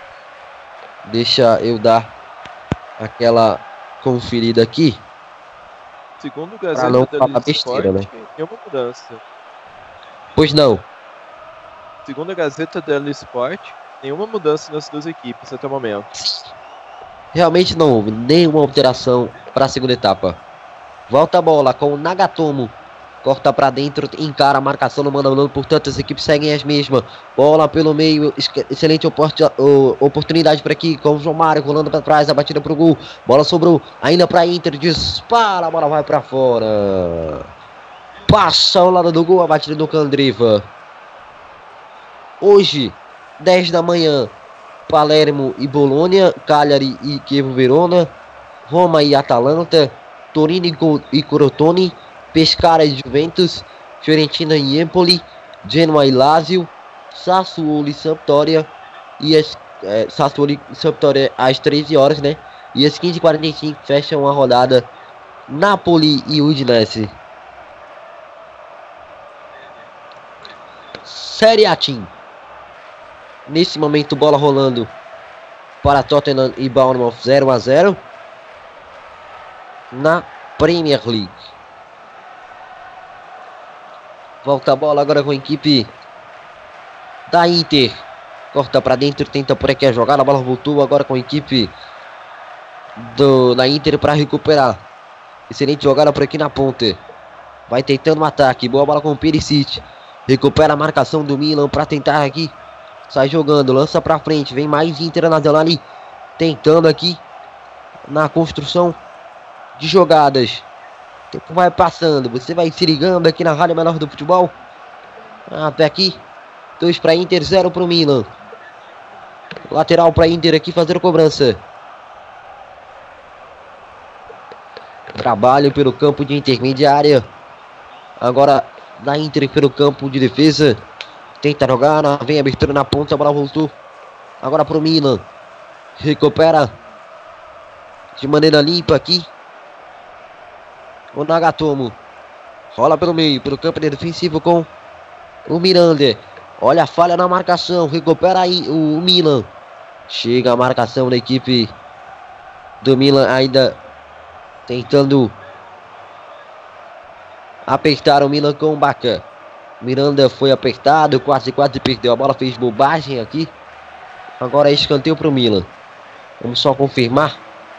Deixa eu dar aquela conferida aqui. Segundo o Pra Gazeta não dello falar besteira, Sport, né? nenhuma mudança. Pois não. Segundo a Gazeta dello Sport, nenhuma mudança nas duas equipes até o momento. Realmente não houve nenhuma alteração para a segunda etapa. Volta a bola com o Nagatomo. Corta para dentro, encara a marcação no mano a mano. Portanto, as equipes seguem as mesmas. Bola pelo meio, excelente oportunidade para aqui com o João Mário rolando para trás. A batida para o gol. Bola sobrou ainda para Inter. Dispara, a bola vai para fora. Passa ao lado do gol a batida do Candreva. Hoje, dez da manhã. Palermo e Bologna, Cagliari e Chievo Verona, Roma e Atalanta, Torino e Crotone, Pescara e Juventus, Fiorentina e Empoli, Genoa e Lazio, Sassuolo e Sampdoria, e as, é, Sassuolo e Sampdoria às treze horas, né? E às quinze e quarenta e cinco fecham a rodada Napoli e Udinese. Série A Team. Nesse momento, bola rolando para Tottenham e Bournemouth zero a zero na Premier League. Volta a bola agora com a equipe da Inter. Corta para dentro, tenta por aqui a jogada. A bola voltou agora com a equipe do, da Inter para recuperar. Excelente jogada por aqui na ponta. Vai tentando um ataque. Boa bola com o Perisic. Recupera a marcação do Milan para tentar aqui. Sai jogando, lança pra frente. Vem mais Internacional ali. Tentando aqui na construção de jogadas. O tempo vai passando. Você vai se ligando aqui na Rádio Menor do Futebol. Até aqui. dois para Inter, zero para o Milan. Lateral para Inter aqui fazendo cobrança. Trabalho pelo campo de intermediária. Agora da Inter pelo campo de defesa. Tenta jogar, vem abertura na ponta, a bola voltou. Agora pro Milan. Recupera de maneira limpa aqui o Nagatomo. Rola pelo meio, pelo campo defensivo com o Miranda. Olha a falha na marcação, recupera aí o Milan. Chega a marcação da equipe do Milan ainda tentando apertaram o Milan com o Bacan. Miranda foi apertado, quase quase perdeu a bola, fez bobagem aqui. Agora é escanteio para o Milan. Vamos só confirmar.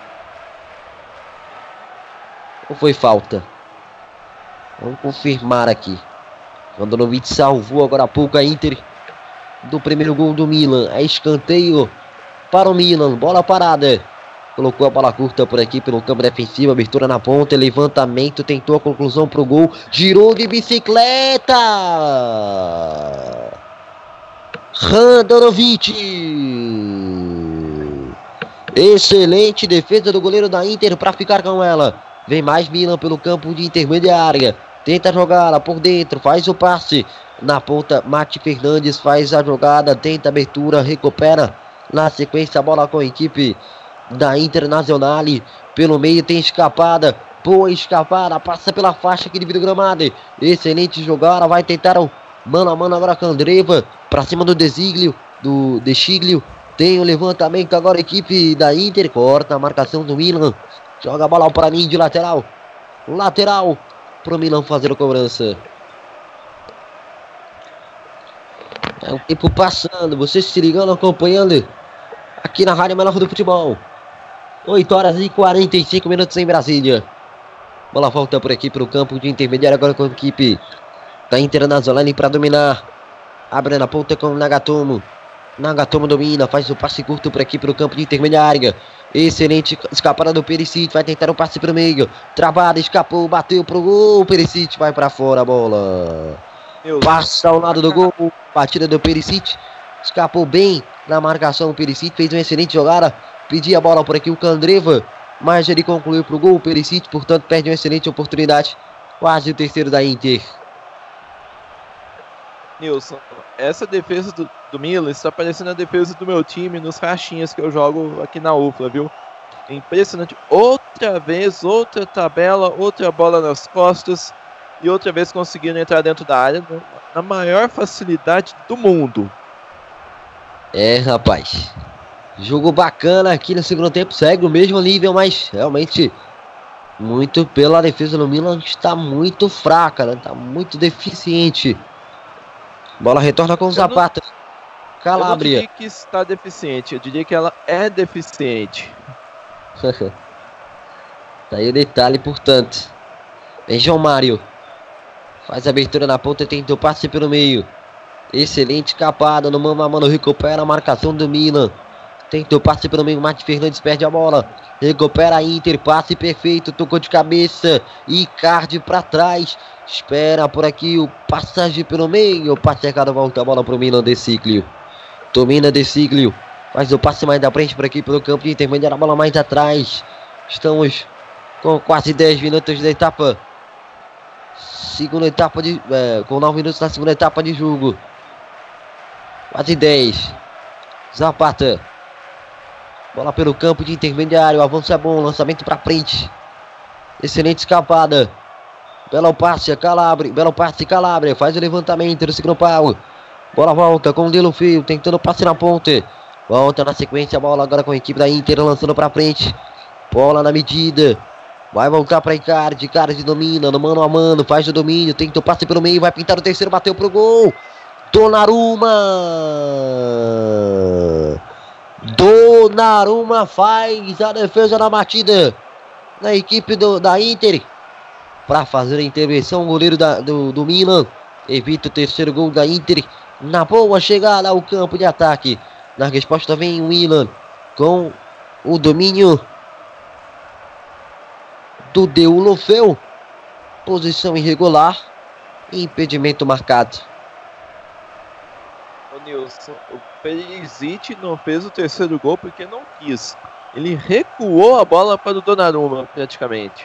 Ou foi falta? Vamos confirmar aqui. Andanovic salvou agora há pouco a Inter do primeiro gol do Milan. É escanteio para o Milan. Bola parada. Colocou a bola curta por aqui pelo campo defensivo. Abertura na ponta. Levantamento. Tentou a conclusão para o gol. Girou de bicicleta. Handanovic. Excelente defesa do goleiro da Inter para ficar com ela. Vem mais Milan pelo campo de intermediária. Tenta jogar lá por dentro. Faz o passe. Na ponta, Mati Fernandes faz a jogada. Tenta a abertura. Recupera. Na sequência, a bola com a equipe da Internacional. Pelo meio tem escapada. Boa escapada. Passa pela faixa que divide o gramado. Excelente jogada. Vai tentar o mano a mano agora com a Andreva. Pra cima do Desiglio. Do Deschiglio. Tem o levantamento agora a equipe da Inter. Corta a marcação do Milan. Joga a bola para mim de lateral. Lateral. Pro Milan fazer a cobrança. É o tempo passando. Você se ligando, acompanhando. Aqui na Rádio Melhor do Futebol. oito horas e quarenta e cinco minutos em Brasília. Bola volta por aqui para o campo de intermediário. Agora com a equipe da Internacional para dominar. Abre na ponta com o Nagatomo. Nagatomo domina. Faz o passe curto por aqui para o campo de intermediária. Excelente escapada do Perisic. Vai tentar o passe para o meio. Travada, escapou, bateu pro gol. Perisic vai para fora a bola. Passa ao lado do gol. Batida do Perisic. Escapou bem na marcação. O Perisic fez uma excelente jogada. Pedia a bola por aqui o Candreva. Mas ele concluiu pro gol. O Perisic, portanto, perde uma excelente oportunidade. Quase o terceiro da Inter. Nilson, essa defesa do, do Milan está parecendo a defesa do meu time nos rachinhas que eu jogo aqui na U F L A, viu? É impressionante. Outra vez, outra tabela, outra bola nas costas e outra vez conseguindo entrar dentro da área na maior facilidade do mundo. É, rapaz. Jogo bacana aqui no segundo tempo. Segue o mesmo nível, mas realmente muito pela defesa do Milan está muito fraca, né? Está muito deficiente. Bola retorna com o Zapata. Calabria. Eu não diria que está deficiente, eu diria que ela é deficiente. Tá aí o detalhe, portanto. Vem João Mário. Faz a abertura na ponta e tenta o passe pelo meio. Excelente escapada no mano a mano. Recupera a marcação do Milan. Tenta o passe pelo meio. Mati Fernandes perde a bola. Recupera a Inter. Passe perfeito. Tocou de cabeça. Icardi para trás. Espera por aqui o passagem pelo meio. O passe errado, volta a bola pro Milan. Desiglio. Domina Desiglio. Faz o passe mais da frente por aqui pelo campo de intermediário. A bola mais atrás. Estamos com quase dez minutos da etapa. Segunda etapa de... É, com nove minutos na segunda etapa de jogo. Quase dez. Zapata. Bola pelo campo de intermediário. O avanço é bom. Lançamento para frente. Excelente escapada. Belo passe, Calabria. Belo passe, Calabria. Faz o levantamento do segundo pau. Bola volta com o Delo Fio. Tentando passe na ponte. Volta na sequência. A bola agora com a equipe da Inter. Lançando para frente. Bola na medida. Vai voltar para Icardi. Icardi domina no mano a mano. Faz o domínio. Tenta o passe pelo meio. Vai pintar o terceiro. Bateu pro gol. Donnarumma. Donnarumma faz a defesa na batida na equipe do, da Inter. Para fazer a intervenção, o goleiro da, do, do Milan evita o terceiro gol da Inter. Na boa chegada ao campo de ataque. Na resposta vem o Milan com o domínio do Deulofeu. Posição irregular. Impedimento marcado. Ô Nilson, o Perisic não fez o terceiro gol porque não quis. Ele recuou a bola para o Donnarumma praticamente.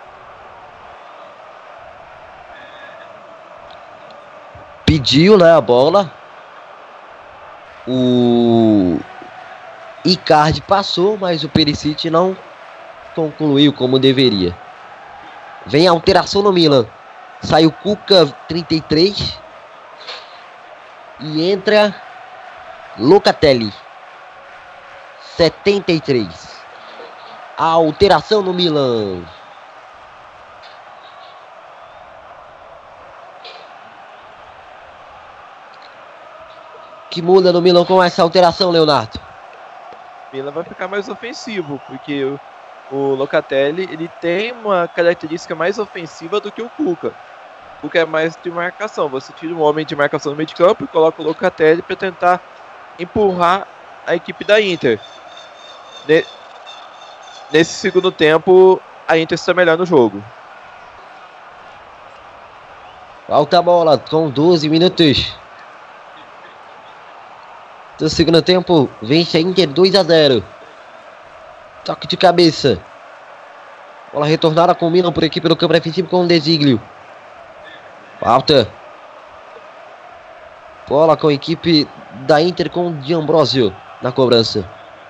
Pediu, né, a bola. O Icardi passou, mas o Perisic não concluiu como deveria. Vem a alteração no Milan. Sai o Cuca, trinta e três. E entra Locatelli, setenta e três. A alteração no Milan. que muda no Milan com essa alteração, Leonardo? O Milan vai ficar mais ofensivo, porque o, o Locatelli ele tem uma característica mais ofensiva do que o Cuca. O Cuca é mais de marcação. Você tira um homem de marcação no meio de campo e coloca o Locatelli para tentar empurrar a equipe da Inter. Ne- Nesse segundo tempo, a Inter está melhor no jogo. Falta a bola com doze minutos do segundo tempo. Vence a Inter dois a zero. Toque de cabeça. Bola retornada com o Milan por aqui pelo campo defensivo com o Desiglio. Falta. Bola com a equipe da Inter com o D'Ambrosio na cobrança.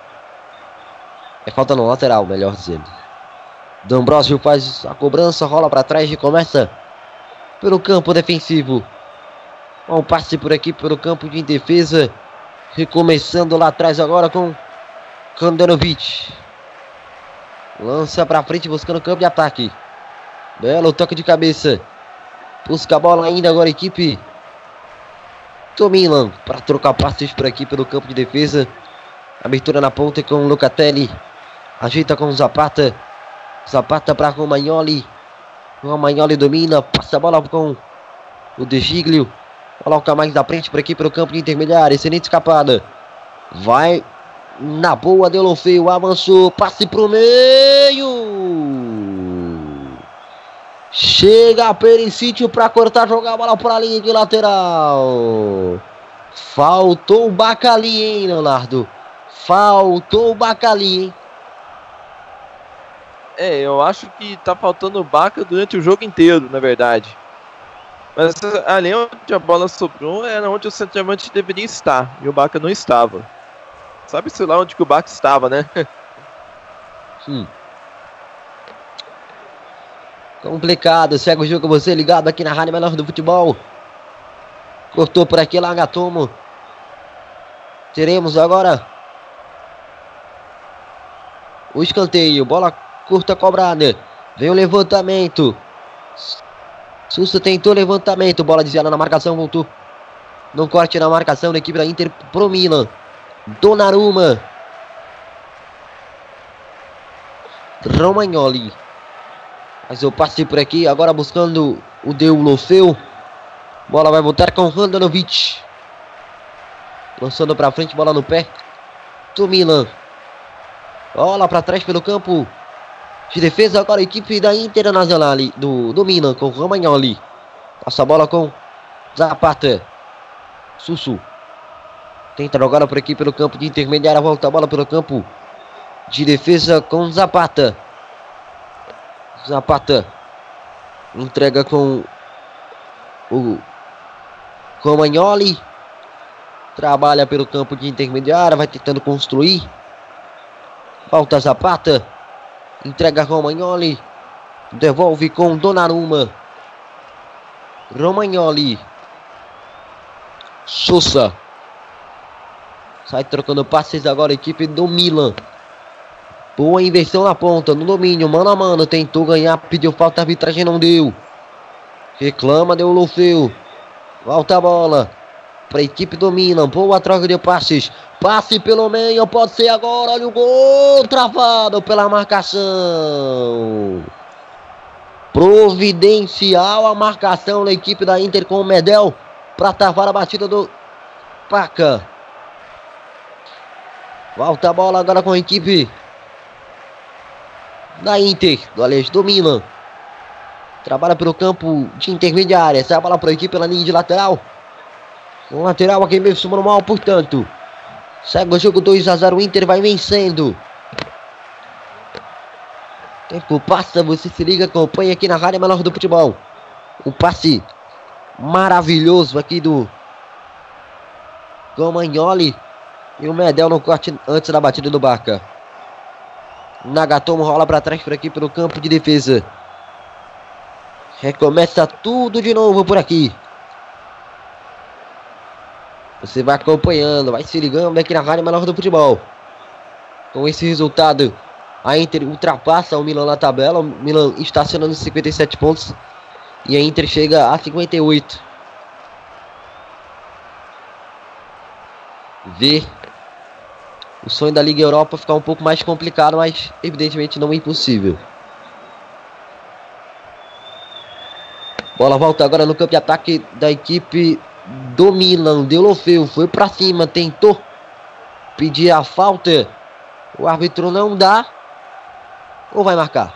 É falta no lateral, melhor dizendo. D'Ambrosio faz a cobrança, rola para trás e começa pelo campo defensivo. Um passe por aqui pelo campo de defesa. Recomeçando lá atrás agora com Handanovic. Lança para frente buscando o campo de ataque. Belo toque de cabeça. Busca a bola ainda agora a equipe do Milan para trocar passes por aqui pelo campo de defesa. Abertura na ponta com o Locatelli. Ajeita com o Zapata. Zapata para Romagnoli. Romagnoli domina. Passa a bola com o De Giglio. Coloca mais da frente por aqui pelo campo de intermediário. Excelente escapada. Vai na boa. Deu feio. Avançou. Passe pro meio. Chega a Perisic para cortar. Jogar a bola para a linha de lateral. Faltou o Bacali, hein, Leonardo? Faltou o Bacali, hein? É, eu acho que tá faltando o Baca durante o jogo inteiro, na verdade. Mas ali onde a bola sobrou era onde o centroavante deveria estar. E o Baca não estava. Sabe-se lá onde que o Baca estava, né? Hum. Complicado. Segue o jogo, você ligado aqui na Rádio Melhor do Futebol. Cortou por aqui, Nagatomo. Teremos agora o escanteio. Bola curta cobrada. Vem o levantamento. Sussa tentou levantamento. Bola desviada na marcação. Voltou. Não corte na marcação da equipe da Inter pro Milan. Donnarumma. Romagnoli. Mas eu passei por aqui. Agora buscando o Deulofeu. Bola vai voltar com Handanovic. Lançando pra frente. Bola no pé do Milan. Bola pra trás pelo campo de defesa. Agora a equipe da Internazionale do, do Milan com Romagnoli. Passa a bola com Zapata. Sussu. Tenta jogar por aqui pelo campo de intermediária. Volta a bola pelo campo de defesa com Zapata. Zapata. Entrega com o Romagnoli. Trabalha pelo campo de intermediária. Vai tentando construir. Falta Zapata. Entrega Romagnoli. Devolve com Donnarumma. Romagnoli. Sousa. Sai trocando passes agora a equipe do Milan. Boa inversão na ponta, no domínio, mano a mano. Tentou ganhar, pediu falta, a arbitragem não deu. Reclama, deu Lofeu. Volta a bola para a equipe do Milan. Boa troca de passes. Passe pelo meio, pode ser agora. Olha o gol, travado pela marcação. Providencial a marcação da equipe da Inter com o Medel para travar a batida do Paca. Volta a bola agora com a equipe da Inter, do Alex do Milan. Trabalha pelo campo de intermediária. Essa é a bola para a equipe pela linha de lateral. Um lateral aqui mesmo normal, portanto. Segue o jogo dois a zero. O Inter vai vencendo. Tempo passa, você se liga, acompanha aqui na Rádio Melhor do Futebol. Um passe maravilhoso aqui do Romagnoli. E o Medel no corte antes da batida do Barca. Nagatomo rola para trás por aqui pelo campo de defesa. Recomeça tudo de novo por aqui. Você vai acompanhando, vai se ligando aqui na Rádio Melhor do Futebol. Com esse resultado, a Inter ultrapassa o Milan na tabela. O Milan estacionando cinquenta e sete pontos. E a Inter chega a cinquenta e oito. ver o sonho da Liga Europa ficar um pouco mais complicado, mas evidentemente não é impossível. Bola volta agora no campo de ataque da equipe do Milan. Deulofeu foi pra cima, tentou pedir a falta. O árbitro não dá. Ou vai marcar?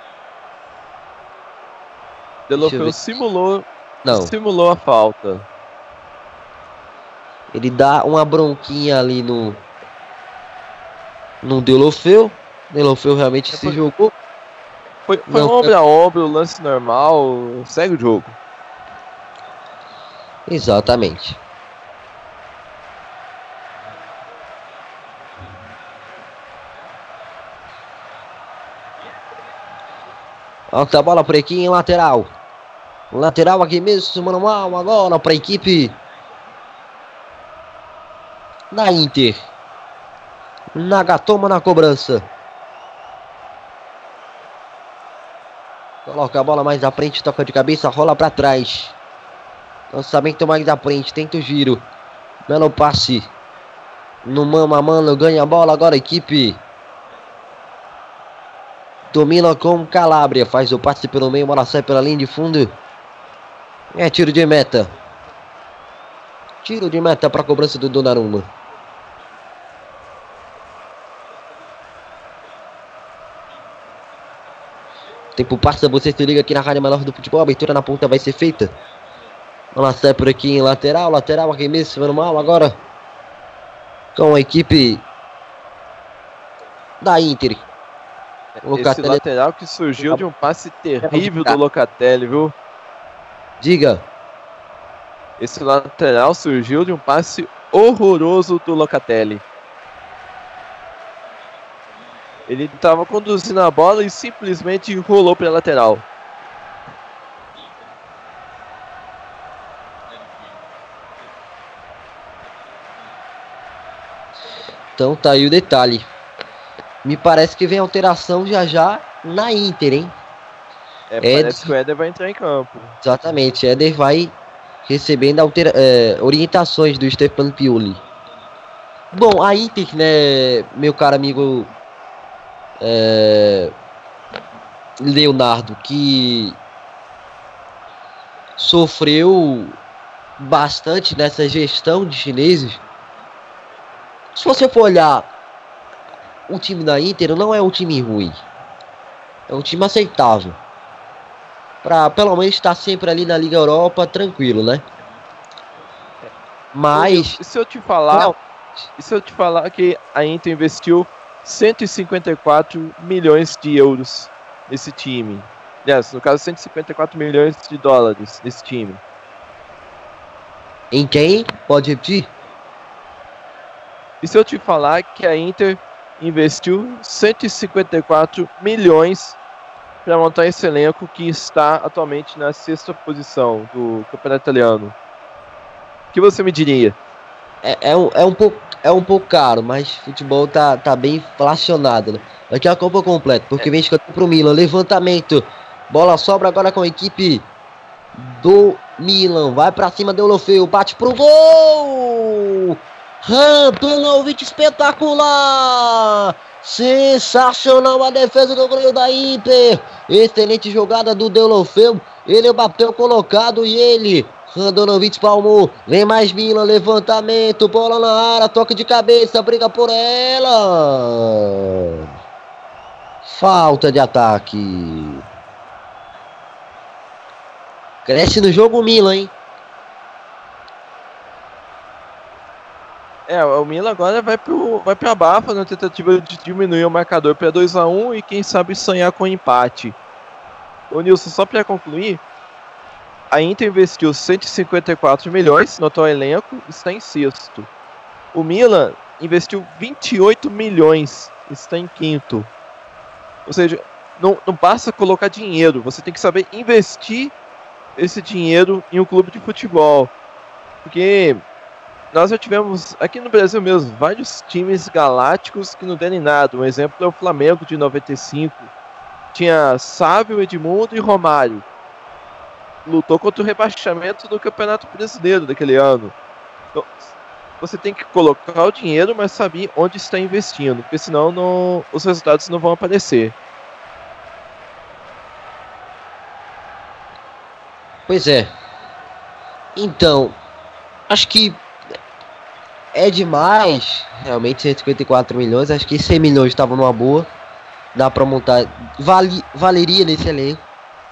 Deulofeu simulou, não. simulou a falta. Ele dá uma bronquinha ali no no Deulofeu. Deulofeu realmente é se por... jogou. Foi, foi um ombro a ombro, lance normal, segue o jogo. Exatamente. Alta a bola por aqui em lateral. Lateral aqui mesmo, manual agora para a equipe da Inter. Nagatomo na cobrança. Coloca a bola mais à frente, toca de cabeça, rola para trás. Lançamento mais à frente, tenta o giro. Belo passe. No mano a mano, ganha a bola agora a equipe. Domina com Calabria, faz o passe pelo meio, bola sai pela linha de fundo. É tiro de meta. Tiro de meta para a cobrança do Donnarumma. Tempo passa, você se liga aqui na Rádio Menor do Futebol. A abertura na ponta vai ser feita. Bola sai por aqui em lateral. Lateral aqui mesmo, normal agora. Com a equipe da Inter. Locatelli. Esse lateral que surgiu de um passe terrível do Locatelli, viu? Diga. Esse lateral surgiu de um passe horroroso do Locatelli. Ele estava conduzindo a bola e simplesmente rolou para a lateral. Então tá aí o detalhe. Me parece que vem alteração já já na Inter, hein? É, Ed... parece que o Éder vai entrar em campo. Exatamente, Éder vai recebendo altera... é, orientações do Stefano Pioli. Bom, a Inter, né, meu caro amigo é... Leonardo, que sofreu bastante nessa gestão de chineses. Se você for olhar o time da Inter, não é um time ruim. É um time aceitável. Pra pelo menos estar sempre ali na Liga Europa, tranquilo, né? Mas... E se eu te falar... Não. E se eu te falar que a Inter investiu cento e cinquenta e quatro milhões de euros nesse time. Aliás, no caso, cento e cinquenta e quatro milhões de dólares nesse time. Em quem? Pode repetir? E se eu te falar que a Inter investiu cento e cinquenta e quatro milhões para montar esse elenco que está atualmente na sexta posição do Campeonato Italiano? O que você me diria? É, é, um, é, um, pouco, é um pouco caro, mas futebol tá, tá bem inflacionado, né? Daqui a Copa completo, porque é. Vem escantando pro Milan. Levantamento. Bola sobra agora com a equipe do Milan. Vai pra cima, Deulofeu. Bate pro gol! Handanovic espetacular! Sensacional a defesa do goleiro da Inter. Excelente jogada do Deulofeu. Ele bateu colocado e ele... Handanovic palmou, vem mais Milan, levantamento, bola na área, toque de cabeça, briga por ela. Falta de ataque. Cresce no jogo o Milan, hein? É, o Milan agora vai pro, vai pra bafa na tentativa de diminuir o marcador para dois a um e quem sabe sonhar com um empate. Ô Nilson, só para concluir, a Inter investiu cento e cinquenta e quatro milhões no atual elenco e está em sexto. O Milan investiu vinte e oito milhões e está em quinto. Ou seja, não, não basta colocar dinheiro, você tem que saber investir esse dinheiro em um clube de futebol. Porque nós já tivemos, aqui no Brasil mesmo, vários times galácticos que não deram em nada. Um exemplo é o Flamengo de noventa e cinco. Tinha Sávio, Edmundo e Romário. Lutou contra o rebaixamento do Campeonato Brasileiro daquele ano. Então, você tem que colocar o dinheiro, mas saber onde está investindo, porque senão não, os resultados não vão aparecer. Pois é. Então, acho que é demais, realmente cento e cinquenta e quatro milhões, acho que cem milhões estavam numa boa, dá pra montar, vale, valeria nesse elenco,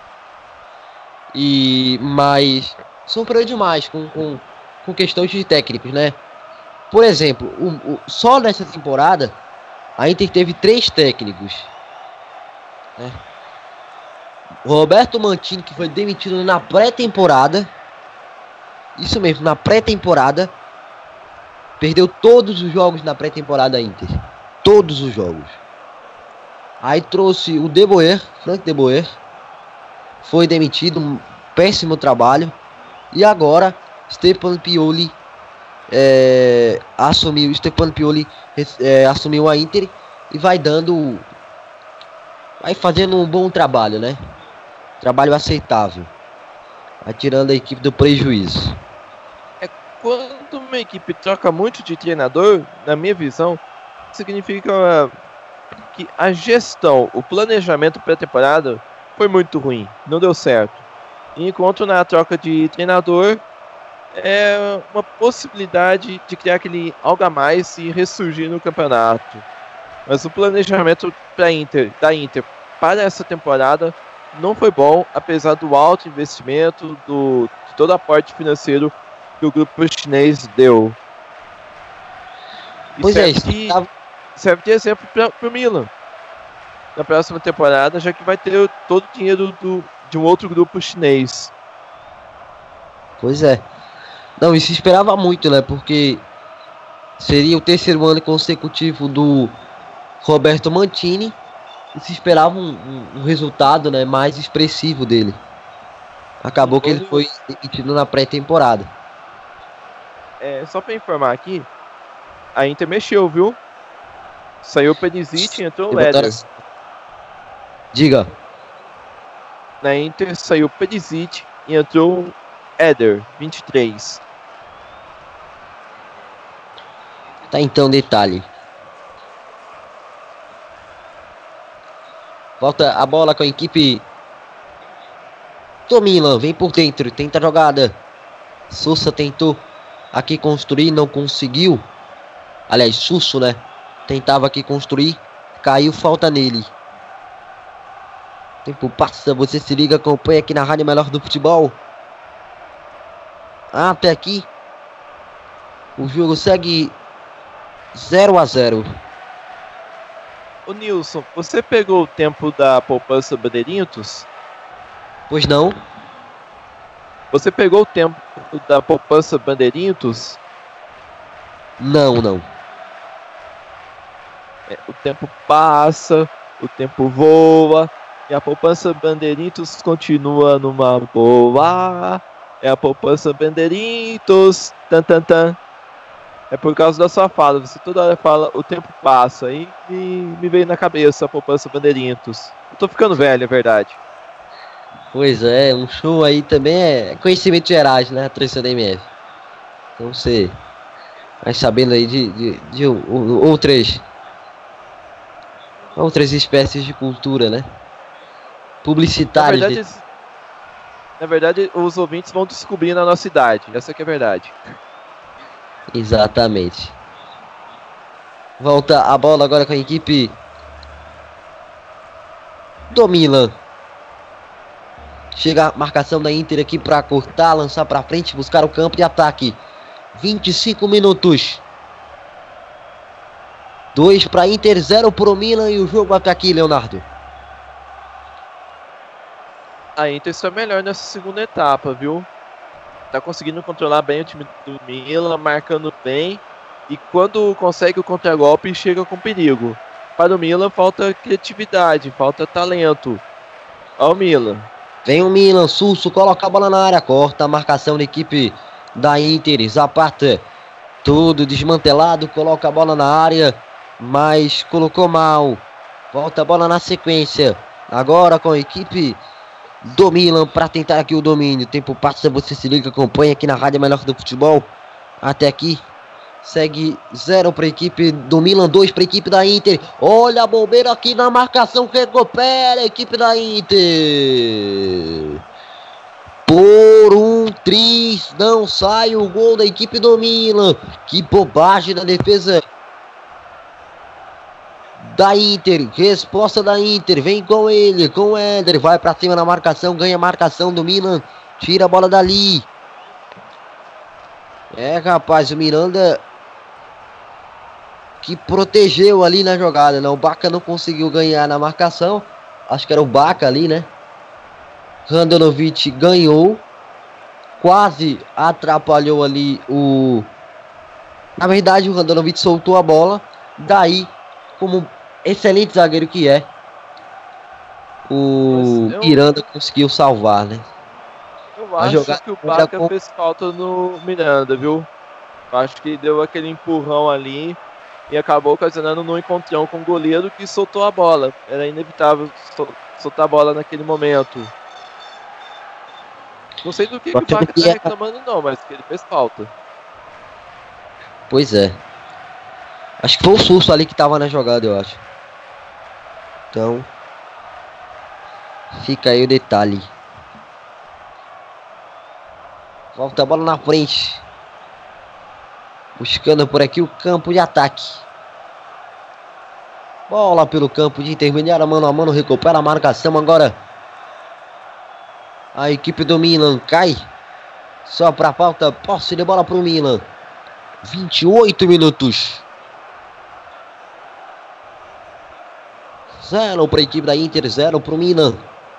e, mas sofreu demais com, com, com questões de técnicos, né? Por exemplo, o, o, só nessa temporada, a Inter teve três técnicos, né? O Roberto Mantini, que foi demitido na pré-temporada, isso mesmo, na pré-temporada, perdeu todos os jogos na pré-temporada Inter. Todos os jogos. Aí trouxe o De Boer, Frank De Boer. Foi demitido, um péssimo trabalho. E agora, Stefano Pioli é, assumiu, Stefano Pioli é, assumiu a Inter e vai dando, vai fazendo um bom trabalho, né? Trabalho aceitável. Vai tirando a equipe do prejuízo. Quando uma equipe troca muito de treinador, na minha visão, significa que a gestão, o planejamento pré-temporada foi muito ruim, não deu certo. Enquanto na troca de treinador é uma possibilidade de criar aquele algo a mais e ressurgir no campeonato. Mas o planejamento pra Inter, da Inter para essa temporada não foi bom, apesar do alto investimento, do, de todo o aporte financeiro que o grupo chinês deu. E pois serve, é, isso que, tá... serve de exemplo para o Milan na próxima temporada, já que vai ter todo o dinheiro do, de um outro grupo chinês. Pois é. Não, e se esperava muito, né? Porque seria o terceiro ano consecutivo do Roberto Mantini e se esperava um, um, um resultado, né, mais expressivo dele. Acabou que ele foi demitido na pré-temporada. É, só para informar aqui, a Inter mexeu, viu? Saiu o Perisic e entrou o Leder. Diga. Na Inter saiu o Perisic e entrou o Éder, vinte e três. Tá, então, detalhe. Volta a bola com a equipe do Milan, vem por dentro, tenta a jogada. Sousa tentou aqui construir, não conseguiu. Aliás, Susso, né? Tentava aqui construir, caiu, falta nele. Tempo passa, você se liga, acompanha aqui na Rádio Melhor do Futebol. Até aqui o jogo segue zero a zero. Ô Nilson, você pegou o tempo da poupança Bandeirinhos? Pois não. Você pegou o tempo da poupança Bandeirinhos? Não, não. É, o tempo passa, o tempo voa, e a poupança Bandeirinhos continua numa boa. É a poupança Bandeirinhos, tan tan tan. É por causa da sua fala, você toda hora fala, o tempo passa, e me, me veio na cabeça a poupança Bandeirinhos. Eu tô ficando velho, é verdade. Pois é, um show aí também é conhecimento gerais, né, a tradição da M F. Então você vai sabendo aí de, de, de outras outras espécies de cultura, né? Publicitárias. Na verdade, de... na verdade, os ouvintes vão descobrir na nossa idade, essa que é a verdade. Exatamente. Volta a bola agora com a equipe do Milan. Chega a marcação da Inter aqui para cortar, lançar para frente, buscar o campo de ataque. vinte e cinco minutos. dois para Inter, zero para o Milan e o jogo até aqui, Leonardo. A Inter está melhor nessa segunda etapa, viu? Tá conseguindo controlar bem o time do Milan, marcando bem. E quando consegue o contragolpe, chega com perigo. Para o Milan falta criatividade, falta talento. Ó o Milan. Vem o Milan, Susso, coloca a bola na área, corta a marcação da equipe da Inter, Zapata, tudo desmantelado, coloca a bola na área, mas colocou mal, volta a bola na sequência, agora com a equipe do Milan para tentar aqui o domínio, tempo passa, você se liga, acompanha aqui na Rádio Melhor do Futebol, até aqui Segue zero para a equipe do Milan, dois para a equipe da Inter. Olha a bobeira aqui na marcação, recupera a equipe da Inter. Por um triz, não sai o gol da equipe do Milan. Que bobagem na defesa da Inter. Resposta da Inter, vem com ele, com o Éder. Vai para cima na marcação, ganha a marcação do Milan. Tira a bola dali. É, rapaz, o Miranda que protegeu ali na jogada, né? O Baca não conseguiu ganhar na marcação. Acho que era o Baca ali, né? Handanovic ganhou. Quase atrapalhou ali o... Na verdade, o Handanovic soltou a bola. Daí, como excelente zagueiro que é, o eu... Miranda conseguiu salvar, né? Eu acho que o Baca com... fez falta no Miranda, viu? Eu acho que deu aquele empurrão ali e acabou ocasionando no encontrão com o goleiro que soltou a bola. Era inevitável sol- soltar a bola naquele momento. Não sei do que, que o Baca tá reclamando não, mas que ele fez falta. Pois é. Acho que foi o Susso ali que tava na jogada, eu acho. Então, fica aí o detalhe. Volta a bola na frente. Buscando por aqui o campo de ataque. Bola pelo campo de intermediária, mano a mano, recupera a marcação agora. A equipe do Milan cai. Só pra falta, posse de bola pro Milan. vinte e oito minutos. Zero para a equipe da Inter, zero para o Milan.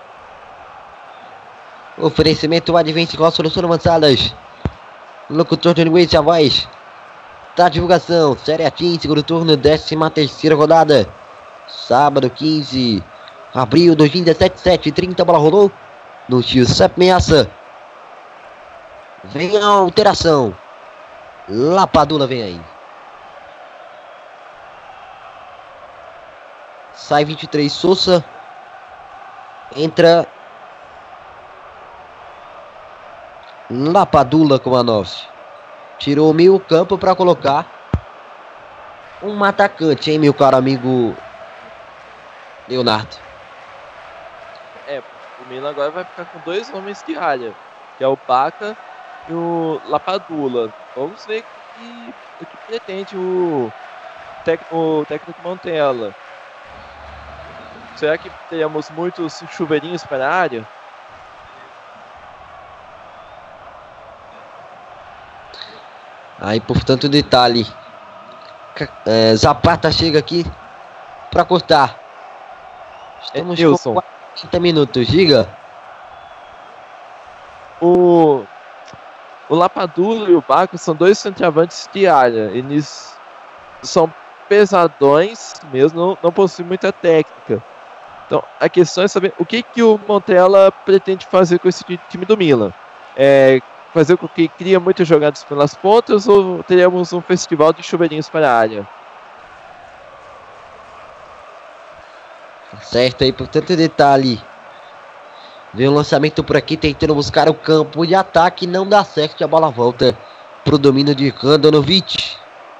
Oferecimento Advente com soluções avançadas. Locutor de linguiça, a voz da divulgação. Série A Team, segundo turno, décima terceira rodada. Sábado, quinze de abril de dois mil e dezessete, sete e trinta, bola rolou no Giuseppe Meazza. Vem a alteração. Lapadula vem aí. Sai vinte e três, Sousa. Entra Lapadula com a nove. Tirou o meio campo para colocar um atacante, hein, meu caro amigo Leonardo? É, o Milan agora vai ficar com dois homens de área, que é o Baca e o Lapadula. Vamos ver o que, o que pretende o, tec, o técnico Montella. Será que teremos muitos chuveirinhos para a área? Aí, portanto, detalhe. É, Zapata chega aqui para cortar. Estamos é, com quarenta minutos, diga. O, o Lapadula e o Baco são dois centroavantes de área. Eles são pesadões mesmo, não, não possuem muita técnica. Então, a questão é saber o que, que o Montella pretende fazer com esse time do Milan. É fazer com que cria muitas jogadas pelas pontas ou teremos um festival de chuveirinhos para a área? Certo aí, portanto, detalhe. Vem o lançamento por aqui, tentando buscar o campo de ataque, não dá certo, a bola volta pro domínio de Handanovic.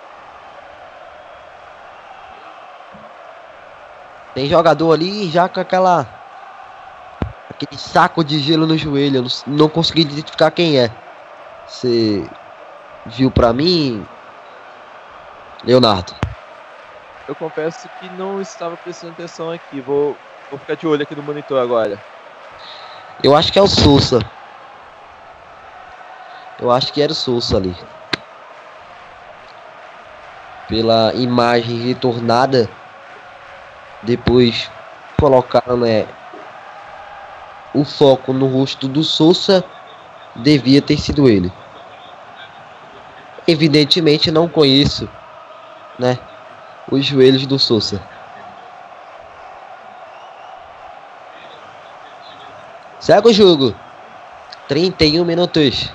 Tem jogador ali já com aquela aquele saco de gelo no joelho. Eu não, não consegui identificar quem é. Você viu pra mim, Leonardo? Eu confesso que não estava prestando atenção aqui. Vou, vou ficar de olho aqui no monitor agora. Eu acho que é o Sousa. Eu acho que era o Sousa ali. Pela imagem retornada. Depois colocaram, né, o foco no rosto do Sousa. Devia ter sido ele. Evidentemente não conheço, né, os joelhos do Sousa. Segue o jogo. trinta e um minutos.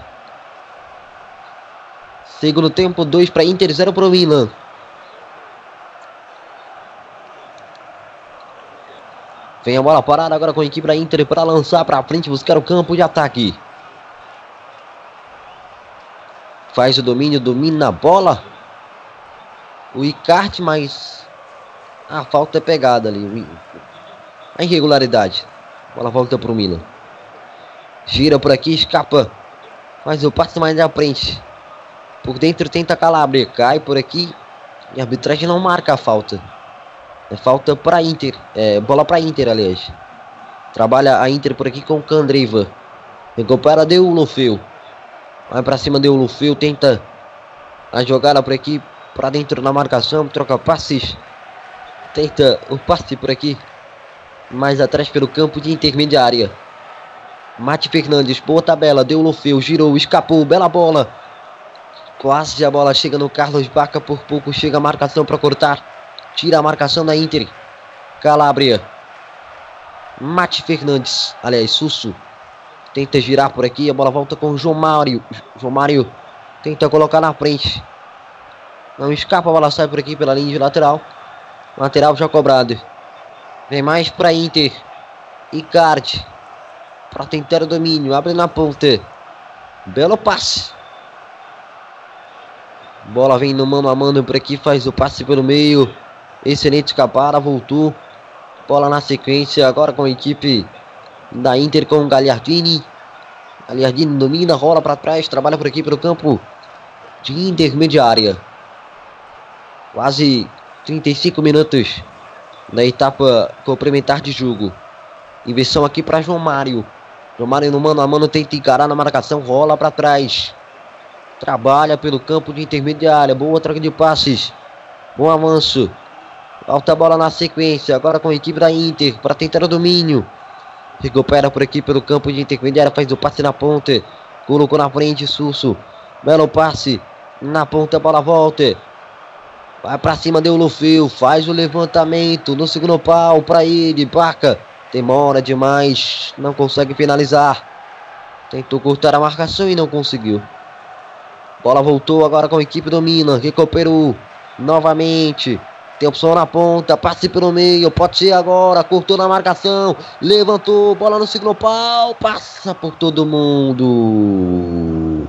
Segundo tempo, dois para Inter, zero para o Milan. Vem a bola parada agora com a equipe da Inter para lançar para frente, buscar o campo de ataque. Faz o domínio, domina a bola. o Icardi, mas a falta é pegada ali. A irregularidade. A bola volta pro Milan. Gira por aqui, escapa. Mas o passe mais à frente. Por dentro tenta Calabria. Cai por aqui. E a arbitragem não marca a falta. É falta para Inter. É bola para Inter, aliás. Trabalha a Inter por aqui com o Candreva. Recupera Deulofeu. Vai para cima Deulofeu. Tenta a jogada por aqui. Para dentro na marcação. Troca passes. Tenta o passe por aqui. Mais atrás pelo campo de intermediária. Mate Fernandes, boa tabela. Deulofeu, girou, escapou. Bela bola. Quase a bola chega no Carlos Bacca. Por pouco chega a marcação para cortar. Tira a marcação da Inter. Calabria. Mate Fernandes. Aliás, Susso. Tenta girar por aqui. A bola volta com o João Mário. João Mário tenta colocar na frente. Não escapa. A bola sai por aqui pela linha de lateral. Lateral já cobrado. Vem mais para Inter. Icardi. Para tentar o domínio. Abre na ponta. Belo passe. Bola vem no mano a mano por aqui. Faz o passe pelo meio. Excelente escapada. Voltou. Bola na sequência. Agora com a equipe da Inter com o Gagliardini. Gagliardini domina. Rola para trás. Trabalha por aqui pelo campo de intermediária. Quase trinta e cinco minutos da etapa complementar de jogo. Inversão aqui para João Mário. João Mário no mano a mano tenta encarar na marcação. Rola para trás. Trabalha pelo campo de intermediária. Boa troca de passes. Bom avanço. Alta bola na sequência. Agora com a equipe da Inter. Para tentar o domínio. Recupera por aqui pelo campo de intermediária. Faz o passe na ponta. Colocou na frente. Susso. Belo passe. Na ponta a bola volta. Vai para cima, Deulofeu. Faz o levantamento no segundo pau para ele. Bacca. Demora demais. Não consegue finalizar. Tentou cortar a marcação e não conseguiu. Bola voltou agora com a equipe do Milan. Recuperou novamente. Tem opção na ponta. Passe pelo meio. Pode ser agora. Cortou na marcação. Levantou. Bola no segundo pau. Passa por todo mundo.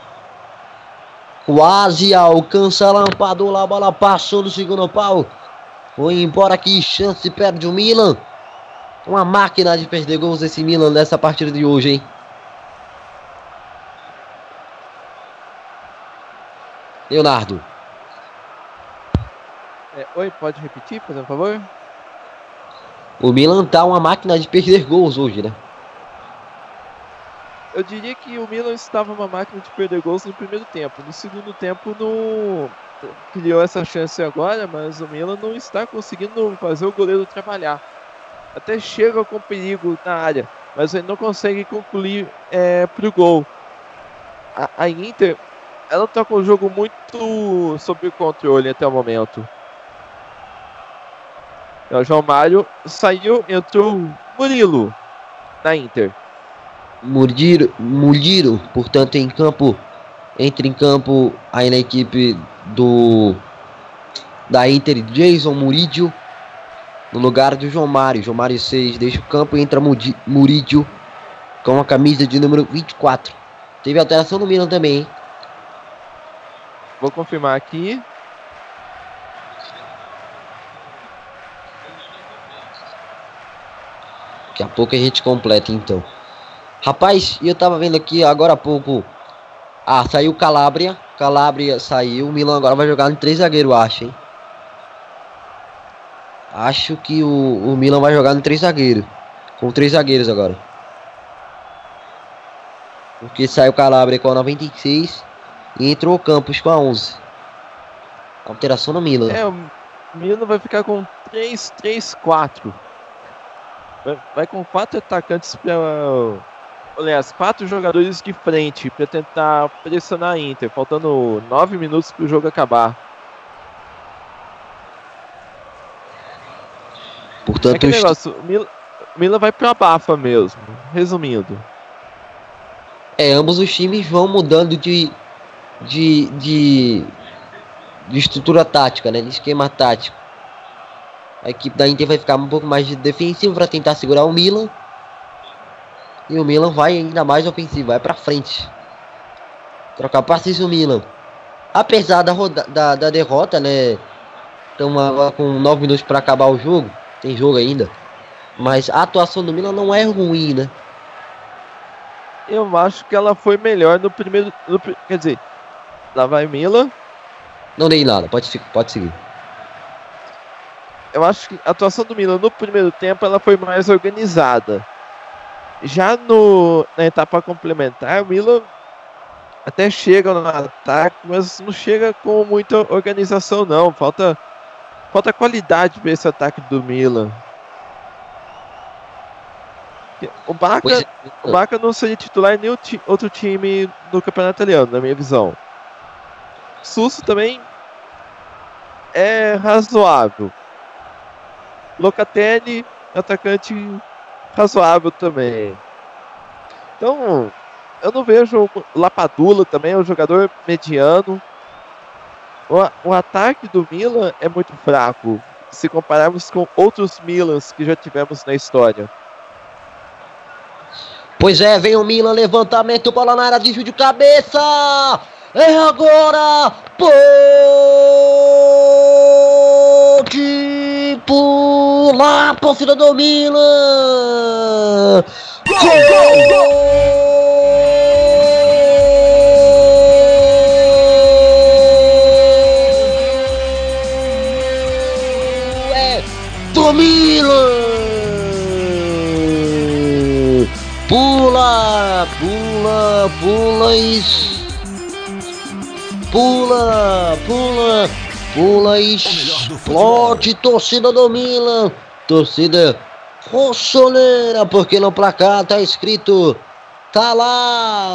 Quase alcança a Lampadula. A bola passou no segundo pau. Foi embora aqui. Chance perde o Milan. Uma máquina de perder gols esse Milan nessa partida de hoje, hein? Leonardo. É, oi, pode repetir, por favor? O Milan tá uma máquina de perder gols hoje, né? Eu diria que o Milan estava uma máquina de perder gols no primeiro tempo. No segundo tempo não criou essa chance agora, mas o Milan não está conseguindo fazer o goleiro trabalhar. Até chega com perigo na área, mas ele não consegue concluir é, pro gol. A, a Inter, ela está com o jogo muito sob controle até o momento. O João Mário saiu, entrou Murilo na Inter. Murilo, Murilo, portanto, em campo, entra em campo aí na equipe do da Inter, Jason Murillo, no lugar do João Mário. João Mário seis deixa o campo e entra Murillo com a camisa de número vinte e quatro. Teve alteração no Milan também, hein? Vou confirmar aqui. Daqui a pouco a gente completa, então. Rapaz, eu tava vendo aqui agora há pouco. Ah, saiu Calabria. Calabria saiu. O Milan agora vai jogar em três zagueiros, acho, hein? Acho que o, o Milan vai jogar em três zagueiros. Com três zagueiros agora. Porque saiu Calabria com a noventa e seis. E entrou o Campos com a onze. Alteração no Milan. É, o Milan vai ficar com três três quatro. Vai, vai com quatro atacantes para... Aliás, quatro jogadores de frente para tentar pressionar a Inter, faltando nove minutos para o jogo acabar. Portanto, é que negócio, o Milan, o Milan vai para a bafa mesmo, resumindo. É, ambos os times vão mudando de, de, de, de estrutura tática, né, de esquema tático. A equipe da Inter vai ficar um pouco mais de defensivo para tentar segurar o Milan. E o Milan vai ainda mais ofensivo, vai pra frente. Troca passes o Milan. apesar da, roda, da, da derrota, né? Estamos agora com nove minutos para acabar o jogo. Tem jogo ainda. Mas a atuação do Milan não é ruim, né? Eu acho que ela foi melhor no primeiro... No, quer dizer, lá vai Milan. Não dei nada, pode, pode seguir. Eu acho que a atuação do Milan no primeiro tempo ela foi mais organizada. Já no, na etapa complementar, o Milan até chega no ataque, mas não chega com muita organização não. Falta, falta qualidade para esse ataque do Milan. O Barca, é. o Barca não seria titular em nenhum ti, outro time do campeonato italiano, na minha visão. Susso também é razoável. Locatelli, atacante razoável também. Então, eu não vejo o Lapadula também, é um jogador mediano. O, o ataque do Milan é muito fraco, se compararmos com outros Milans que já tivemos na história. Pois é, vem o Milan, levantamento, bola na área, desvio de cabeça! É agora! Pode pular, torcida do Milan! Gol, gol, gol! É do Milan! Pula, pula, pula e... Pula, pula, pula e explode, torcida do Milan. Torcida rossoneira, porque no placar tá escrito, tá lá.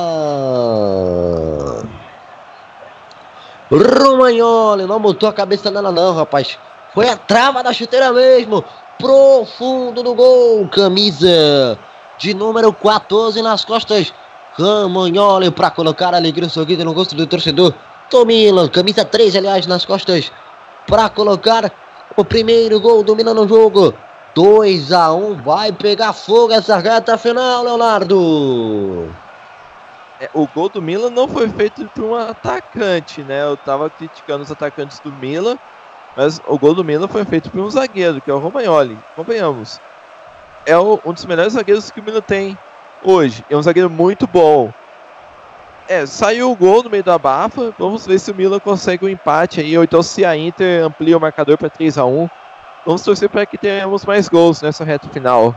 Romagnoli, não botou a cabeça nela não, rapaz. Foi a trava da chuteira mesmo, profundo do gol, camisa de número quatorze nas costas. Romagnoli para colocar a alegria e o sorriso no rosto do torcedor do Milan. Camisa três, aliás, nas costas para colocar o primeiro gol do Milan no jogo. dois a um, vai pegar fogo essa reta final, Leonardo. É, o gol do Milan não foi feito por um atacante, né? Eu tava criticando os atacantes do Milan, mas o gol do Milan foi feito por um zagueiro, que é o Romagnoli. Convenhamos. É o, um dos melhores zagueiros que o Milan tem hoje. É um zagueiro muito bom. É, saiu o gol no meio da abafa. Vamos ver se o Milan consegue um empate aí, ou então se a Inter amplia o marcador para três a um. Vamos torcer para que tenhamos mais gols nessa reta final.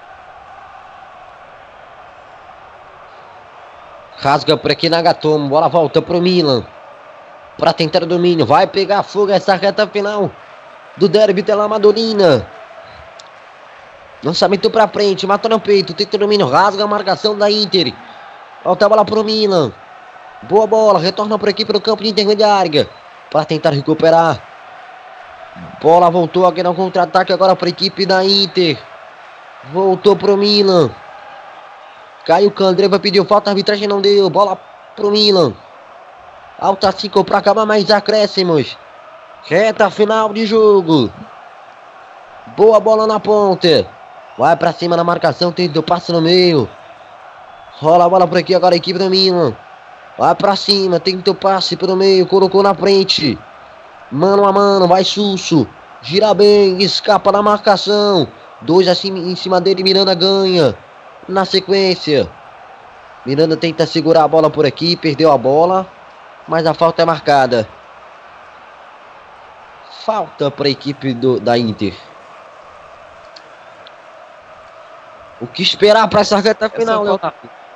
Rasga por aqui Nagatomo, bola volta pro Milan para tentar o domínio. Vai pegar fogo essa reta final do derby della Madonnina. Lançamento pra frente, mata no peito, tenta o domínio, rasga a marcação da Inter. Volta a bola pro Milan. Boa bola, retorna por aqui pro campo de intermediária para tentar recuperar. Bola voltou aqui no contra-ataque agora para a equipe da Inter. Voltou pro Milan. Caio Candreva pediu falta, a arbitragem não deu. Bola pro Milan. Alta cinco para acabar mais acréscimos. Reta final de jogo. Boa bola na ponta. Vai pra cima na marcação, tenta o passe no meio. Rola a bola por aqui agora a equipe do Milan. Vai pra cima, tenta o passe pelo meio, colocou na frente. Mano a mano, vai Susso. Gira bem, escapa da marcação. Dois assim em cima dele, Miranda ganha. Na sequência, Miranda tenta segurar a bola por aqui, perdeu a bola, mas a falta é marcada. Falta para a equipe do, da Inter. O que esperar para essa reta final, Leonardo?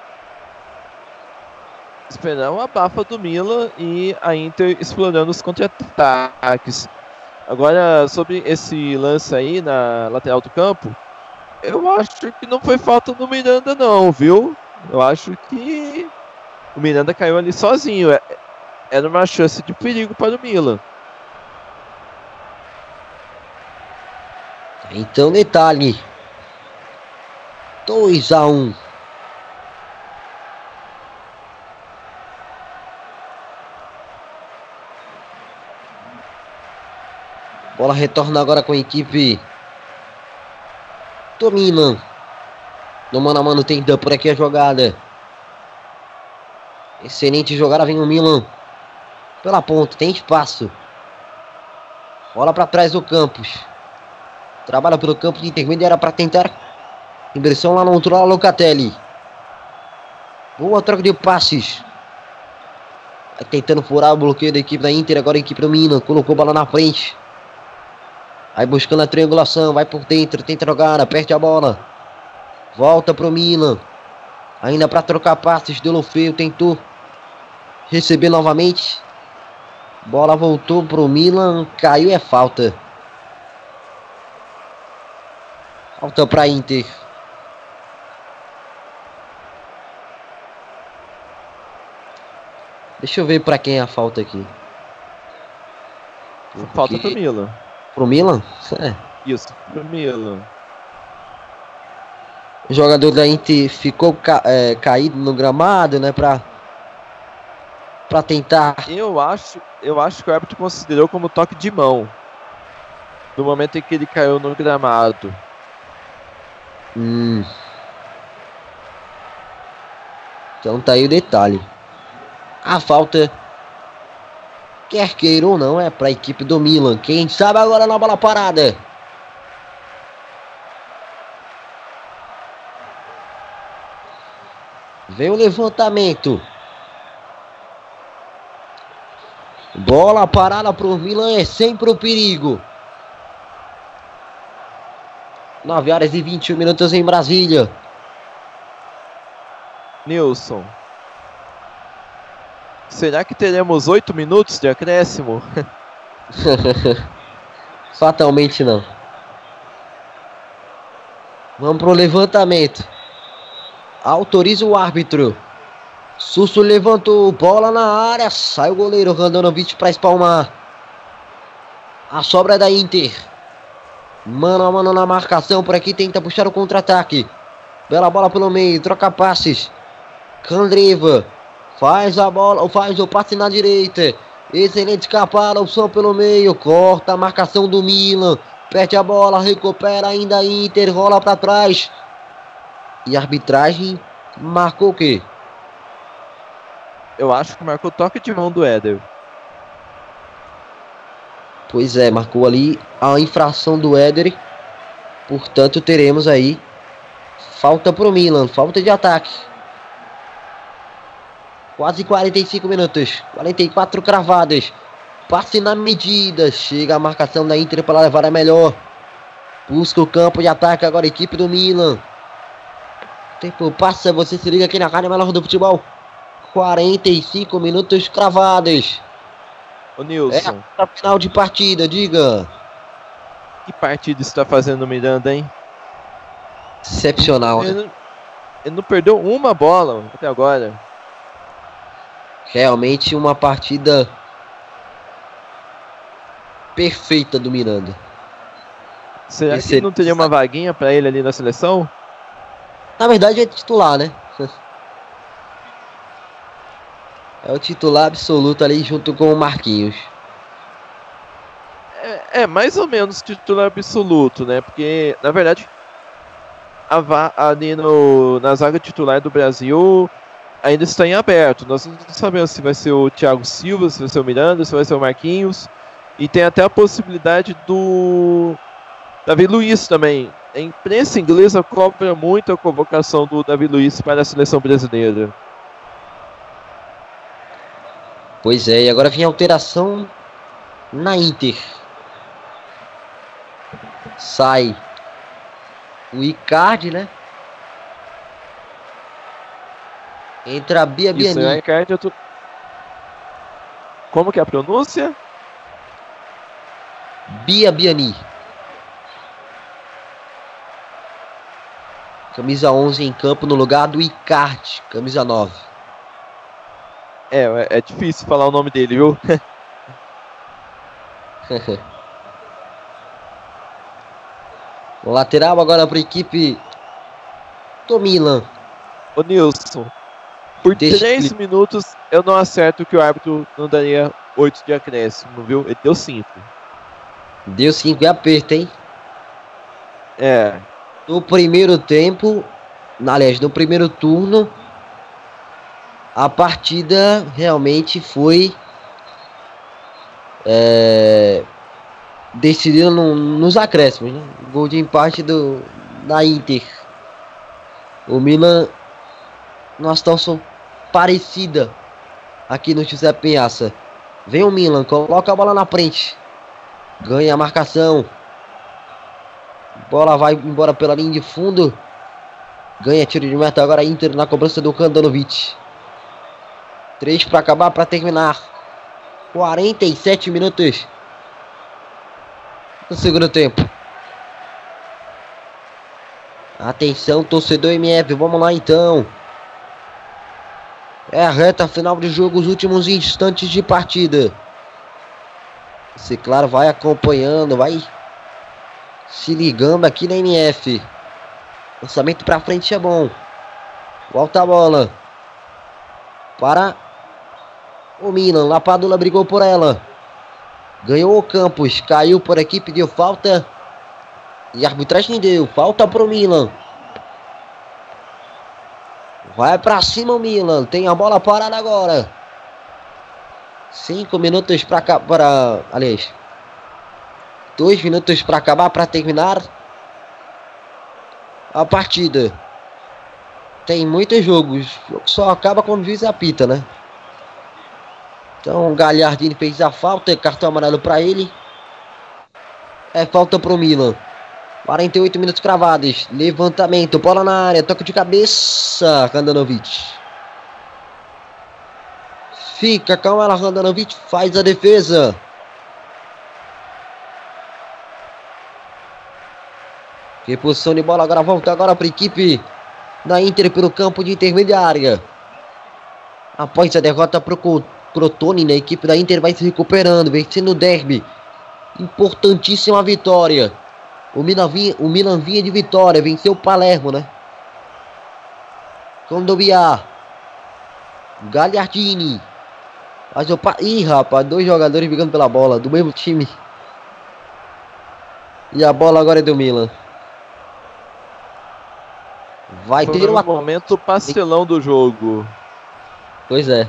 Esperar uma abafa do Milan e a Inter explorando os contra-ataques. Agora, sobre esse lance aí na lateral do campo, eu acho que não foi falta do Miranda não, viu? Eu acho que o Miranda caiu ali sozinho. Era uma chance de perigo para o Milan. Então, detalhe. dois a um. Bola retorna agora com a equipe do Milan. No mano a mano tenta por aqui a jogada. Excelente jogada, vem o Milan. pela ponta, tem espaço. Bola para trás do Campos. Trabalha pelo campo de intermediária para tentar inversão lá no outro lado, Locatelli. Boa troca de passes. Vai tentando furar o bloqueio da equipe da Inter. Agora a equipe do Milan. Colocou a bola na frente. Vai buscando a triangulação. Vai por dentro. Tenta jogar. Perde a bola. Volta pro Milan. Ainda para trocar passes. Deulofeu tentou receber novamente. Bola voltou pro Milan. Caiu, é falta. Falta pra Inter. Deixa eu ver pra quem é a falta aqui. Porque... Falta pro Milan. Pro Milan? É. Isso, pro Milan. O jogador da Inter ficou ca é, caído no gramado, né? Pra, pra tentar. Eu acho, eu acho que o árbitro considerou como toque de mão. No momento em que ele caiu no gramado. Hum. Então tá aí o detalhe. A falta, quer queira ou não, é para a equipe do Milan. Quem sabe agora na bola parada. Vem o levantamento. Bola parada pro Milan, é sempre o perigo. nove horas e vinte e um minutos em Brasília. Nilson. Será que teremos oito minutos de acréscimo? Fatalmente não. Vamos pro levantamento. Autoriza o árbitro. Susso levantou. Bola na área. Sai o goleiro Handanovic para espalmar. A sobra é da Inter. Mano a mano na marcação. Por aqui tenta puxar o contra-ataque. Bela bola pelo meio. Troca passes. Candreva. Faz a bola, faz o passe na direita. Excelente escapada, opção pelo meio. Corta a marcação do Milan. Perde a bola, recupera ainda a Inter. Rola para trás. E a arbitragem marcou o quê? Eu acho que marcou toque de mão do Éder. Pois é, marcou ali a infração do Éder. Portanto, teremos aí falta pro Milan, falta de ataque. Quase quarenta e cinco minutos. quarenta e quatro cravadas. Passe na medida. Chega a marcação da Inter para levar a melhor. Busca o campo de ataque agora a equipe do Milan. Tempo passa, você se liga aqui na Rádio Melhor do Futebol. quarenta e cinco minutos cravados. Ô Nilson. É a final de partida, diga. Que partida está fazendo o Miranda, hein? Excepcional. Ele, ele não perdeu uma bola até agora. Realmente uma partida perfeita do Miranda. Será Esse... que não teria uma vaguinha para ele ali na seleção? Na verdade é titular, né? É o titular absoluto ali junto com o Marquinhos. É, é mais ou menos titular absoluto, né? Porque, na verdade, a va- ali no, na zaga titular do Brasil ainda está em aberto. Nós não sabemos se vai ser o Thiago Silva, se vai ser o Miranda, se vai ser o Marquinhos. E tem até a possibilidade do Davi Luiz também. A imprensa inglesa cobra muito a convocação do Davi Luiz para a seleção brasileira. Pois é, e agora vem a alteração na Inter. Sai o Icardi, né? Entra a Bia Isso, Biani. é, Icardi, eu tô... Como que é a pronúncia? Bia Biani. Camisa onze em campo no lugar do Icardi, camisa nove. É, é, é difícil falar o nome dele, viu? O lateral agora para a equipe do Milan. Ô Nilson, por Deixa três ele- minutos eu não acerto que o árbitro não daria oito de acréscimo, viu? Ele deu cinco. Deu cinco e aperto, hein? É, No primeiro tempo, aliás, no primeiro turno, a partida realmente foi É, decidiram no, nos acréscimos, né? Gol de empate do, da Inter. O Milan, numa situação parecida aqui no José Pinhaça. Vem o Milan, coloca a bola na frente. Ganha a marcação. Bola vai embora pela linha de fundo. Ganha tiro de meta agora a Inter na cobrança do Handanovic. Três para acabar, para terminar. quarenta e sete minutos no segundo tempo. Atenção, torcedor M F, vamos lá então. É a reta final de jogo, os últimos instantes de partida. Você, claro, vai acompanhando, vai se ligando aqui na M F. Lançamento pra frente é bom. Volta a bola para o Milan. Lapadula brigou por ela. Ganhou o Campos, caiu por aqui, pediu falta. E a arbitragem deu, falta pro Milan. Vai pra cima o Milan, tem a bola parada agora. Cinco minutos pra cá, para, aliás, dois minutos pra acabar, pra terminar a partida. Tem muitos jogos, o jogo só acaba quando o juiz apita, né? Então o Gagliardini fez a falta, cartão amarelo pra ele. É falta pro Milan. quarenta e oito minutos cravados. Levantamento, bola na área, toque de cabeça, Handanovic. Fica calma lá, Handanovic faz a defesa. Reposição de bola, agora volta agora para a equipe da Inter pelo campo de intermediária. Após a derrota para o Crotone, a equipe da Inter vai se recuperando, vencendo o derby. Importantíssima vitória. O Milan vinha, o Milan vinha de vitória, venceu o Palermo, né? Condobia. Gagliardini. Mas o pa... Ih, rapaz, dois jogadores brigando pela bola, do mesmo time. E a bola agora é do Milan. Vai Foi ter um uma... momento pastelão do jogo. Pois é.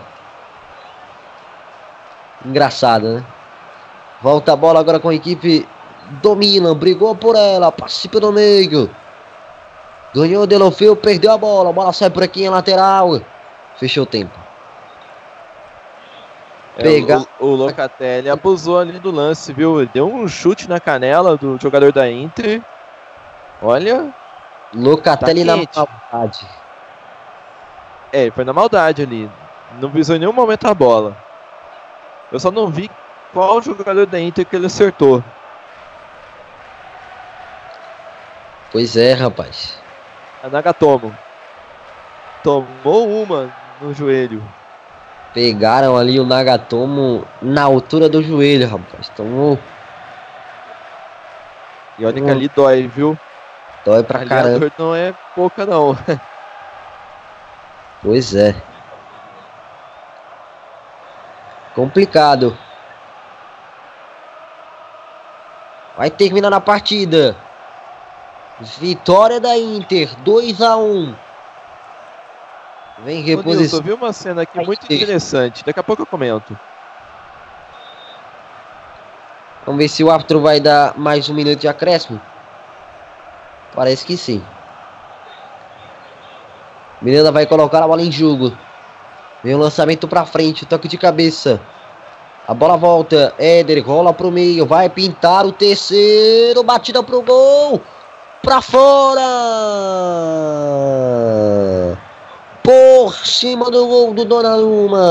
Engraçado, né? Volta a bola agora com a equipe do Milan. Brigou por ela. Passe pelo meio. Ganhou o Deulofeu. Perdeu a bola. A bola sai por aqui em lateral. Fechou o tempo. É, Pegar... o, o Locatelli abusou ali do lance, viu? Ele deu um chute na canela do jogador da Inter. Olha. Locatelli tá na maldade. É, foi na maldade ali. Não visou em nenhum momento a bola. Eu só não vi qual jogador da Inter que ele acertou. Pois é, rapaz. A Nagatomo. Tomou uma no joelho. Pegaram ali o Nagatomo na altura do joelho, rapaz. Tomou. E olha que ali dói, viu? Dói pra ali caramba. A dor não é pouca, não. Pois é. Complicado. Vai terminar a partida. Vitória da Inter, dois a um. Vem reposição. Eu vi uma cena aqui muito interessante. Daqui a pouco eu comento. Vamos ver se o árbitro vai dar mais um minuto de acréscimo. Parece que sim. Miranda vai colocar a bola em jogo. Vem o lançamento pra frente, toque de cabeça. A bola volta, Éder rola pro meio, vai pintar o terceiro, batida pro gol. Pra fora. Por cima do gol do Donnarumma.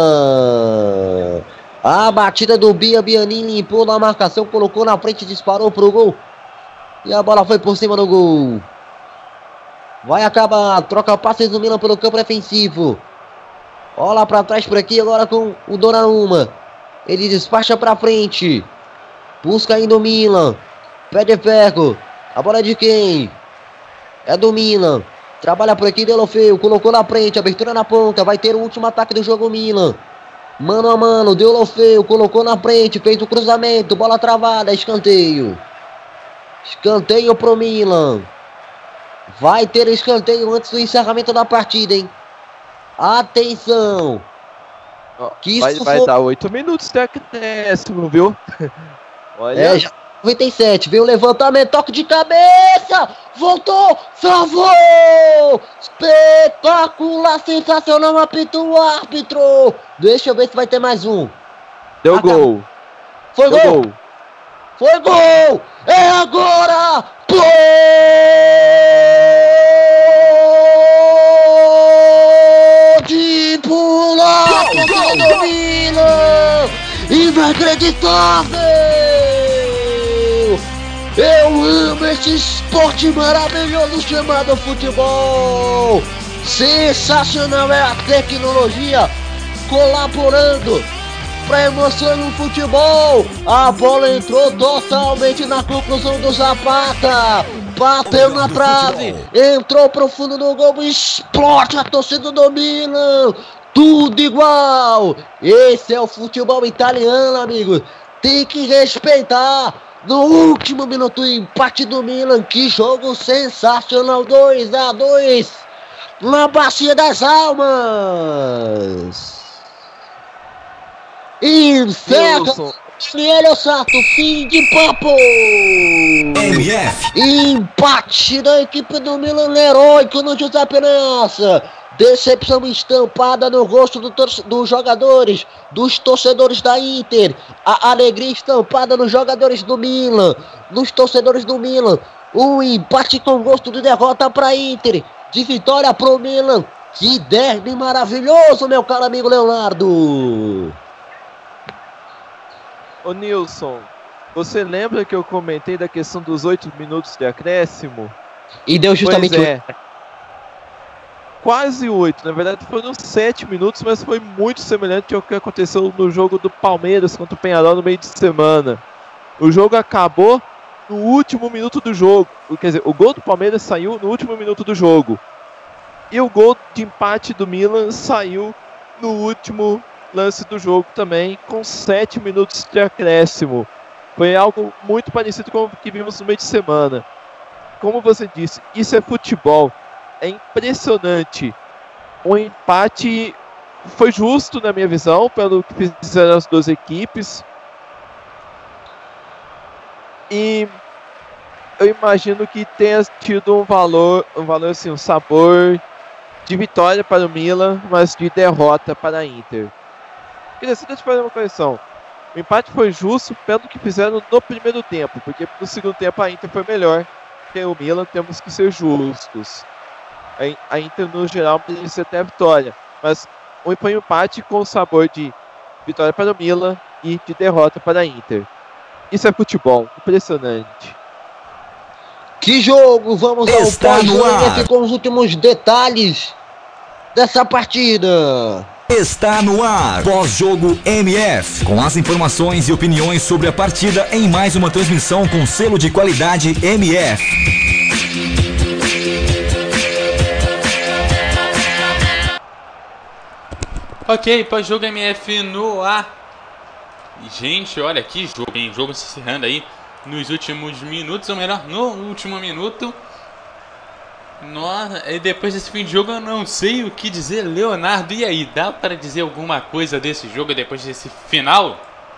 A batida do Bia Bianini limpou na marcação, colocou na frente, disparou pro gol. E a bola foi por cima do gol. Vai acabar, troca passes do Milan pelo campo defensivo. Olha pra trás por aqui agora com o Donnarumma. Ele despacha pra frente. Busca ainda o Milan. Pé de ferro. A bola é de quem? É do Milan. Trabalha por aqui, Deulofeu. Colocou na frente, abertura na ponta. Vai ter o último ataque do jogo, Milan. Mano a mano, Deulofeu. Colocou na frente, fez o cruzamento. Bola travada, escanteio. Escanteio pro Milan. Vai ter escanteio antes do encerramento da partida, hein? Atenção. Que vai isso vai foi... dar oito minutos de acréscimo, viu? Olha. É, já noventa e sete, veio o levantamento, toque de cabeça, voltou, salvou! Espetacular, sensacional, apito o árbitro! Deixa eu ver se vai ter mais um. Deu Acabou. gol. Foi Deu gol. gol. Foi gol! É agora! Gol de pular! Gol, gol, gol! Inacreditável! Eu amo esse esporte maravilhoso chamado futebol! Sensacional é a tecnologia colaborando pra emoção no futebol. A bola entrou totalmente na conclusão do Zapata. Bateu na trave, entrou pro fundo do gol, explode a torcida do Milan. Tudo igual. Esse é o futebol italiano, amigos. Tem que respeitar. No último minuto, empate do Milan. Que jogo sensacional, dois a dois na Bacia das Almas. Encerra Daniel Sato, fim de papo. M F. Empate da equipe do Milan, heróico no Giuseppe Meazza. Decepção estampada no rosto do tor- dos jogadores, dos torcedores da Inter. A alegria estampada nos jogadores do Milan, nos torcedores do Milan. Um empate com gosto de derrota para a Inter, de vitória pro Milan. Que derby maravilhoso, meu caro amigo Leonardo. Ô Nilson, você lembra que eu comentei da questão dos oito minutos de acréscimo? E deu justamente pois é. Quase oito, na verdade foram sete minutos, mas foi muito semelhante ao que aconteceu no jogo do Palmeiras contra o Peñarol no meio de semana. O jogo acabou no último minuto do jogo, quer dizer, o gol do Palmeiras saiu no último minuto do jogo. E o gol de empate do Milan saiu no último lance do jogo também, com sete minutos de acréscimo. Foi algo muito parecido com o que vimos no meio de semana. Como você disse, isso é futebol. É impressionante. O empate foi justo na minha visão, pelo que fizeram as duas equipes. E eu imagino que tenha tido um valor, um valor assim, um sabor de vitória para o Milan, mas de derrota para a Inter. Queria só te fazer uma correção. O empate foi justo pelo que fizeram no primeiro tempo, porque no segundo tempo a Inter foi melhor que o Milan, temos que ser justos. A Inter no geral merecia até a vitória, mas foi um empate com sabor de vitória para o Milan e de derrota para a Inter. Isso é futebol, impressionante. Que jogo! Vamos ao Está no ar. com os últimos detalhes dessa partida. Está no ar, pós-jogo M F, com as informações e opiniões sobre a partida em mais uma transmissão com selo de qualidade M F. Ok, pós-jogo M F no ar. Gente, olha que jogo, hein? Jogo se encerrando aí nos últimos minutos, ou melhor, no último minuto. Nossa, e depois desse fim de jogo eu não sei o que dizer, Leonardo. E aí, dá para dizer alguma coisa desse jogo depois desse final?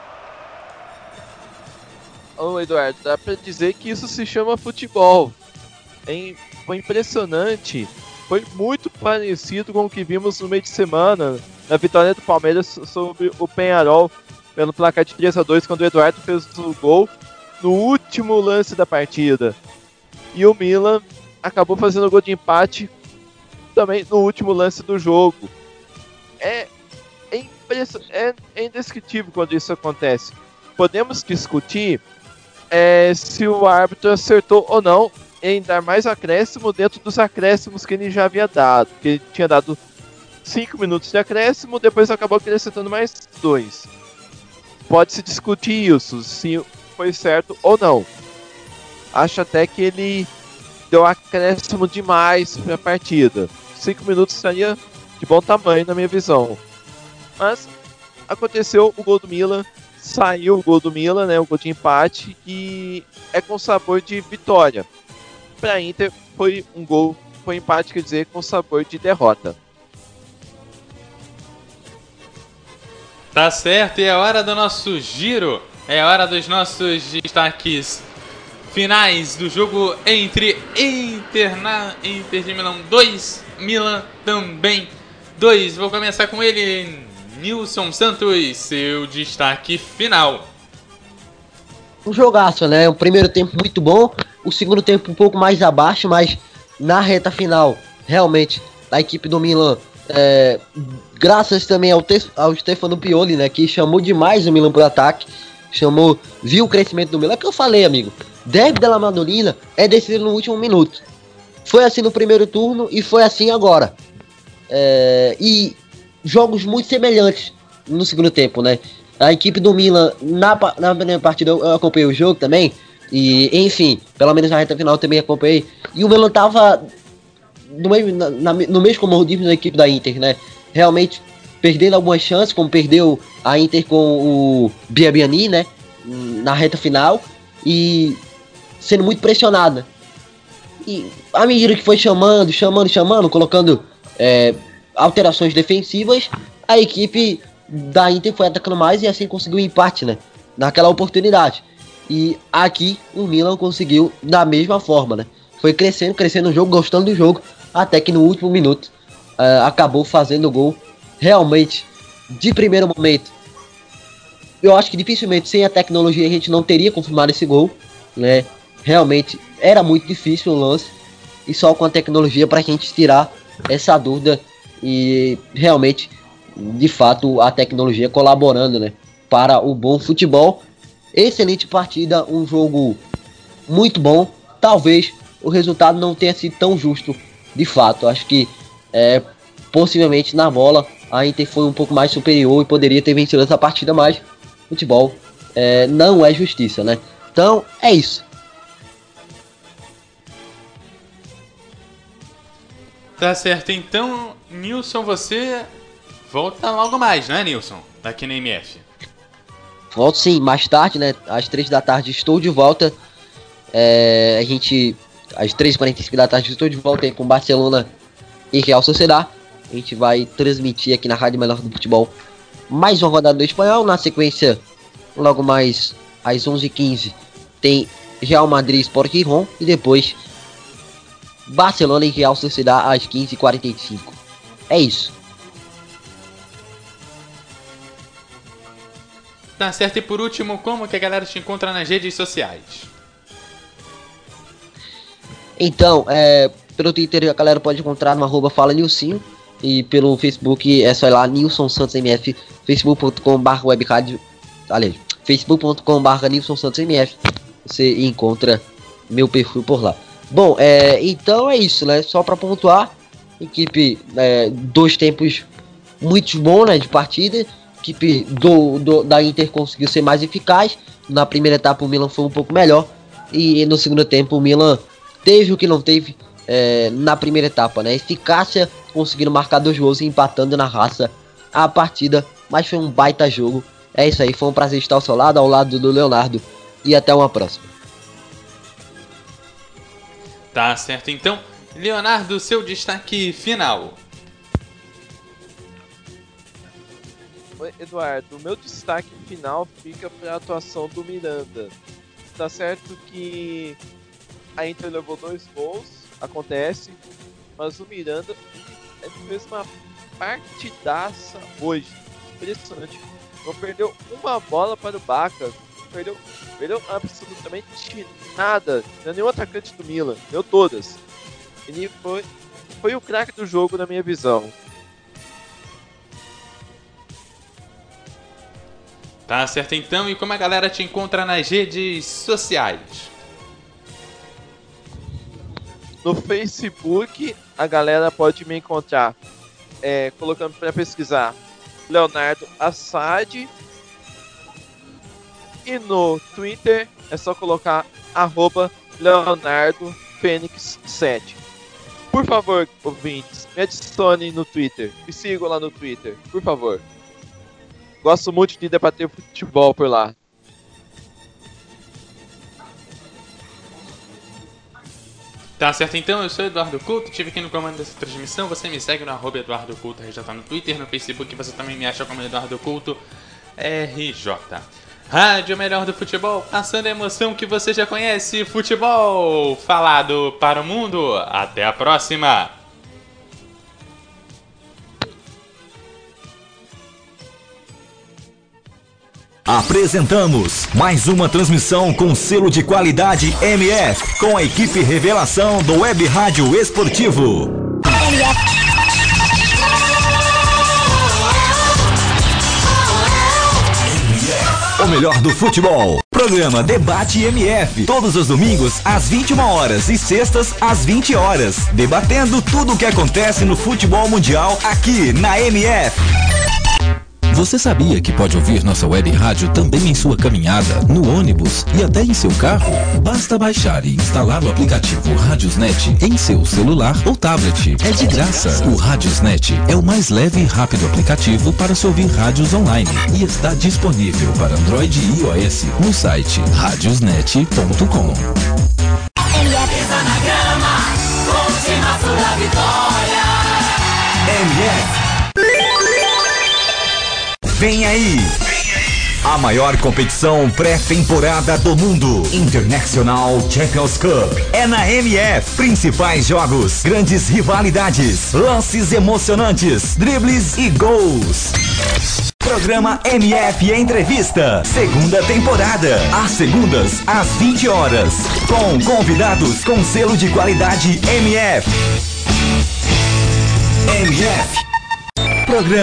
Ô Eduardo, dá pra dizer que isso se chama futebol. É, foi impressionante. Foi muito parecido com o que vimos no meio de semana, na vitória do Palmeiras sobre o Peñarol, pelo placar de três a dois, quando o Eduardo fez o gol no último lance da partida. E o Milan acabou fazendo o gol de empate também no último lance do jogo. É, é, impress... é, é indescritível quando isso acontece. Podemos discutir é, se o árbitro acertou ou não em dar mais acréscimo dentro dos acréscimos que ele já havia dado. Que ele tinha dado cinco minutos de acréscimo, depois acabou acrescentando mais dois. Pode-se discutir isso, se foi certo ou não. Acho até que ele deu acréscimo demais para a partida. cinco minutos estaria de bom tamanho na minha visão. Mas aconteceu o gol do Milan, saiu o gol do Milan, né, o gol de empate, e é com sabor de vitória. Para a Inter foi um gol, foi empate, quer dizer, com sabor de derrota. Tá certo, e é hora do nosso giro, é hora dos nossos destaques finais do jogo entre Inter, na, Inter de Milão dois, Milan também dois. Vou começar com ele, Nilson Santos, seu destaque final. Um jogaço, né? O primeiro tempo muito bom, o segundo tempo um pouco mais abaixo, mas na reta final, realmente, a equipe do Milan, é, graças também ao, te- ao Stefano Pioli, né? Que chamou demais o Milan pro ataque, chamou, viu o crescimento do Milan, é que eu falei, amigo, derby della Madonnina é decidido no último minuto. Foi assim no primeiro turno e foi assim agora. É, e jogos muito semelhantes no segundo tempo, né? A equipe do Milan, na, pa- na primeira partida eu, eu acompanhei o jogo também. E, enfim, pelo menos na reta final eu também acompanhei. E o Milan tava no, meio, na, na, no mesmo comodismo da equipe da Inter, né? Realmente perdendo algumas chances, como perdeu a Inter com o Biabiani, né? Na reta final. E sendo muito pressionada. E à medida que foi chamando, chamando, chamando, colocando é, alterações defensivas, a equipe da Inter foi atacando mais e assim conseguiu o empate, né? Naquela oportunidade. E aqui o Milan conseguiu da mesma forma, né? Foi crescendo, crescendo o jogo, gostando do jogo, até que no último minuto uh, acabou fazendo o gol. Realmente, de primeiro momento, eu acho que dificilmente sem a tecnologia a gente não teria confirmado esse gol, né? Realmente era muito difícil o lance e só com a tecnologia para a gente tirar essa dúvida e realmente, de fato, a tecnologia colaborando, né, para o bom futebol. Excelente partida, um jogo muito bom. Talvez o resultado não tenha sido tão justo, de fato. Acho que é, possivelmente na bola a Inter foi um pouco mais superior e poderia ter vencido essa partida, mas futebol é, não é justiça, né? Então é isso. Tá certo, então, Nilson, você volta logo mais, né, Nilson? Aqui na M F. Volto sim, mais tarde, né? Às três da tarde estou de volta. É, a gente, às três e quarenta e cinco da tarde estou de volta aí com Barcelona e Real Sociedad. A gente vai transmitir aqui na Rádio Melhor do Futebol mais uma rodada do Espanhol. Na sequência, logo mais às onze e quinze, tem Real Madrid Sport Gijón. E depois Barcelona e Real Sociedad às quinze e quarenta e cinco. É isso. Tá certo, e por último, como que a galera te encontra nas redes sociais? Então, é, pelo Twitter a galera pode encontrar no arroba Fala Nilcinho. E pelo Facebook é só ir lá, Nilson Santos M F, facebook ponto com barra webradio, aliás, facebook ponto com barra Nilson Santos M F. Você encontra meu perfil por lá. Bom, é, então é isso, né? Só para pontuar, equipe, é, dois tempos muito bons, né, de partida. Equipe do, do, da Inter conseguiu ser mais eficaz. Na primeira etapa o Milan foi um pouco melhor. E no segundo tempo o Milan teve o que não teve é, na primeira etapa, né? Eficácia, conseguindo marcar dois gols e empatando na raça a partida. Mas foi um baita jogo. É isso aí, foi um prazer estar ao seu lado, ao lado do Leonardo. E até uma próxima. Tá certo, então, Leonardo, seu destaque final. Oi, Eduardo, o meu destaque final fica para a atuação do Miranda. Tá certo que a Inter levou dois gols, acontece, mas o Miranda fez uma partidaça hoje, impressionante. Não perdeu uma bola para o Baca, não perdeu, perdeu absolutamente nada, não é nenhum atacante do Milan, deu todas. Ele foi, foi o craque do jogo na minha visão. Tá certo, então, e como a galera te encontra nas redes sociais? No Facebook, a galera pode me encontrar é, colocando para pesquisar Leonardo Assad. E no Twitter é só colocar arroba Leonardo Fênix sete. Por favor, ouvintes, me adicione no Twitter. Me sigam lá no Twitter, por favor. Gosto muito de debater futebol por lá. Tá certo, então, eu sou Eduardo Couto, estive aqui no comando dessa transmissão. Você me segue no arroba Eduardo Couto R J no Twitter, no Facebook você também me acha como Eduardo Couto R J. Rádio Melhor do Futebol, passando a emoção que você já conhece. Futebol falado para o mundo. Até a próxima. Apresentamos mais uma transmissão com selo de qualidade M F, com a equipe Revelação do Web Rádio Esportivo. M F. O melhor do futebol. Programa Debate M F. Todos os domingos às vinte e uma horas e sextas às vinte horas. Debatendo tudo o que acontece no futebol mundial aqui na M F. Você sabia que pode ouvir nossa web rádio também em sua caminhada, no ônibus e até em seu carro? Basta baixar e instalar o aplicativo Radiosnet em seu celular ou tablet. É de graça. O Radiosnet é o mais leve e rápido aplicativo para se ouvir rádios online e está disponível para Android e iOS no site radiosnet ponto com. M F. Na grama, última sua vitória. M F. Vem aí! A maior competição pré-temporada do mundo, International Champions Cup, é na M F. Principais jogos, grandes rivalidades, lances emocionantes, dribles e gols. Programa M F Entrevista, segunda temporada, às segundas, às vinte horas, com convidados com selo de qualidade M F. M F. Programa